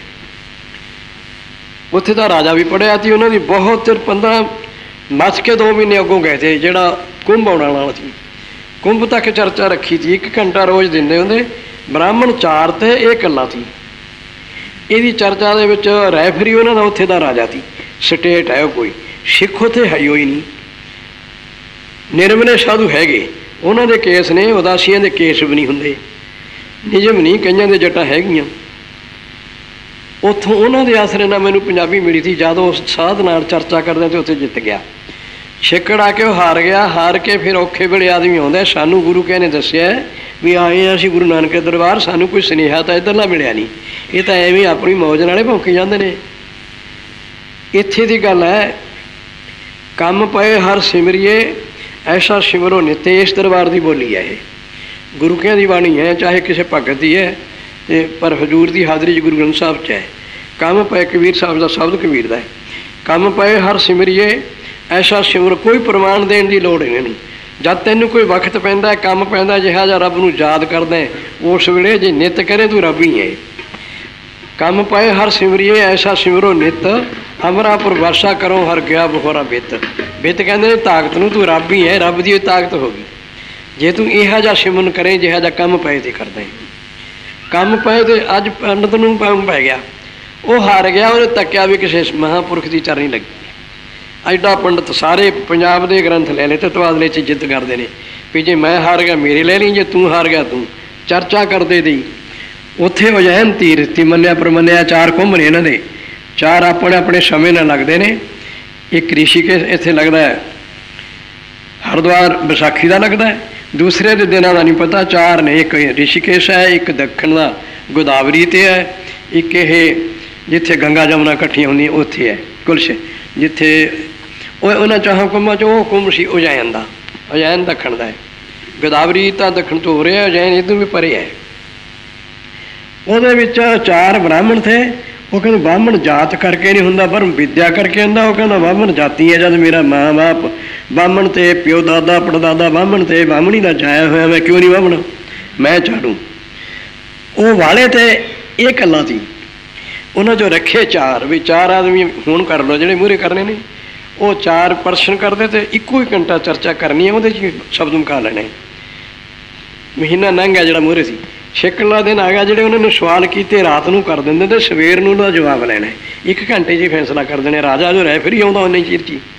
उत्थे तो राजा भी पढ़िया थी, उन्होंने बहुत चिर 15 मच के 2 महीने अगों गए थे, जोड़ा कुंभ आने वाला थी। कुंभ तक चर्चा रखी थी, 1 घंटा रोज़ देंदे होंदे। ब्राह्मण 4 थे, ये कल्ला थी। यदी चर्चा दे विच रैफरी उन्होंने उत्थे दा राजा थी, स्टेट है कोई, सिख उत्थे है ही नहीं। निर्मले साधु हैगे, उन्होंने केस ने, उदासियां दे केस भी नहीं होंदे, निजम नहीं, कईयां दे जट्टां हैगियां। उत्थों उन्होंने आसरे नाल मैनूं पंजाबी मिली थी। जद उस साध नाल चर्चा करदे तो उत्थे जित गया। छिक्कड़ आके वो हार गया, हार के फिर औखे वेले आदमी आउंदा, सानूं गुरु कहने ने दस्सिआ भी आए असीं गुरु नानक के दरबार, सानूं कोई सुनेहा तो इधरला मिलिया नहीं, ये तो एवें अपनी मौज नाले भौंकी जांदे ने। इत्थे दी गल है, ਕੰਮ ਪਏ ਹਰ ਸਿਮਰਿਏ ਐਸਾ ਸਿਮਰੋ ਨਿਤ। ਇਸ ਦਰਬਾਰ ਦੀ ਬੋਲੀ ਹੈ ਇਹ, ਗੁਰੂ ਕਿਆਂ ਦੀ ਬਾਣੀ ਹੈ, ਚਾਹੇ ਕਿਸੇ ਭਗਤ ਦੀ ਹੈ ਤੇ ਪਰ ਹਜ਼ੂਰ ਦੀ ਹਾਜ਼ਰੀ 'ਚ ਗੁਰੂ ਗ੍ਰੰਥ ਸਾਹਿਬ 'ਚ ਹੈ। ਕੰਮ ਪਏ ਕਬੀਰ ਸਾਹਿਬ ਦਾ ਸ਼ਬਦ ਕਬੀਰ ਦਾ ਹੈ। ਕੰਮ ਪਏ ਹਰ ਸਿਮਰਿਏ ਐਸਾ ਸਿਮਰ। ਕੋਈ ਪ੍ਰਮਾਣ ਦੇਣ ਦੀ ਲੋੜ ਹੀ ਨਹੀਂ। ਜਦ ਤੈਨੂੰ ਕੋਈ ਵਕਤ ਪੈਂਦਾ, ਕੰਮ ਪੈਂਦਾ, ਜਿਹਾ ਜਿਹਾ ਰੱਬ ਨੂੰ ਯਾਦ ਕਰਦਾ, ਉਸ ਵੇਲੇ ਜੇ ਨਿੱਤ ਕਰੇ ਤੂੰ ਰੱਬ ਹੀ ਹੈ। ਕੰਮ ਪਏ ਹਰ ਸਿਮਰਿਏ ਐਸਾ ਸਿਮਰੋ ਨਿੱਤ। ਅਮਰਾਪੁਰ ਵਰਸ਼ਾ ਕਰੋ ਹਰ ਗਿਆ ਬਹੋਰਾ ਬਿੱਤ। ਬਿੱਤ ਕਹਿੰਦੇ ਨੇ ਤਾਕਤ ਨੂੰ, ਤੂੰ ਰੱਬ ਹੀ ਹੈ, ਰੱਬ ਦੀ ਉਹ ਤਾਕਤ ਹੋ ਗਈ ਜੇ ਤੂੰ ਇਹੋ ਜਿਹਾ ਸਿਮਰਨ ਕਰੇ ਜਿਹਾ ਜਿਹਾ ਕੰਮ ਪਏ ਤੇ ਕਰਦਾ। ਕੰਮ ਪਏ ਤੇ ਅੱਜ ਪੰਡਤ ਨੂੰ ਕੰਮ ਪੈ ਗਿਆ, ਉਹ ਹਾਰ ਗਿਆ, ਉਹਨੇ ਤੱਕਿਆ ਵੀ ਕਿਸੇ ਮਹਾਂਪੁਰਖ ਦੀ ਚਰਨੀ ਲੱਗੀ। ਐਡਾ ਪੰਡਤ ਸਾਰੇ ਪੰਜਾਬ ਦੇ ਗ੍ਰੰਥ ਲੈ ਲਏ ਤੇ ਤਬਾਦਲੇ 'ਚ ਜਿੱਦ ਕਰਦੇ ਨੇ ਵੀ ਜੇ ਮੈਂ ਹਾਰ ਗਿਆ ਮੇਰੇ ਲੈ ਲਈ, ਜੇ ਤੂੰ ਹਾਰ ਗਿਆ ਤੂੰ। ਚਰਚਾ ਕਰਦੇ ਦੀ ਉੱਥੇ ਉਜੈਨ ਤੀਰਥ ਮੰਨਿਆ ਪ੍ਰਮੰਨਿਆ 4 ਕੁੰਭ ਨੇ ਇਹਨਾਂ ਦੇ, 4 ਆਪਣੇ ਆਪਣੇ ਸਮੇਂ ਨਾਲ ਲੱਗਦੇ ਨੇ। ਇੱਕ ਰਿਸ਼ੀਕੇਸ਼ ਇੱਥੇ ਲੱਗਦਾ ਹੈ, ਹਰਿਦੁਆਰ ਵਿਸਾਖੀ ਦਾ ਲੱਗਦਾ ਹੈ, ਦੂਸਰੇ ਦੇ ਦਿਨਾਂ ਦਾ ਨਹੀਂ ਪਤਾ। 4 ਨੇ, ਇੱਕ ਰਿਸ਼ੀਕੇਸ਼ ਹੈ, ਇੱਕ ਦੱਖਣ ਦਾ ਗੋਦਾਵਰੀ 'ਤੇ ਹੈ, ਇੱਕ ਇਹ ਜਿੱਥੇ ਗੰਗਾ ਜਮਨਾ ਇਕੱਠੀਆਂ ਹੁੰਦੀਆਂ ਉੱਥੇ ਹੈ ਕੁਲਸ਼, ਜਿੱਥੇ ਉਹਨਾਂ 4 ਕੁੰਭਾਂ 'ਚ ਉਹ ਕੁੰਭ ਸੀ ਉਜੈਨ ਦਾ। ਉਜੈਨ ਦੱਖਣ ਦਾ ਹੈ, ਗੋਦਾਵਰੀ ਤਾਂ ਦੱਖਣ ਤੋਂ ਹੋ ਰਿਹਾ, ਉਜੈਨ ਇੱਧਰ ਵੀ ਪਰੇ ਹੈ। ਉਹਦੇ ਵਿੱਚ 4 ਬ੍ਰਾਹਮਣ ਥੇ। ਉਹ ਕਹਿੰਦੇ ਬ੍ਰਾਹਮਣ ਜਾਤ ਕਰਕੇ ਨਹੀਂ ਹੁੰਦਾ ਪਰ ਵਿਦਿਆ ਕਰਕੇ ਹੁੰਦਾ। ਉਹ ਕਹਿੰਦਾ ਬ੍ਰਾਹਮਣ ਜਾਤੀ ਹੈ, ਜਦ ਮੇਰਾ ਮਾਂ ਬਾਪ ਬ੍ਰਾਹਮਣ ਤੇ ਪਿਓ ਦਾਦਾ ਪੜਦਾਦਾ ਬ੍ਰਾਹਮਣ ਤੇ ਬ੍ਰਾਹਮਣੀ ਦਾ ਜਾਇਆ ਹੋਇਆ, ਮੈਂ ਕਿਉਂ ਨਹੀਂ ਬ੍ਰਾਹਮਣ, ਮੈਂ ਝਾੜੂ। ਉਹ ਵਾਲੇ ਤੇ ਇਹ ਗੱਲਾਂ ਸੀ ਉਹਨਾਂ 'ਚੋਂ ਰੱਖੇ 4 ਵੀ 4 ਆਦਮੀ ਹੁਣ ਕਰ ਲਓ ਜਿਹੜੇ ਮੂਹਰੇ ਕਰਨੇ ਨੇ। ਉਹ 4 ਪ੍ਰਸ਼ਨ ਕਰਦੇ ਤੇ ਇੱਕੋ ਹੀ ਘੰਟਾ ਚਰਚਾ ਕਰਨੀ ਹੈ, ਉਹਦੇ 'ਚ ਸ਼ਬਦ ਮੁਕਾ ਲੈਣੇ। ਮਹੀਨਾ ਲੰਘ ਗਿਆ ਜਿਹੜਾ ਮੂਹਰੇ ਸੀ, ਛਿੱਕਲਾ ਦਿਨ ਆ ਗਿਆ, ਜਿਹੜੇ ਉਹਨਾਂ ਨੂੰ ਸਵਾਲ ਕੀਤੇ ਰਾਤ ਨੂੰ ਕਰ ਦਿੰਦੇ ਤੇ ਸਵੇਰ ਨੂੰ ਉਹਦਾ ਜਵਾਬ ਲੈਣਾ। 1 ਘੰਟੇ 'ਚ ਹੀ ਫੈਸਲਾ ਕਰ ਦੇਣੇ। ਰਾਜਾ ਜੋ ਰਹਿ ਫਿਰ ਆਉਂਦਾ ਉਹਨੇ ਚਿਰ 'ਚ ਹੀ।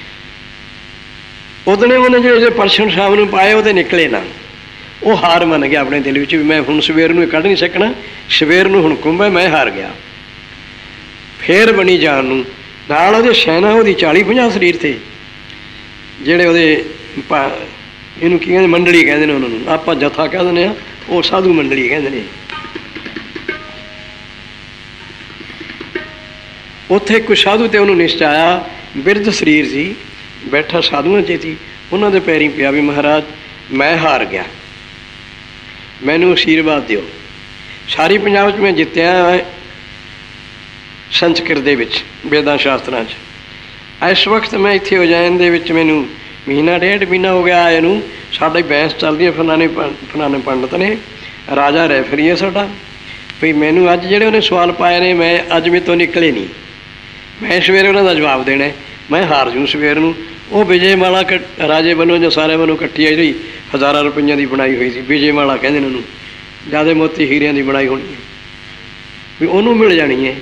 ਉਹਦੇ ਉਹਨੇ ਜਿਹੜੇ ਪ੍ਰਸ਼ਨ ਸ਼ਾਮ ਨੂੰ ਪਾਏ ਉਹਦੇ ਨਿਕਲੇ ਨਾ। ਉਹ ਹਾਰ ਮੰਨ ਗਿਆ ਆਪਣੇ ਦਿਲ ਵਿੱਚ ਵੀ ਮੈਂ ਹੁਣ ਸਵੇਰ ਨੂੰ ਕੱਢ ਨਹੀਂ ਸਕਣਾ, ਸਵੇਰ ਨੂੰ ਹੁਣ ਕੁੰਭ ਹੈ, ਮੈਂ ਹਾਰ ਗਿਆ। ਫੇਰ ਬਣੀ ਜਾਣ ਨੂੰ ਨਾਲ ਉਹਦੇ ਸੈਨਾ, ਉਹਦੀ 40-50 ਸਰੀਰ ਤੇ ਜਿਹੜੇ ਉਹਦੇ ਇਹਨੂੰ ਕੀ ਕਹਿੰਦੇ ਮੰਡਲੀ ਕਹਿੰਦੇ ਨੇ ਉਹਨਾਂ ਨੂੰ, ਆਪਾਂ ਜਥਾ ਕਹਿ ਦਿੰਦੇ ਹਾਂ, ਉਹ ਸਾਧੂ ਮੰਡਲੀ ਕਹਿੰਦੇ ਨੇ। ਉੱਥੇ ਕੋਈ ਸਾਧੂ ਤੇ ਉਹਨੂੰ ਨਿਸ਼ਚਾਇਆ, ਬਿਰਧ ਸਰੀਰ ਸੀ, ਬੈਠਾ ਸਾਧੂਆਂ 'ਚ ਸੀ। ਉਹਨਾਂ ਦੇ ਪੈਰੀਂ ਪਿਆ ਵੀ ਮਹਾਰਾਜ ਮੈਂ ਹਾਰ ਗਿਆ, ਮੈਨੂੰ ਆਸ਼ੀਰਵਾਦ ਦਿਓ। ਸਾਰੀ ਪੰਜਾਬ 'ਚ ਮੈਂ ਜਿੱਤਿਆ ਸੰਸਕ੍ਰਿਤ ਦੇ ਵਿੱਚ, ਵੇਦਾਂ ਸ਼ਾਸਤਰਾਂ 'ਚ। ਇਸ ਵਕਤ ਮੈਂ ਇੱਥੇ ਉਜੈਨ ਦੇ ਵਿੱਚ, ਮੈਨੂੰ ਮਹੀਨਾ 1.5 ਮਹੀਨਾ ਹੋ ਗਿਆ ਆਏ ਨੂੰ। ਸਾਡੀ ਬਹਿਸ ਚੱਲਦੀ ਹੈ, ਫਲਾਣੇ ਪੰਡਤ ਨੇ, ਰਾਜਾ ਰੈਫਰੀ ਹੈ ਸਾਡਾ, ਵੀ ਮੈਨੂੰ ਅੱਜ ਜਿਹੜੇ ਉਹਨੇ ਸਵਾਲ ਪਾਏ ਨੇ ਮੈਂ ਅੱਜ ਮੇਰੇ ਤੋਂ ਨਿਕਲੇ ਨਹੀਂ, ਮੈਂ ਸਵੇਰੇ ਉਹਨਾਂ ਦਾ ਜਵਾਬ ਦੇਣਾ, ਮੈਂ ਹਾਰ ਜੂੰ ਸਵੇਰ ਨੂੰ। ਉਹ ਵਿਜੇ ਮਾਲਾ ਰਾਜੇ ਵੱਲੋਂ ਜਾਂ ਸਾਰਿਆਂ ਵੱਲੋਂ ਇਕੱਠੀ ਆਈ ਜਿਹੜੀ ਹਜ਼ਾਰਾਂ ਰੁਪਈਆਂ ਦੀ ਬਣਾਈ ਹੋਈ ਸੀ, ਵਿਜੇ ਮਾਲਾ ਕਹਿੰਦੇ ਨੇ ਉਹਨੂੰ, ਜ਼ਿਆਦਾ ਮੋਤੀ ਹੀਰਿਆਂ ਦੀ ਬਣਾਈ ਹੋਣੀ ਹੈ, ਵੀ ਉਹਨੂੰ ਮਿਲ ਜਾਣੀ ਹੈ।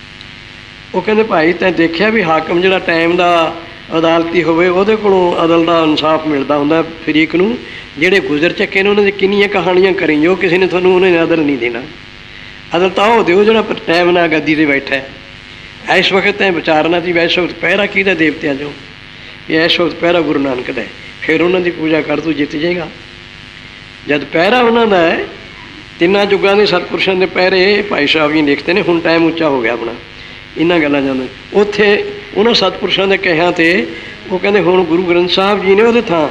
ਉਹ ਕਹਿੰਦੇ ਭਾਈ ਤੈਂ ਦੇਖਿਆ ਵੀ ਹਾਕਮ ਜਿਹੜਾ ਟਾਈਮ ਦਾ ਅਦਾਲਤੀ ਹੋਵੇ ਉਹਦੇ ਕੋਲੋਂ ਅਦਲ ਦਾ ਇਨਸਾਫ ਮਿਲਦਾ ਹੁੰਦਾ ਫਰੀਕ ਨੂੰ। ਜਿਹੜੇ ਗੁਜ਼ਰ ਚੱਕੇ ਨੇ ਉਹਨਾਂ ਦੀ ਕਿੰਨੀਆਂ ਕਹਾਣੀਆਂ ਕਰੀ, ਜੋ ਕਿਸੇ ਨੇ ਤੁਹਾਨੂੰ ਉਹਨੇ ਅਦਲ ਨਹੀਂ ਦੇਣਾ। ਅਦਲ ਤਾਂ ਉਹ ਦਿਓ ਜਿਹੜਾ ਟਾਈਮ ਨਾਲ ਗੱਦੀ 'ਤੇ ਬੈਠਾ। ਇਸ ਵਕਤ ਤੈਂ ਵਿਚਾਰਨਾ ਸੀ ਇਸ ਵਕਤ ਪਹਿਰਾ ਕਿਹਦਾ ਦੇਵਤਿਆਂ 'ਚੋਂ, ਇਸ ਵਕਤ ਪਹਿਰਾ ਗੁਰੂ ਨਾਨਕ ਦਾ। ਫਿਰ ਉਹਨਾਂ ਦੀ ਪੂਜਾ ਕਰ, ਤੂੰ ਜਿੱਤ ਜਾਏਗਾ। ਜਦ ਪਹਿਰਾ ਉਹਨਾਂ ਦਾ ਹੈ, 3 ਯੁੱਗਾਂ ਦੇ ਸਤਿਪੁਰਸ਼ਾਂ ਦੇ ਪਹਿਰੇ ਭਾਈ ਸਾਹਿਬ ਜੀ ਲਿਖਦੇ ਨੇ। ਹੁਣ ਟਾਈਮ ਉੱਚਾ ਹੋ ਗਿਆ ਆਪਣਾ, ਇਹਨਾਂ ਗੱਲਾਂ ਜਾਂਦੇ। ਉੱਥੇ ਉਹਨਾਂ ਸਤਿਪੁਰਸ਼ਾਂ ਦੇ ਕਹਿਆਂ 'ਤੇ ਉਹ ਕਹਿੰਦੇ ਹੁਣ ਗੁਰੂ ਗ੍ਰੰਥ ਸਾਹਿਬ ਜੀ ਨੇ ਉਹਦੇ ਥਾਂ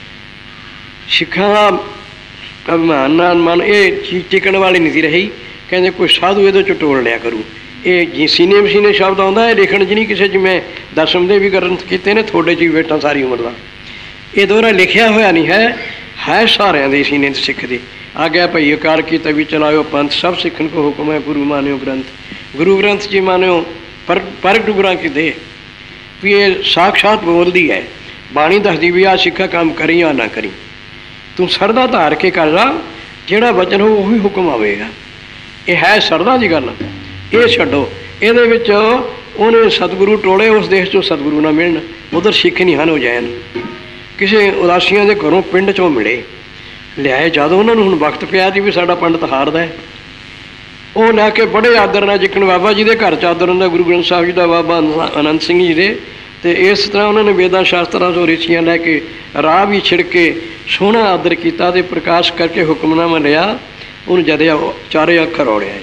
ਸਿੱਖਾਂ ਦਾ ਅਭਿਮਾਨ ਨਾਲ ਮਨ ਇਹ ਟਿਕਣ ਵਾਲੀ ਨਹੀਂ ਸੀ ਰਹੀ। ਕਹਿੰਦੇ ਕੋਈ ਸਾਧੂ ਇਹਦੇ 'ਚ ਟੋਲ ਲਿਆ ਕਰੂ। ਇਹ ਜੀ ਸੀਨੇ ਮਸੀਨੇ ਸ਼ਬਦ ਆਉਂਦਾ, ਇਹ ਲਿਖਣ 'ਚ ਨਹੀਂ ਕਿਸੇ 'ਚ। ਮੈਂ ਦਸਮ ਦੇ ਵੀ ਗ੍ਰੰਥ ਕੀਤੇ ਨੇ, ਤੁਹਾਡੇ 'ਚ ਵੀ ਬੈਠਾ ਸਾਰੀ ਉਮਰ ਦਾ। ਇਹ ਦੋਹਰਾ ਲਿਖਿਆ ਹੋਇਆ ਨਹੀਂ ਹੈ ਸਾਰਿਆਂ ਦੇ ਸੀਨੇ 'ਤੇ ਸਿੱਖ ਦੇ। ਆ ਗਿਆ ਭਈ ਅਕਾਲ ਕੀਤਾ ਵੀ ਚਲਾਇਓ ਪੰਥ, ਸਭ ਸਿੱਖਣ ਕੋ ਹੁਕਮ ਹੈ ਗੁਰੂ ਮਾਨਿਓ ਗ੍ਰੰਥ। ਗੁਰੂ ਗ੍ਰੰਥ ਜੀ ਮਾਨਿਓ ਪ੍ਰਗਟ ਗੁਰਾਂ ਕੀ ਦੇ, ਵੀ ਇਹ ਸਾਖਸ਼ਾਤ ਬੋਲਦੀ ਹੈ ਬਾਣੀ, ਦੱਸਦੀ ਵੀ ਆਹ ਸਿੱਖਾ ਕੰਮ ਕਰੀ ਜਾਂ ਨਾ ਕਰੀ, ਤੂੰ ਸਰਦਾ ਧਾਰ ਕੇ ਕਰ ਲਾ, ਜਿਹੜਾ ਵਚਨ ਹੋ ਉਹੀ ਹੁਕਮ ਆਵੇਗਾ। ਇਹ ਹੈ ਸਰਦਾ ਦੀ ਗੱਲ, ਇਹ ਛੱਡੋ। ਇਹਦੇ ਵਿੱਚ ਉਹਨੇ ਸਤਿਗੁਰੂ ਟੋਲੇ, ਉਸ ਦੇਸ਼ 'ਚੋਂ ਸਤਿਗੁਰੂ ਨਾ ਮਿਲਣ, ਉਧਰ ਸਿੱਖ ਨਹੀਂ ਹਨ ਉਜੈਨ। ਕਿਸੇ ਉਦਾਸੀਆਂ ਦੇ ਘਰੋਂ ਪਿੰਡ 'ਚੋਂ ਮਿਲੇ, ਲਿਆਏ। ਜਦੋਂ ਉਹਨਾਂ ਨੂੰ ਹੁਣ ਵਕਤ ਪਿਆ ਸੀ ਵੀ ਸਾਡਾ ਪੰਡਤ ਹਾਰਦਾ ਹੈ, ਉਹ ਲੈ ਕੇ ਬੜੇ ਆਦਰ ਨਾਲ, ਜਿੱਕਣ ਬਾਬਾ ਜੀ ਦੇ ਘਰ 'ਚ ਆਦਰ ਹੁੰਦਾ, ਗੁਰੂ ਗ੍ਰੰਥ ਸਾਹਿਬ ਜੀ ਦਾ, ਬਾਬਾ ਅਨੰਦ ਸਿੰਘ ਜੀ ਦੇ। ਅਤੇ ਇਸ ਤਰ੍ਹਾਂ ਉਹਨਾਂ ਨੇ ਵੇਦਾਂ ਸ਼ਾਸਤਰਾਂ ਤੋਂ ਰਿਸ਼ੀਆਂ ਲੈ ਕੇ ਰਾਹ ਵੀ ਛਿੜਕੇ ਸੋਹਣਾ ਆਦਰ ਕੀਤਾ ਅਤੇ ਪ੍ਰਕਾਸ਼ ਕਰਕੇ ਹੁਕਮਨਾਮਾ ਲਿਆ। ਉਹਨੂੰ ਜਦ 4 ਅੱਖਰ ਔੜਿਆ,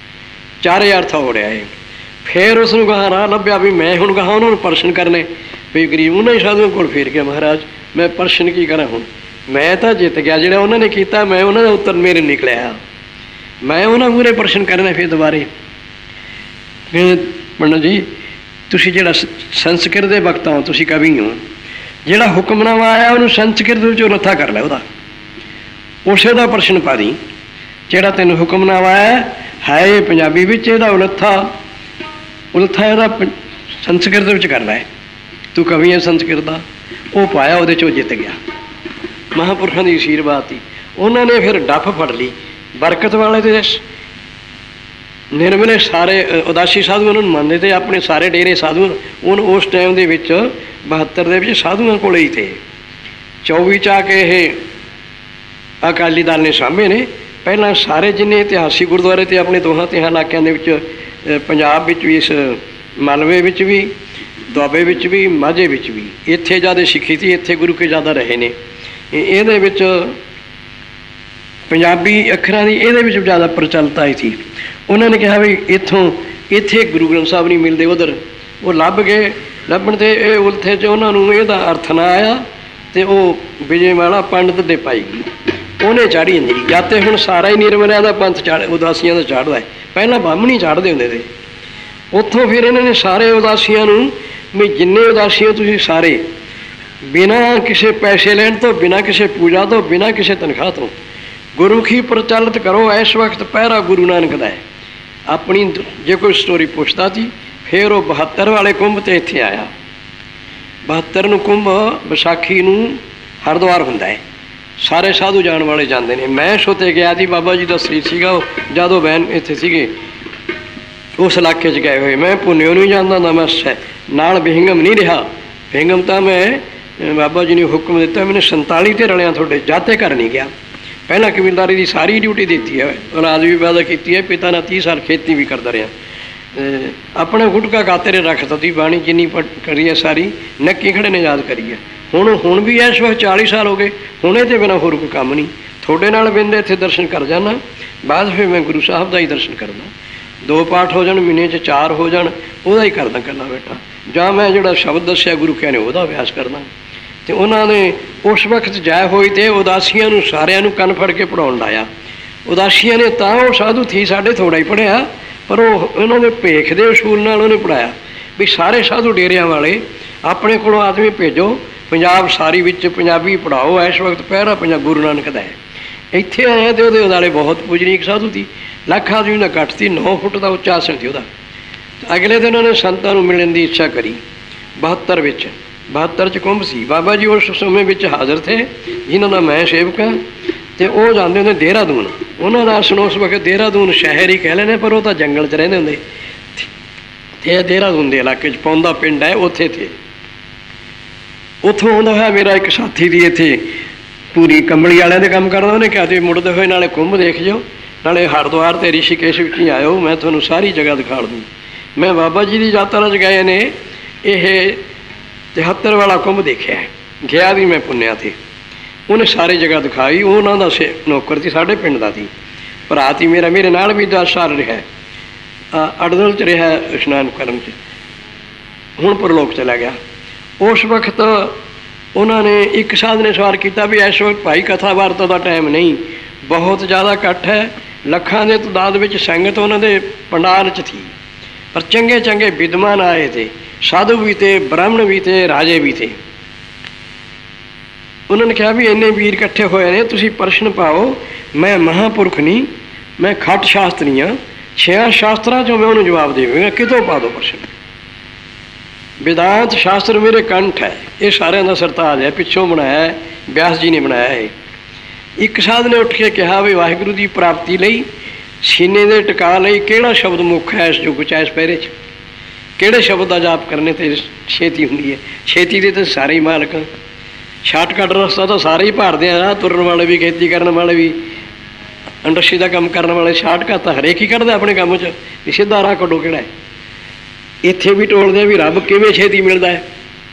4 ਅਰਥ ਔੜਿਆ। ਫਿਰ ਉਸ ਨੂੰ ਗਾਹਾਂ ਰਾਹ ਲੱਭਿਆ ਵੀ ਮੈਂ ਹੁਣ ਗਾਹਾਂ ਉਹਨਾਂ ਨੂੰ ਪ੍ਰਸ਼ਨ ਕਰਨੇ ਫਿਰ ਗਰੀਬ ਉਹਨਾਂ ਹੀ ਸਾਧੂਆਂ ਕੋਲ ਫੇਰ ਗਿਆ, ਮਹਾਰਾਜ ਮੈਂ ਪ੍ਰਸ਼ਨ ਕੀ ਕਰਾਂ ਹੁਣ, ਮੈਂ ਤਾਂ ਜਿੱਤ ਗਿਆ, ਜਿਹੜਾ ਉਹਨਾਂ ਨੇ ਕੀਤਾ ਮੈਂ ਉਹਨਾਂ ਦਾ ਉੱਤਰ ਮੇਰੇ ਨਿਕਲਿਆ, ਮੈਂ ਉਹਨਾਂ ਮੂਹਰੇ ਪ੍ਰਸ਼ਨ ਕਰਨਾ ਫਿਰ ਦੁਬਾਰੇ। ਪੰਡਤ ਜੀ ਤੁਸੀਂ ਜਿਹੜਾ ਸੰਸਕ੍ਰਿਤ ਦੇ ਵਕਤ ਹੋ, ਤੁਸੀਂ ਕਵੀ ਹੋ, ਜਿਹੜਾ ਹੁਕਮਨਾਮਾ ਆਇਆ ਉਹਨੂੰ ਸੰਸਕ੍ਰਿਤ ਵਿੱਚੋਂ ਨੱਥਾ ਕਰ ਲੈ, ਉਹਦਾ ਉਸੇ ਦਾ ਪ੍ਰਸ਼ਨ ਪਾ ਦੀ। ਜਿਹੜਾ ਤੈਨੂੰ ਹੁਕਮਨਾਮਾ ਆਇਆ ਹੈ ਇਹ ਪੰਜਾਬੀ ਵਿੱਚ, ਇਹਦਾ ਉਲੱਥਾ ਇਹਦਾ ਸੰਸਕ੍ਰਿਤ ਵਿੱਚ ਕਰ ਲੈ, ਤੂੰ ਕਵੀ ਹੈ ਸੰਸਕ੍ਰਿਤ ਦਾ। ਉਹ ਪਾਇਆ, ਉਹਦੇ 'ਚੋਂ ਜਿੱਤ ਗਿਆ। ਮਹਾਂਪੁਰਖਾਂ ਦੀ ਅਸ਼ੀਰਵਾਦ ਸੀ। ਉਹਨਾਂ ਨੇ ਫਿਰ ਡੱਫ ਫੜ ਲਈ ਬਰਕਤ ਵਾਲੇ ਦੇ ਨਿਰਮਲੇ ਸਾਰੇ ਉਦਾਸੀ ਸਾਧੂ ਉਹਨਾਂ ਨੂੰ ਮੰਨਦੇ ਤੇ ਆਪਣੇ ਸਾਰੇ ਡੇਰੇ ਸਾਧੂ ਉਸ ਟਾਈਮ ਦੇ ਵਿੱਚ 72 ਦੇ ਵਿੱਚ ਸਾਧੂਆਂ ਕੋਲ ਹੀ ਤੇ 24 'ਚ ਆ ਕੇ ਇਹ ਅਕਾਲੀ ਦਲ ਨੇ ਸਾਂਭੇ ਨੇ। ਪਹਿਲਾਂ ਸਾਰੇ ਜਿੰਨੇ ਇਤਿਹਾਸਿਕ ਗੁਰਦੁਆਰੇ ਤੇ ਆਪਣੇ ਦੋਹਾਂ ਤਿਹਾਂ ਇਲਾਕਿਆਂ ਦੇ ਵਿੱਚ, ਪੰਜਾਬ ਵਿੱਚ ਵੀ, ਇਸ ਮਾਲਵੇ ਵਿੱਚ ਵੀ, ਦੁਆਬੇ ਵਿੱਚ ਵੀ, ਮਾਝੇ ਵਿੱਚ ਵੀ, ਇੱਥੇ ਜ਼ਿਆਦਾ ਸਿੱਖੀ ਸੀ, ਇੱਥੇ ਗੁਰੂ ਕੇ ਜ਼ਿਆਦਾ ਰਹੇ ਨੇ। ਇਹਦੇ ਵਿੱਚ ਪੰਜਾਬੀ ਅੱਖਰਾਂ ਦੀ ਇਹਦੇ ਵਿੱਚ ਜ਼ਿਆਦਾ ਪ੍ਰਚਲਿਤ ਆਈ ਸੀ। ਉਹਨਾਂ ਨੇ ਕਿਹਾ ਵੀ ਇੱਥੇ ਗੁਰੂ ਗ੍ਰੰਥ ਸਾਹਿਬ ਨਹੀਂ ਮਿਲਦੇ, ਉੱਧਰ ਉਹ ਲੱਭ ਗਏ। ਲੱਭਣ 'ਤੇ ਇਹ ਉਲਥੇ 'ਚ ਉਹਨਾਂ ਨੂੰ ਇਹਦਾ ਅਰਥ ਨਾ ਆਇਆ ਅਤੇ ਉਹ ਵਿਜੇਵਾਲਾ ਪੰਡਤ ਦੇ ਪਾਈ ਗਈ, ਉਹਨੇ ਚਾੜ੍ਹੀ ਜਾਂਦੀ। ਜਦ ਤੇ ਹੁਣ ਸਾਰਾ ਹੀ ਨਿਰਮਲਿਆਂ ਦਾ ਪੰਥ ਉਦਾਸੀਆਂ ਦਾ ਚਾੜ੍ਹਦਾ ਹੈ, ਪਹਿਲਾਂ ਬਾਹਮਣੀ ਚਾੜ੍ਹਦੇ ਹੁੰਦੇ ਤੇ। ਉੱਥੋਂ ਫਿਰ ਇਹਨਾਂ ਨੇ ਸਾਰੇ ਉਦਾਸੀਆਂ ਨੂੰ ਵੀ ਜਿੰਨੇ ਉਦਾਸੀਆਂ ਤੁਸੀਂ ਸਾਰੇ ਬਿਨਾਂ ਕਿਸੇ ਪੈਸੇ ਲੈਣ ਤੋਂ, ਬਿਨਾਂ ਕਿਸੇ ਪੂਜਾ ਤੋਂ, ਬਿਨਾਂ ਕਿਸੇ ਤਨਖਾਹ ਤੋਂ ਗੁਰਮੁਖੀ ਪ੍ਰਚਲਿਤ ਕਰੋ। ਇਸ ਵਕਤ ਪਹਿਰਾ ਗੁਰੂ ਨਾਨਕ ਦਾ ਹੈ। ਆਪਣੀ ਜੇ ਕੋਈ ਸਟੋਰੀ ਪੁੱਛਦਾ ਸੀ ਫਿਰ ਉਹ 72 ਵਾਲੇ ਕੁੰਭ 'ਤੇ ਇੱਥੇ ਆਇਆ। 72 ਨੂੰ ਕੁੰਭ ਵਿਸਾਖੀ ਨੂੰ ਹਰਿਦੁਆਰ ਹੁੰਦਾ ਹੈ, ਸਾਰੇ ਸਾਧੂ ਜਾਣ ਵਾਲੇ ਜਾਂਦੇ ਨੇ। ਮੈਂ ਸੋਤੇ ਗਿਆ ਸੀ, ਬਾਬਾ ਜੀ ਦਾ ਸਰੀਰ ਸੀਗਾ ਉਹ, ਜਦੋਂ ਬੈਨ ਇੱਥੇ ਸੀਗੇ ਉਸ ਇਲਾਕੇ 'ਚ ਗਏ ਹੋਏ। ਮੈਂ ਪੁੰਨਿਓ ਨੂੰ ਹੀ ਜਾਂਦਾ ਹੁੰਦਾ, ਮੈਂ ਨਾਲ ਬਿਹੰਗਮ ਨਹੀਂ ਰਿਹਾ। ਬਿਹੰਗਮ ਤਾਂ ਮੈਂ ਬਾਬਾ ਜੀ ਨੇ ਹੁਕਮ ਦਿੱਤਾ, ਮੈਨੂੰ 47 ਤੇ ਰਲਿਆਂ ਤੁਹਾਡੇ ਜਾਤੇ ਘਰ ਨਹੀਂ ਗਿਆ। ਪਹਿਲਾਂ ਕਬੀਲਦਾਰੀ ਦੀ ਸਾਰੀ ਡਿਊਟੀ ਦਿੱਤੀ ਹੈ, ਔਲਾਦ ਵੀ ਪੈਦਾ ਕੀਤੀ ਹੈ, ਪਿਤਾ ਨਾਲ 30 ਸਾਲ ਖੇਤੀ ਵੀ ਕਰਦਾ ਰਿਹਾ। ਆਪਣਾ ਗੁਟਕਾ ਗਾਤਰੇ ਰੱਖਦਾ ਸੀ, ਬਾਣੀ ਜਿੰਨੀ ਕਰੀ ਹੈ ਸਾਰੀ ਨੱਕੀ ਖੜੇ ਨੇ ਯਾਦ ਕਰੀ ਹੈ। ਹੁਣ ਵੀ ਇਸ ਵਕਤ 40 ਸਾਲ ਹੋ ਗਏ, ਹੁਣ ਇਹਦੇ ਬਿਨਾਂ ਹੋਰ ਕੋਈ ਕੰਮ ਨਹੀਂ। ਤੁਹਾਡੇ ਨਾਲ ਬਿੰਦੇ ਇੱਥੇ ਦਰਸ਼ਨ ਕਰ ਜਾਣਾ, ਬਾਅਦ ਫਿਰ ਮੈਂ ਗੁਰੂ ਸਾਹਿਬ ਦਾ ਹੀ ਦਰਸ਼ਨ ਕਰਦਾ। 2 ਪਾਠ ਹੋ ਜਾਣ, ਮਹੀਨੇ 'ਚ 4 ਹੋ ਜਾਣ, ਉਹਦਾ ਹੀ ਕਰਦਾ ਇਕੱਲਾ ਬੇਟਾ। ਜਾਂ ਮੈਂ ਜਿਹੜਾ ਸ਼ਬਦ ਦੱਸਿਆ ਗੁਰੂ ਕਹਿ ਨੇ ਉਹਦਾ ਅਭਿਆਸ ਕਰਦਾ। ਅਤੇ ਉਹਨਾਂ ਨੇ ਉਸ ਵਕਤ ਜੈ ਹੋਈ ਅਤੇ ਉਦਾਸੀਆਂ ਨੂੰ ਸਾਰਿਆਂ ਨੂੰ ਕੰਨ ਫੜ ਕੇ ਪੜ੍ਹਾਉਣ ਲਾਇਆ। ਉਦਾਸੀਆਂ ਨੇ ਤਾਂ ਉਹ ਸਾਧੂ ਥੀ ਸਾਡੇ ਥੋੜ੍ਹਾ ਹੀ ਪੜ੍ਹਿਆ, ਪਰ ਉਹ ਉਹਨਾਂ ਦੇ ਭੇਖ ਦੇ ਅਸੂਲ ਨਾਲ ਉਹਨੇ ਪੜ੍ਹਾਇਆ ਵੀ ਸਾਰੇ ਸਾਧੂ ਡੇਰਿਆਂ ਵਾਲੇ ਆਪਣੇ ਕੋਲੋਂ ਆਦਮੀ ਭੇਜੋ, ਪੰਜਾਬ ਸਾਰੀ ਵਿੱਚ ਪੰਜਾਬੀ ਪੜ੍ਹਾਓ। ਇਸ ਵਕਤ ਪਹਿਰਾ ਪੰਜਾਬ ਗੁਰੂ ਨਾਨਕ ਦਾ ਹੈ। ਇੱਥੇ ਆਇਆ ਅਤੇ ਉਹਦੇ ਉਦਾਲੇ ਬਹੁਤ ਪੂਜਨੀਕ ਸਾਧੂ ਸੀ। ਲੱਖ ਆਦਮੀ ਦਾ ਇਕੱਠ ਸੀ, 9 ਫੁੱਟ ਦਾ ਉੱਚਾ ਆਸਣ ਸੀ ਉਹਦਾ। ਅਗਲੇ ਦਿਨ ਉਹਨੇ ਸੰਤਾਂ ਨੂੰ ਮਿਲਣ ਦੀ ਇੱਛਾ ਕਰੀ। 72 ਵਿੱਚ 72 'ਚ ਕੁੰਭ ਸੀ। ਬਾਬਾ ਜੀ ਉਸ ਸਮੇਂ ਵਿੱਚ ਹਾਜ਼ਰ ਥੇ, ਜਿਨ੍ਹਾਂ ਦਾ ਮੈਂ ਸੇਵਕ ਹਾਂ। ਅਤੇ ਉਹ ਜਾਂਦੇ ਹੁੰਦੇ ਦੇਹਰਾਦੂਨ। ਉਹਨਾਂ ਦਾ ਆਸਣ ਉਸ ਵਕਤ ਦੇਹਰਾਦੂਨ ਸ਼ਹਿਰ ਹੀ ਕਹਿ ਲੈਂਦੇ, ਪਰ ਉਹ ਤਾਂ ਜੰਗਲ 'ਚ ਰਹਿੰਦੇ ਹੁੰਦੇ। ਅਤੇ ਇਹ ਦੇਹਰਾਦੂਨ ਦੇ ਇਲਾਕੇ 'ਚ ਪੌਂਦਾ ਪਿੰਡ ਹੈ, ਉੱਥੇ ਤੇ ਉੱਥੋਂ ਆਉਂਦਾ ਹੋਇਆ ਮੇਰਾ ਇੱਕ ਸਾਥੀ ਦੀ ਇੱਥੇ ਪੂਰੀ ਕੰਬਲੀ ਵਾਲਿਆਂ ਦੇ ਕੰਮ ਕਰਦਾ। ਉਹਨੇ ਕਿਹਾ ਤੇ ਮੁੜਦੇ ਹੋਏ ਨਾਲੇ ਕੁੰਭ ਦੇਖ ਜਾਓ, ਨਾਲੇ ਹਰਿਦੁਆਰ ਅਤੇ ਰਿਸ਼ੀਕੇਸ਼ ਵਿੱਚ ਹੀ ਆਇਓ, ਮੈਂ ਤੁਹਾਨੂੰ ਸਾਰੀ ਜਗ੍ਹਾ ਦਿਖਾ ਦੂੰ। ਮੈਂ ਬਾਬਾ ਜੀ ਦੀ ਯਾਤਰਾ 'ਚ ਗਏ ਨੇ ਇਹ 73 ਵਾਲਾ ਕੁੰਭ ਦੇਖਿਆ, ਗਿਆ ਵੀ ਮੈਂ ਪੁੰਨਿਆ 'ਤੇ। ਉਹਨੇ ਸਾਰੀ ਜਗ੍ਹਾ ਦਿਖਾਈ। ਉਹਨਾਂ ਦਾ ਨੌਕਰ ਸੀ, ਸਾਡੇ ਪਿੰਡ ਦਾ ਸੀ, ਭਰਾ ਸੀ ਮੇਰਾ, ਮੇਰੇ ਨਾਲ ਵੀ 10 ਸਾਲ ਰਿਹਾ, ਅੜਦਲ 'ਚ ਰਿਹਾ ਇਸ਼ਨਾਨ ਕਰਨ 'ਚ। ਹੁਣ ਪਰਲੋਕ ਚਲਾ ਗਿਆ। ਉਸ ਵਕਤ ਉਹਨਾਂ ਨੇ ਇੱਕ ਸਾਧ ਨੇ ਸਵਾਲ ਕੀਤਾ ਵੀ ਇਸ ਵਕਤ ਭਾਈ ਕਥਾ ਵਾਰਤਾ ਦਾ ਟਾਈਮ ਨਹੀਂ, ਬਹੁਤ ਜ਼ਿਆਦਾ ਇਕੱਠ ਹੈ, ਲੱਖਾਂ ਦੇ ਤਾਦਾਦ ਵਿੱਚ ਸੰਗਤ ਉਹਨਾਂ ਦੇ ਪੰਡਾਲ 'ਚ ਸੀ, ਪਰ ਚੰਗੇ ਚੰਗੇ ਵਿਦਵਾਨ ਆਏ ਥੇ, ਸਾਧੂ ਵੀ ਤੇ, ਬ੍ਰਾਹਮਣ ਵੀ ਤੇ, ਰਾਜੇ ਵੀ ਤੇ। ਉਹਨਾਂ ਨੇ ਕਿਹਾ ਵੀ ਇੰਨੇ ਵੀਰ ਇਕੱਠੇ ਹੋਏ ਨੇ, ਤੁਸੀਂ ਪ੍ਰਸ਼ਨ ਪਾਓ। ਮੈਂ ਮਹਾਂਪੁਰਖ ਨਹੀਂ, ਮੈਂ ਖੱਟ ਸ਼ਾਸਤਰੀ ਹਾਂ, 6 ਸ਼ਾਸਤਰਾਂ 'ਚੋਂ ਮੈਂ ਉਹਨੂੰ ਜਵਾਬ ਦੇਵਾਂਗਾ, ਕਿਤੋਂ ਪਾ ਦਿਓ ਪ੍ਰਸ਼ਨ। ਵਿਦਾਂਤ ਸ਼ਾਸਤਰ ਮੇਰੇ ਕੰਠ ਹੈ, ਇਹ ਸਾਰਿਆਂ ਦਾ ਸਰਤਾਜ ਹੈ, ਪਿੱਛੋਂ ਬਣਾਇਆ ਹੈ, ਵਿਆਸ ਜੀ ਨੇ ਬਣਾਇਆ ਹੈ। ਇੱਕ ਸਾਧ ਨੇ ਉੱਠ ਕੇ ਕਿਹਾ ਵੀ ਵਾਹਿਗੁਰੂ ਦੀ ਪ੍ਰਾਪਤੀ ਲਈ, ਸੀਨੇ ਦੇ ਟਿਕਾ ਲਈ ਕਿਹੜਾ ਸ਼ਬਦ ਮੁੱਖ ਹੈ ਇਸ ਯੁੱਗ 'ਚ, ਇਸ ਪਹਿਰੇ 'ਚ ਕਿਹੜੇ ਸ਼ਬਦ ਦਾ ਜਾਪ ਕਰਨੇ 'ਤੇ ਛੇਤੀ ਹੁੰਦੀ ਹੈ। ਛੇਤੀ ਦੇ ਤਾਂ ਸਾਰੇ ਹੀ ਮਾਲਕ, ਸ਼ਾਰਟਕੱਟ ਰਸਤਾ ਤਾਂ ਸਾਰੇ ਹੀ ਭਾਰਦੇ ਆ, ਤੁਰਨ ਵਾਲੇ ਵੀ, ਖੇਤੀ ਕਰਨ ਵਾਲੇ ਵੀ, ਇੰਡਸਟਰੀ ਦਾ ਕੰਮ ਕਰਨ ਵਾਲੇ। ਸ਼ਾਰਟਕੱਟ ਤਾਂ ਹਰੇਕ ਹੀ ਕੱਢਦਾ ਆਪਣੇ ਕੰਮ 'ਚ, ਸਿੱਧਾ ਰਾਹ ਕੱਢੋ ਕਿਹੜਾ ਹੈ। ਇੱਥੇ ਵੀ ਟੋਲਦੇ ਵੀ ਰੱਬ ਕਿਵੇਂ ਛੇਤੀ ਮਿਲਦਾ ਹੈ।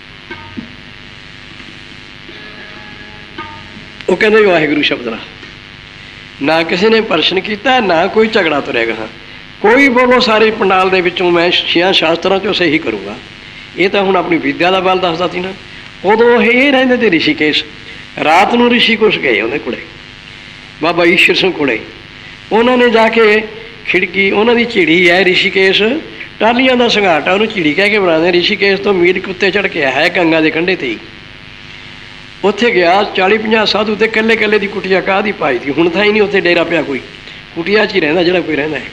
ਉਹ ਕਹਿੰਦੇ ਵੀ ਵਾਹਿਗੁਰੂ ਸ਼ਬਦ ਨਾਲ। ਨਾ ਕਿਸੇ ਨੇ ਪ੍ਰਸ਼ਨ ਕੀਤਾ, ਨਾ ਕੋਈ ਝਗੜਾ ਤੁਰਿਆ ਗਾ। ਕੋਈ ਬੋਲੋ ਸਾਰੇ ਪੰਡਾਲ ਦੇ ਵਿੱਚੋਂ ਮੈਂ 6 ਸ਼ਾਸਤਰਾਂ 'ਚੋਂ ਸਹੀ ਕਰੂੰਗਾ। ਇਹ ਤਾਂ ਹੁਣ ਆਪਣੀ ਵਿਦਿਆ ਦਾ ਬਲ ਦੱਸਦਾ ਸੀ ਨਾ। ਉਦੋਂ ਇਹ ਰਹਿੰਦੇ ਤੇ ਰਿਸ਼ੀਕੇਸ਼। ਰਾਤ ਨੂੰ ਰਿਸ਼ੀਕੇਸ਼ ਗਏ ਉਹਦੇ ਕੋਲੇ, ਬਾਬਾ ਈਸ਼ਰ ਸਿੰਘ ਕੋਲੇ। ਉਹਨਾਂ ਨੇ ਜਾ ਕੇ ਖਿੜਕੀ, ਉਹਨਾਂ ਦੀ ਝਿੜੀ ਹੈ ਰਿਸ਼ੀਕੇਸ਼, ਟਾਹਲੀਆਂ ਦਾ ਸੰਘਾਟ ਆ, ਉਹਨੂੰ ਝਿੜੀ ਕਹਿ ਕੇ ਬਣਾਉਂਦੇ। ਰਿਸ਼ੀਕੇਸ਼ ਤੋਂ ਮੀਰ ਕੁੱਤੇ ਚੜ੍ਹ ਕੇ ਆਇਆ ਗੰਗਾ ਦੇ ਕੰਢੇ 'ਤੇ ਹੀ। ਉੱਥੇ ਗਿਆ, 40-50 ਸਾਧੂ ਤੇ ਇਕੱਲੇ ਇਕੱਲੇ ਦੀ ਕੁਟੀਆ ਕਾਹਦੀ ਪਾਈ ਸੀ। ਹੁਣ ਤਾਂ ਹੀ ਨਹੀਂ ਉੱਥੇ ਡੇਰਾ ਪਿਆ ਕੋਈ, ਕੁਟੀਆ 'ਚ ਹੀ ਰਹਿੰਦਾ ਜਿਹੜਾ ਕੋਈ ਰਹਿੰਦਾ ਹੈ।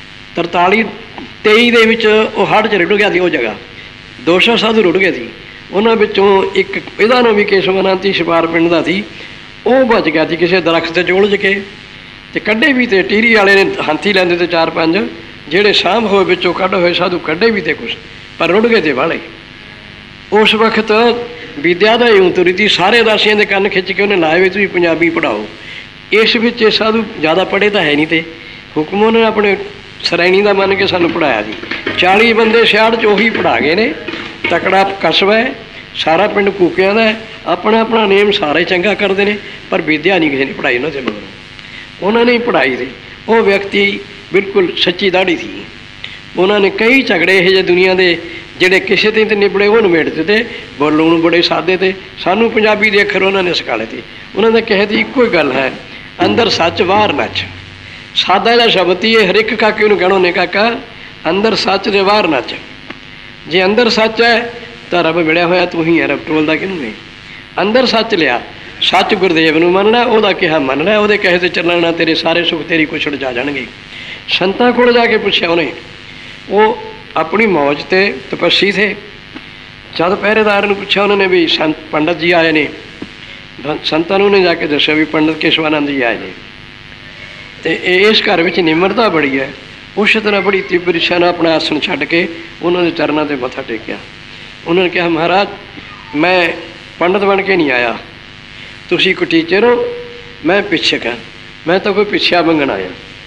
43-23 ਦੇ ਵਿੱਚ ਉਹ ਹੜ੍ਹ 'ਚ ਰੁੜ ਗਿਆ ਸੀ ਉਹ ਜਗ੍ਹਾ, 200 ਸਾਧੂ ਰੁੜ ਗਏ ਸੀ। ਉਹਨਾਂ ਵਿੱਚੋਂ ਇੱਕ ਇਹਦਾ ਨਾਮ ਵੀ ਕੇਸ਼ਵਨੰਤੀ ਛਪਾਰ ਪਿੰਡ ਦਾ ਸੀ, ਉਹ ਬਚ ਗਿਆ ਸੀ ਕਿਸੇ ਦਰਖਤ 'ਤੇ ਉਲਝ ਕੇ, ਅਤੇ ਕੱਢੇ ਵੀ ਤੇ ਟੀਰੀ ਵਾਲੇ ਨੇ ਹਾਥੀ ਲੈਂਦੇ ਤੇ 4-5 ਜਿਹੜੇ ਸਾਂਭ ਹੋਏ ਵਿੱਚੋਂ ਕੱਢ ਹੋਏ ਸਾਧੂ ਕੱਢੇ ਵੀ ਤੇ ਕੁਛ, ਪਰ ਰੁੜ ਗਏ ਤੇ ਵਾਲੇ। ਉਸ ਵਕਤ ਵਿਦਿਆ ਦਾ ਇਉਂ ਤੁਰੀ ਤੀ, ਸਾਰੇ ਦਾਸੀਆਂ ਦੇ ਕੰਨ ਖਿੱਚ ਕੇ ਉਹਨੇ ਲਾਏ ਵੀ ਤੁਸੀਂ ਪੰਜਾਬੀ ਪੜ੍ਹਾਓ। ਇਸ ਵਿੱਚ ਇਹ ਸਾਧੂ ਜ਼ਿਆਦਾ ਪੜ੍ਹੇ ਤਾਂ ਹੈ ਨਹੀਂ, ਤੇ ਹੁਕਮ ਉਹਨੇ ਆਪਣੇ ਸ਼੍ਰੇਣੀ ਦਾ ਮੰਨ ਕੇ ਸਾਨੂੰ ਪੜ੍ਹਾਇਆ ਜੀ। 40 ਬੰਦੇ 66 'ਚ ਉਹੀ ਪੜ੍ਹਾ ਗਏ ਨੇ। ਤਕੜਾ ਕਸਬਾ ਹੈ, ਸਾਰਾ ਪਿੰਡ ਕੂਕਿਆਂ ਦਾ ਹੈ, ਆਪਣਾ ਆਪਣਾ ਨੇਮ ਸਾਰੇ ਚੰਗਾ ਕਰਦੇ ਨੇ, ਪਰ ਵਿਦਿਆ ਨਹੀਂ ਕਿਸੇ ਨੇ ਪੜ੍ਹਾਈ ਉਹਨਾਂ ਦੇ ਮਗਰੋਂ। ਉਹਨਾਂ ਨੇ ਹੀ ਪੜ੍ਹਾਈ ਸੀ। ਉਹ ਵਿਅਕਤੀ ਬਿਲਕੁਲ ਸੱਚੀ ਦਾੜੀ ਸੀ। ਉਹਨਾਂ ਨੇ ਕਈ ਝਗੜੇ ਇਹੋ ਜਿਹੇ ਦੁਨੀਆ ਦੇ ਜਿਹੜੇ ਕਿਸੇ ਤੇ ਨਿਬੜੇ ਉਹ ਨਿਬੇੜ ਦਿੱਤੇ। ਬੋਲਣ ਨੂੰ ਬੜੇ ਸਾਦੇ ਤੇ ਸਾਨੂੰ ਪੰਜਾਬੀ ਦੇ ਅੱਖਰ ਉਹਨਾਂ ਨੇ ਸਿਖਾ ਲਏ ਤੇ। ਉਹਨਾਂ ਨੇ ਕਹੇ ਦੀ ਇੱਕੋ ਹੀ ਗੱਲ ਹੈ, ਅੰਦਰ ਸੱਚ ਬਾਹਰ ਨੱਚ। ਸਾਦਾ ਜਿਹੜਾ ਸ਼ਬਦ ਹੀ ਇਹ ਹਰ ਇੱਕ ਕਾਕੇ ਨੂੰ ਕਹਿਣੋ ਨੇ, ਕਾਕਾ ਅੰਦਰ ਸੱਚ ਦੇ ਬਾਹਰ ਨੱਚ। ਜੇ ਅੰਦਰ ਸੱਚ ਹੈ ਤਾਂ ਰੱਬ ਮਿਲਿਆ ਹੋਇਆ ਤੂੰ ਹੀ ਹੈ, ਰੱਬ ਟੋਲਦਾ ਕਿਹਨੂੰ ਨਹੀਂ। ਅੰਦਰ ਸੱਚ ਲਿਆ, ਸੱਚ ਗੁਰਦੇਵ ਨੂੰ ਮੰਨਣਾ, ਉਹਦਾ ਕਿਹਾ ਮੰਨਣਾ, ਉਹਦੇ ਕਹੇ ਤੇ ਚੱਲਣਾ, ਤੇਰੇ ਸਾਰੇ ਸੁੱਖ ਤੇਰੀ ਕੁਛੜ ਜਾ ਜਾਣਗੇ। ਸੰਤਾਂ ਕੋਲ ਜਾ ਕੇ ਪੁੱਛਿਆ ਉਹਨੇ, ਉਹ ਆਪਣੀ ਮੌਜ ਤੇ ਤਪੱਸੀ ਥੇ। ਜਦ ਪਹਿਰੇਦਾਰ ਨੂੰ ਪੁੱਛਿਆ ਉਹਨਾਂ ਨੇ ਵੀ ਸੰਤ ਪੰਡਤ ਜੀ ਆਏ ਨੇ, ਸੰਤਾਂ ਨੂੰ ਨੇ ਜਾ ਕੇ ਦੱਸਿਆ ਵੀ ਪੰਡਤ ਕੇਸ਼ਵਾਨੰਦ ਜੀ ਆਏ ਨੇ, ਅਤੇ ਇਸ ਘਰ ਵਿੱਚ ਨਿਮਰਤਾ ਬੜੀ ਹੈ। ਉਸ ਤਰ੍ਹਾਂ ਬੜੀ ਤੀਬਰ ਇੱਛਾ ਨਾਲ ਆਪਣਾ ਆਸਣ ਛੱਡ ਕੇ ਉਹਨਾਂ ਦੇ ਚਰਨਾਂ 'ਤੇ ਮੱਥਾ ਟੇਕਿਆ। ਉਹਨਾਂ ਨੇ ਕਿਹਾ, ਮਹਾਰਾਜ ਮੈਂ ਪੰਡਤ ਬਣ ਕੇ ਨਹੀਂ ਆਇਆ, ਤੁਸੀਂ ਇੱਕ ਟੀਚਰ ਹੋ, ਮੈਂ ਪਿੱਛਕ ਹਾਂ, ਮੈਂ ਤਾਂ ਕੋਈ ਪਿੱਛਾ ਮੰਗਣ ਆਇਆ।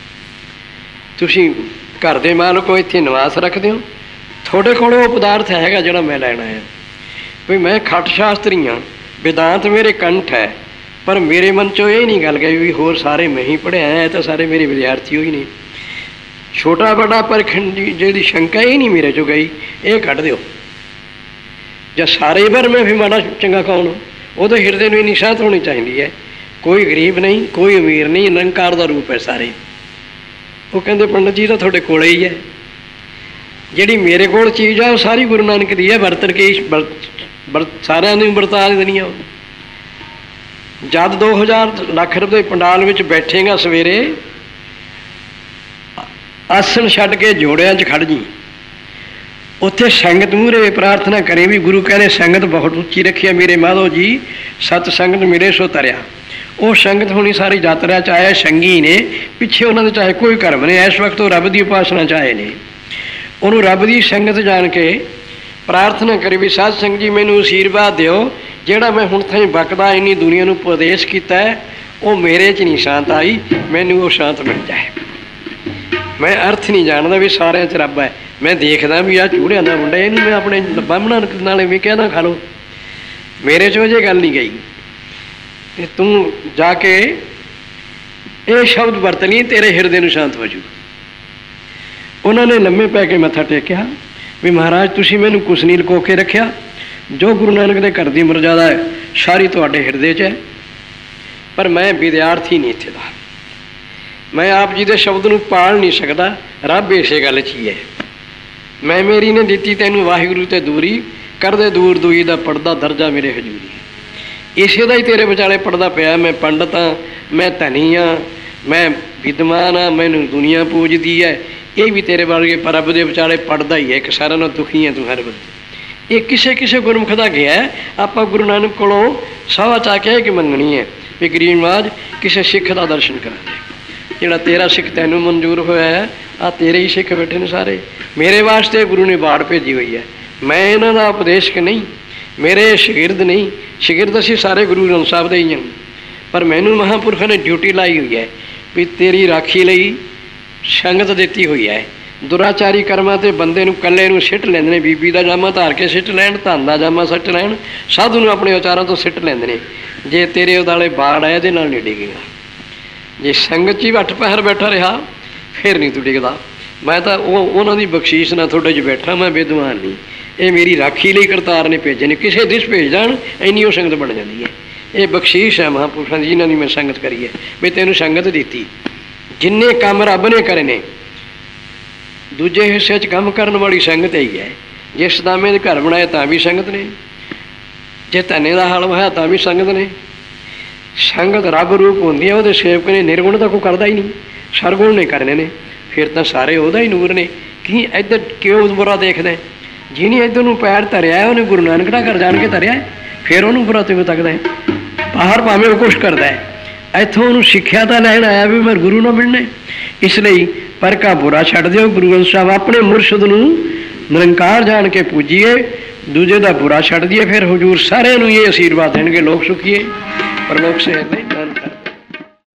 ਤੁਸੀਂ ਘਰ ਦੇ ਮਾਲਕ ਹੋ, ਇੱਥੇ ਨਿਵਾਸ ਰੱਖਦੇ ਹੋ, ਤੁਹਾਡੇ ਕੋਲ ਉਹ ਪਦਾਰਥ ਹੈਗਾ ਜਿਹੜਾ ਮੈਂ ਲੈਣ ਆਇਆ। ਵੀ ਮੈਂ ਖੱਟ ਸ਼ਾਸਤਰੀ ਹਾਂ, ਵਿਦਾਂਤ ਮੇਰੇ ਕੰਠ ਹੈ, ਪਰ ਮੇਰੇ ਮਨ 'ਚੋਂ ਇਹ ਨਹੀਂ ਗੱਲ ਗਈ ਵੀ ਹੋਰ ਸਾਰੇ ਮੈਂ ਹੀ ਪੜ੍ਹਿਆ ਹੈ, ਤਾਂ ਸਾਰੇ ਮੇਰੇ ਵਿਦਿਆਰਥੀ ਹੋਈ ਨੇ। ਛੋਟਾ ਵੱਡਾ ਪਰਖੰਡੀ ਜਿਹਦੀ ਸ਼ੰਕਾ ਇਹ ਨਹੀਂ ਮੇਰੇ 'ਚੋਂ ਗਈ, ਇਹ ਕੱਢ ਦਿਓ। ਜਾਂ ਸਾਰੇ ਪਰ ਮੈਂ ਵੀ ਮਾੜਾ ਚੰਗਾ ਕੌਣ, ਉਹਦੇ ਹਿਰਦੇ ਨੂੰ ਇੰਨੀ ਸ਼ਾਂਤ ਹੋਣੀ ਚਾਹੀਦੀ ਹੈ। ਕੋਈ ਗਰੀਬ ਨਹੀਂ, ਕੋਈ ਅਮੀਰ ਨਹੀਂ, ਨਿਰੰਕਾਰ ਦਾ ਰੂਪ ਹੈ ਸਾਰੇ। ਉਹ ਕਹਿੰਦੇ ਪੰਡਤ ਜੀ ਤਾਂ ਤੁਹਾਡੇ ਕੋਲ ਹੀ ਹੈ, ਜਿਹੜੀ ਮੇਰੇ ਕੋਲ ਚੀਜ਼ ਆ ਉਹ ਸਾਰੀ ਗੁਰੂ ਨਾਨਕ ਦੀ ਹੈ, ਵਰਤਣ ਕੇ ਸਾਰਿਆਂ ਨੂੰ ਵਰਤਾ ਦੇਣੀ ਆ। ਜਦ 2000 ਲੱਖ ਰੁਪਏ ਪੰਡਾਲ ਵਿੱਚ ਬੈਠੇਗਾ, ਸਵੇਰੇ ਆਸਣ ਛੱਡ ਕੇ ਜੋੜਿਆਂ 'ਚ ਖੜ ਜੀ, ਉੱਥੇ ਸੰਗਤ ਮੂਹਰੇ ਪ੍ਰਾਰਥਨਾ ਕਰੇ ਵੀ ਗੁਰੂ ਕਹਿੰਦੇ ਸੰਗਤ ਬਹੁਤ ਉੱਚੀ ਰੱਖੀ ਹੈ ਮੇਰੇ ਮਾਧੋ ਜੀ, ਸਤ ਸੰਗਤ ਮਿਲੇ ਸੋ ਤਰਿਆ। ਉਹ ਸੰਗਤ ਹੋਣੀ ਸਾਰੀ ਯਾਤਰਾ 'ਚ ਆਇਆ, ਸੰਗੀ ਨੇ ਪਿੱਛੇ ਉਹਨਾਂ ਦੇ ਚਾਹੇ ਕੋਈ ਕਰਮ ਨਹੀਂ, ਇਸ ਵਕਤ ਉਹ ਰੱਬ ਦੀ ਉਪਾਸਨਾ 'ਚ ਆਏ ਨੇ। ਉਹਨੂੰ ਰੱਬ ਦੀ ਸੰਗਤ ਜਾਣ ਕੇ ਪ੍ਰਾਰਥਨਾ ਕਰੇ ਵੀ ਸਾਧ ਸੰਗਤ ਜੀ ਮੈਨੂੰ ਅਸ਼ੀਰਵਾਦ ਦਿਓ, ਜਿਹੜਾ ਮੈਂ ਹੁਣ ਤਾਈਂ ਬਕਦਾ ਇੰਨੀ ਦੁਨੀਆ ਨੂੰ ਉਪਦੇਸ਼ ਕੀਤਾ ਹੈ ਉਹ ਮੇਰੇ 'ਚ ਨਹੀਂ ਸ਼ਾਂਤ ਆਈ, ਮੈਨੂੰ ਉਹ ਸ਼ਾਂਤ ਮਿਲ ਜਾਏ। ਮੈਂ ਅਰਥ ਨਹੀਂ ਜਾਣਦਾ ਵੀ ਸਾਰਿਆਂ 'ਚ ਰੱਬ ਹੈ, ਮੈਂ ਦੇਖਦਾ ਵੀ ਆਹ ਚੂੜਿਆਂ ਦਾ ਮੁੰਡਾ, ਇਹਨੂੰ ਮੈਂ ਆਪਣੇ ਬਾਹਮਣਾਂ ਨਾਲੇ ਵੀ ਕਹਿਣਾ ਖਾ ਲਓ, ਮੇਰੇ 'ਚ ਅਜੇ ਗੱਲ ਨਹੀਂ ਗਈ। ਅਤੇ ਤੂੰ ਜਾ ਕੇ ਇਹ ਸ਼ਬਦ ਵਰਤ ਲਈ, ਤੇਰੇ ਹਿਰਦੇ ਨੂੰ ਸ਼ਾਂਤ ਹੋ ਜੂ। ਉਹਨਾਂ ਨੇ ਲੰਮੇ ਪੈ ਕੇ ਮੱਥਾ ਟੇਕਿਆ ਵੀ ਮਹਾਰਾਜ ਤੁਸੀਂ ਮੈਨੂੰ ਕੁਛ ਨਹੀਂ ਲੁਕੋ ਕੇ ਰੱਖਿਆ, ਜੋ ਗੁਰੂ ਨਾਨਕ ਦੇ ਘਰ ਦੀ ਮਰਜ਼ਾਦਾ ਹੈ ਸਾਰੀ ਤੁਹਾਡੇ ਹਿਰਦੇ 'ਚ ਹੈ, ਪਰ ਮੈਂ ਵਿਦਿਆਰਥੀ ਨਹੀਂ ਇੱਥੇ ਦਾ, ਮੈਂ ਆਪ ਜੀ ਦੇ ਸ਼ਬਦ ਨੂੰ ਪਾਲ ਨਹੀਂ ਸਕਦਾ, ਰੱਬ ਇਸੇ ਗੱਲ 'ਚ ਹੀ ਹੈ। ਮੈਂ ਮੇਰੀ ਨੇ ਦਿੱਤੀ ਤੈਨੂੰ ਵਾਹਿਗੁਰੂ ਤੇ ਦੂਰੀ, ਕਰਦੇ ਦੂਰ ਦੂਈ ਦਾ ਪੜਦਾ ਦਰਜਾ ਮੇਰੇ ਹਜ਼ੂਰੀ। ਇਸੇ ਦਾ ਹੀ ਤੇਰੇ ਵਿਚਾਲੇ ਪੜਦਾ ਪਿਆ, ਮੈਂ ਪੰਡਤ ਹਾਂ, ਮੈਂ ਧਨੀ ਹਾਂ, ਮੈਂ ਵਿਦਵਾਨ ਹਾਂ, ਮੈਨੂੰ ਦੁਨੀਆ ਪੂਜਦੀ ਹੈ, ਇਹ ਵੀ ਤੇਰੇ ਵਰਗੇ ਪਰ ਰੱਬ ਦੇ ਵਿਚਾਲੇ ਪੜਦਾ ਹੀ ਹੈ। ਇੱਕ ਸਾਰਿਆਂ ਨਾਲ ਦੁਖੀ ਹੈ ਤੂੰ ਹਰ ਵੇਲੇ। ਇਹ ਕਿਸੇ ਕਿਸੇ ਗੁਰਮੁਖ ਦਾ ਗਿਆ। ਆਪਾਂ ਗੁਰੂ ਨਾਨਕ ਕੋਲੋਂ ਸਵਾ ਚਾ ਕੇ ਕਿ ਮੰਗਣੀ ਹੈ ਵੀ ਗਰੀਬ ਨਵਾਜ ਕਿਸੇ ਸਿੱਖ ਦਾ ਦਰਸ਼ਨ ਕਰਾ ਦੇ, ਜਿਹੜਾ ਤੇਰਾ ਸਿੱਖ ਤੈਨੂੰ ਮਨਜ਼ੂਰ ਹੋਇਆ ਹੈ। ਆਹ ਤੇਰੇ ਹੀ ਸਿੱਖ ਬੈਠੇ ਨੇ ਸਾਰੇ, ਮੇਰੇ ਵਾਸਤੇ ਗੁਰੂ ਨੇ ਬਾੜ ਭੇਜੀ ਹੋਈ ਹੈ। ਮੈਂ ਇਹਨਾਂ ਦਾ ਉਪਦੇਸ਼ਕ ਨਹੀਂ, ਮੇਰੇ ਸ਼ਾਗਿਰਦ ਨਹੀਂ, ਸ਼ਾਗਿਰਦ ਅਸੀਂ ਸਾਰੇ ਗੁਰੂ ਗ੍ਰੰਥ ਸਾਹਿਬ ਦੇ ਹੀ ਹਾਂ, ਪਰ ਮੈਨੂੰ ਮਹਾਂਪੁਰਖਾਂ ਨੇ ਡਿਊਟੀ ਲਾਈ ਹੋਈ ਹੈ ਵੀ ਤੇਰੀ ਰਾਖੀ ਲਈ ਸੰਗਤ ਦਿੱਤੀ ਹੋਈ ਹੈ। ਦੁਰਾਚਾਰੀ ਕਰਮਾਂ 'ਤੇ ਬੰਦੇ ਨੂੰ ਇਕੱਲੇ ਨੂੰ ਸਿੱਟ ਲੈਂਦੇ ਨੇ, ਬੀਬੀ ਦਾ ਜਾਮਾ ਧਾਰ ਕੇ ਸਿੱਟ ਲੈਣ, ਧਨ ਦਾ ਜਾਮਾ ਸਿੱਟ ਲੈਣ, ਸਾਧੂ ਨੂੰ ਆਪਣੇ ਉਚਾਰਾਂ ਤੋਂ ਸਿੱਟ ਲੈਂਦੇ ਨੇ। ਜੇ ਤੇਰੇ ਉਦਾਲੇ ਬਾੜ ਆਇਆ ਇਹਦੇ ਨਾਲ ਨਹੀਂ ਡਿੱਗੇਗਾ। ਜੇ ਸੰਗਤ 'ਚ ਹੀ ਵੱਟ ਪਹਿਰ ਬੈਠਾ ਰਿਹਾ ਫਿਰ ਨਹੀਂ ਤੂੰ ਡਿੱਗਦਾ। ਮੈਂ ਤਾਂ ਉਹਨਾਂ ਦੀ ਬਖਸ਼ੀਸ਼ ਨਾਲ ਤੁਹਾਡੇ 'ਚ ਬੈਠਾ, ਮੈਂ ਵਿਦਵਾਨ ਨਹੀਂ, ਇਹ ਮੇਰੀ ਰਾਖੀ ਲਈ ਕਰਤਾਰ ਨੇ ਭੇਜੇ ਨੇ। ਕਿਸੇ ਦਿਸ ਭੇਜ ਜਾਣ ਇੰਨੀ ਉਹ ਸੰਗਤ ਬਣ ਜਾਂਦੀ ਹੈ। ਇਹ ਬਖਸ਼ੀਸ਼ ਹੈ ਮਹਾਂਪੁਰਸ਼ਾਂ ਦੀ, ਜਿਨ੍ਹਾਂ ਦੀ ਮੈਂ ਸੰਗਤ ਕਰੀ ਹੈ। ਵੀ ਤੈਨੂੰ ਸੰਗਤ ਦਿੱਤੀ, ਜਿੰਨੇ ਕੰਮ ਰੱਬ ਨੇ ਕਰੇ ਨੇ ਦੂਜੇ ਹਿੱਸੇ 'ਚ ਕੰਮ ਕਰਨ ਵਾਲੀ ਸੰਗਤ ਹੀ ਹੈ। ਜੇ ਸਦਾਮੇ ਦੇ ਘਰ ਬਣਾਏ ਤਾਂ ਵੀ ਸੰਗਤ ਨੇ, ਜੇ ਧੰਨੇ ਦਾ ਹਲ ਵਹਾਇਆ ਤਾਂ ਵੀ ਸੰਗਤ ਨੇ। ਸੰਗਤ ਰੱਬ ਰੂਪ ਹੁੰਦੀ ਹੈ। ਉਹਦੇ ਸੇਵਕ ਨੇ ਨਿਰਗੁਣ ਤਾਂ ਕੋਈ ਕਰਦਾ ਹੀ ਨਹੀਂ, ਸਰਗੁਣ ਨੇ ਕਰਨੇ ਨੇ। ਫਿਰ ਤਾਂ ਸਾਰੇ ਉਹਦਾ ਹੀ ਨੂਰ ਨੇ। ਕੀ ਇੱਧਰ ਕਿਉਂ ਬੁਰਾ ਦੇਖਦਾ? ਜਿਹਨੇ ਇੱਧਰ ਨੂੰ ਪੈਰ ਧਰਿਆ ਉਹਨੇ ਗੁਰੂ ਨਾਨਕ ਦਾ ਘਰ ਜਾਣ ਕੇ ਧਰਿਆ, ਫਿਰ ਉਹਨੂੰ ਬੁਰਾ ਤੇ ਤੱਕਦਾ ਹੈ। ਬਾਹਰ ਭਾਵੇਂ ਉਹ ਕੁਛ ਕਰਦਾ ਹੈ, ਇੱਥੋਂ ਉਹਨੂੰ ਸਿੱਖਿਆ ਤਾਂ ਲੈਣ ਆਇਆ ਵੀ ਮੈਂ ਗੁਰੂ ਨਾਲ ਮਿਲਣਾ। ਇਸ ਲਈ ਪਰ ਕਾ ਬੁਰਾ ਛੱਡ ਦਿਓ। ਗੁਰੂ ਗ੍ਰੰਥ ਸਾਹਿਬ ਆਪਣੇ ਮੁਰਸ਼ਿਦ ਨੂੰ ਨਿਰੰਕਾਰ ਜਾਣ ਕੇ ਪੂਜੀਏ, ਦੂਜੇ ਦਾ ਬੁਰਾ ਛੱਡ ਦਈਏ। ਫਿਰ ਹਜ਼ੂਰ ਸਾਰਿਆਂ ਨੂੰ ਇਹ ਆਸ਼ੀਰਵਾਦ ਦੇਣਗੇ, ਲੋਕ ਸੁਖੀਏ ਪਰਲੋਕ ਸੇ ਨਹੀਂ।